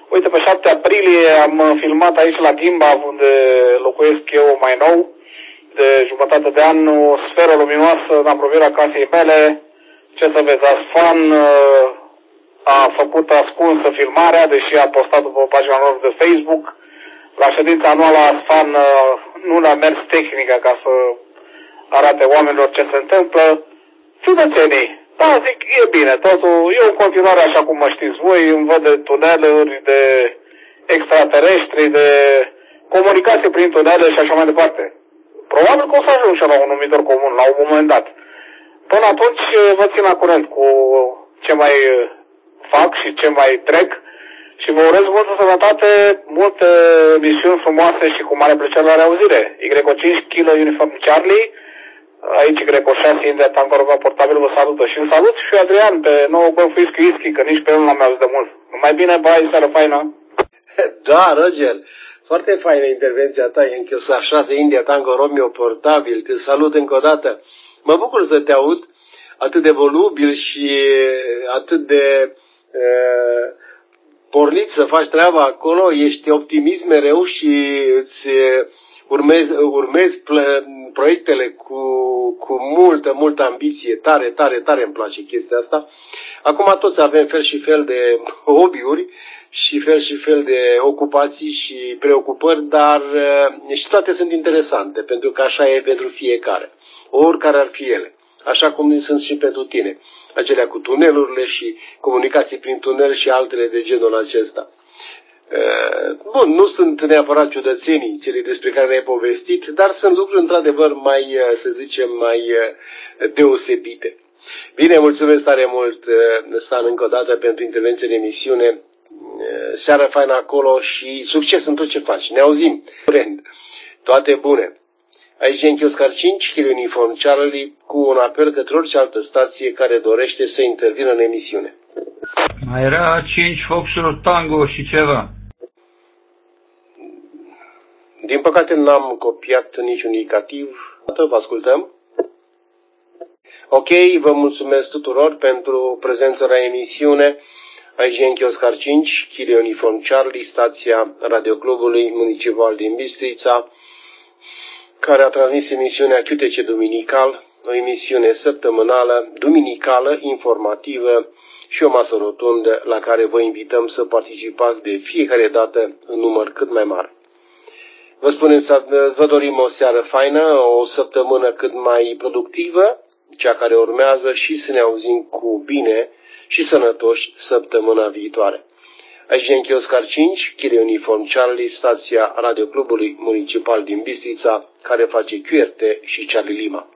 Uite, pe 7 aprilie am filmat aici la Gimbav, unde locuiesc eu mai nou, de jumătate de an, o sferă luminoasă în apropierea casei mele. Ce să vezi, Asfan a făcut ascunsă filmarea, deși a postat-o pe pagina lor de Facebook. La ședința anuală a Asfan nu le-a mers tehnica ca să arate oamenilor ce se întâmplă. Ciudățenii. Da, zic, e bine, totul e în continuare așa cum mă știți voi, îmi văd de tuneluri, de extraterestri, de comunicație prin tunele și așa mai departe. Probabil că o să ajung și la un numitor comun, la un moment dat. Până atunci vă țin la curent cu ce mai fac și ce mai trec și vă urez multă sănătate, multe misiuni frumoase și cu mare plăcere la reauzire. Y5 Kilo Uniform Charlie, aici Y6 India Tango Romeo Portabil vă salută și îl salut și Adrian pe nou Golf Whisky, că nici pe el nu l-am auzit de mult. Numai bine, bai, seară faină! Da, Roger, foarte faină intervenția ta, Y6 India Tango Romeo Portabil, te salut încă o dată. Mă bucur să te aud atât de volubil și atât de pornit să faci treaba acolo, ești optimist mereu și îți urmezi proiectele cu multă ambiție, tare îmi place chestia asta. Acum toți avem fel și fel de hobby-uri și fel de ocupații și preocupări, dar și toate sunt interesante, pentru că așa e pentru fiecare, oricare ar fi ele, așa cum sunt și pentru tine, acelea cu tunelurile și comunicații prin tunel și altele de genul acesta. Bun, nu sunt neapărat ciudățenii cele despre care le-ai povestit, dar sunt lucruri într-adevăr mai, să zicem, mai deosebite. Bine, mulțumesc tare mult, Stan, încă o dată pentru intervenție în emisiune. Seară faină acolo și succes în tot ce faci. Ne auzim. Toate bune. Aici e Oscar 5, Kilo Uniform Charlie, cu un apel către orice altă stație care dorește să intervină în emisiune. Mai era 5 Foxtrot Tango și ceva. Din păcate n-am copiat niciun indicativ. Vă ascultăm. Ok, vă mulțumesc tuturor pentru prezența la emisiune. Aici e Oscar 5, Kilo Uniform Charlie, stația Radioclubului Municipal din Bistrița, care a transmis emisiunea QTC Duminical, o emisiune săptămânală, duminicală, informativă și o masă rotundă la care vă invităm să participați de fiecare dată în număr cât mai mare. Vă dorim o seară faină, o săptămână cât mai productivă, cea care urmează, și să ne auzim cu bine și sănătoși săptămâna viitoare. Aici e Oscar 5, Kilo Uniform Charlie, stația Radioclubului Municipal din Bistrița, care face QRT și Charlie Lima.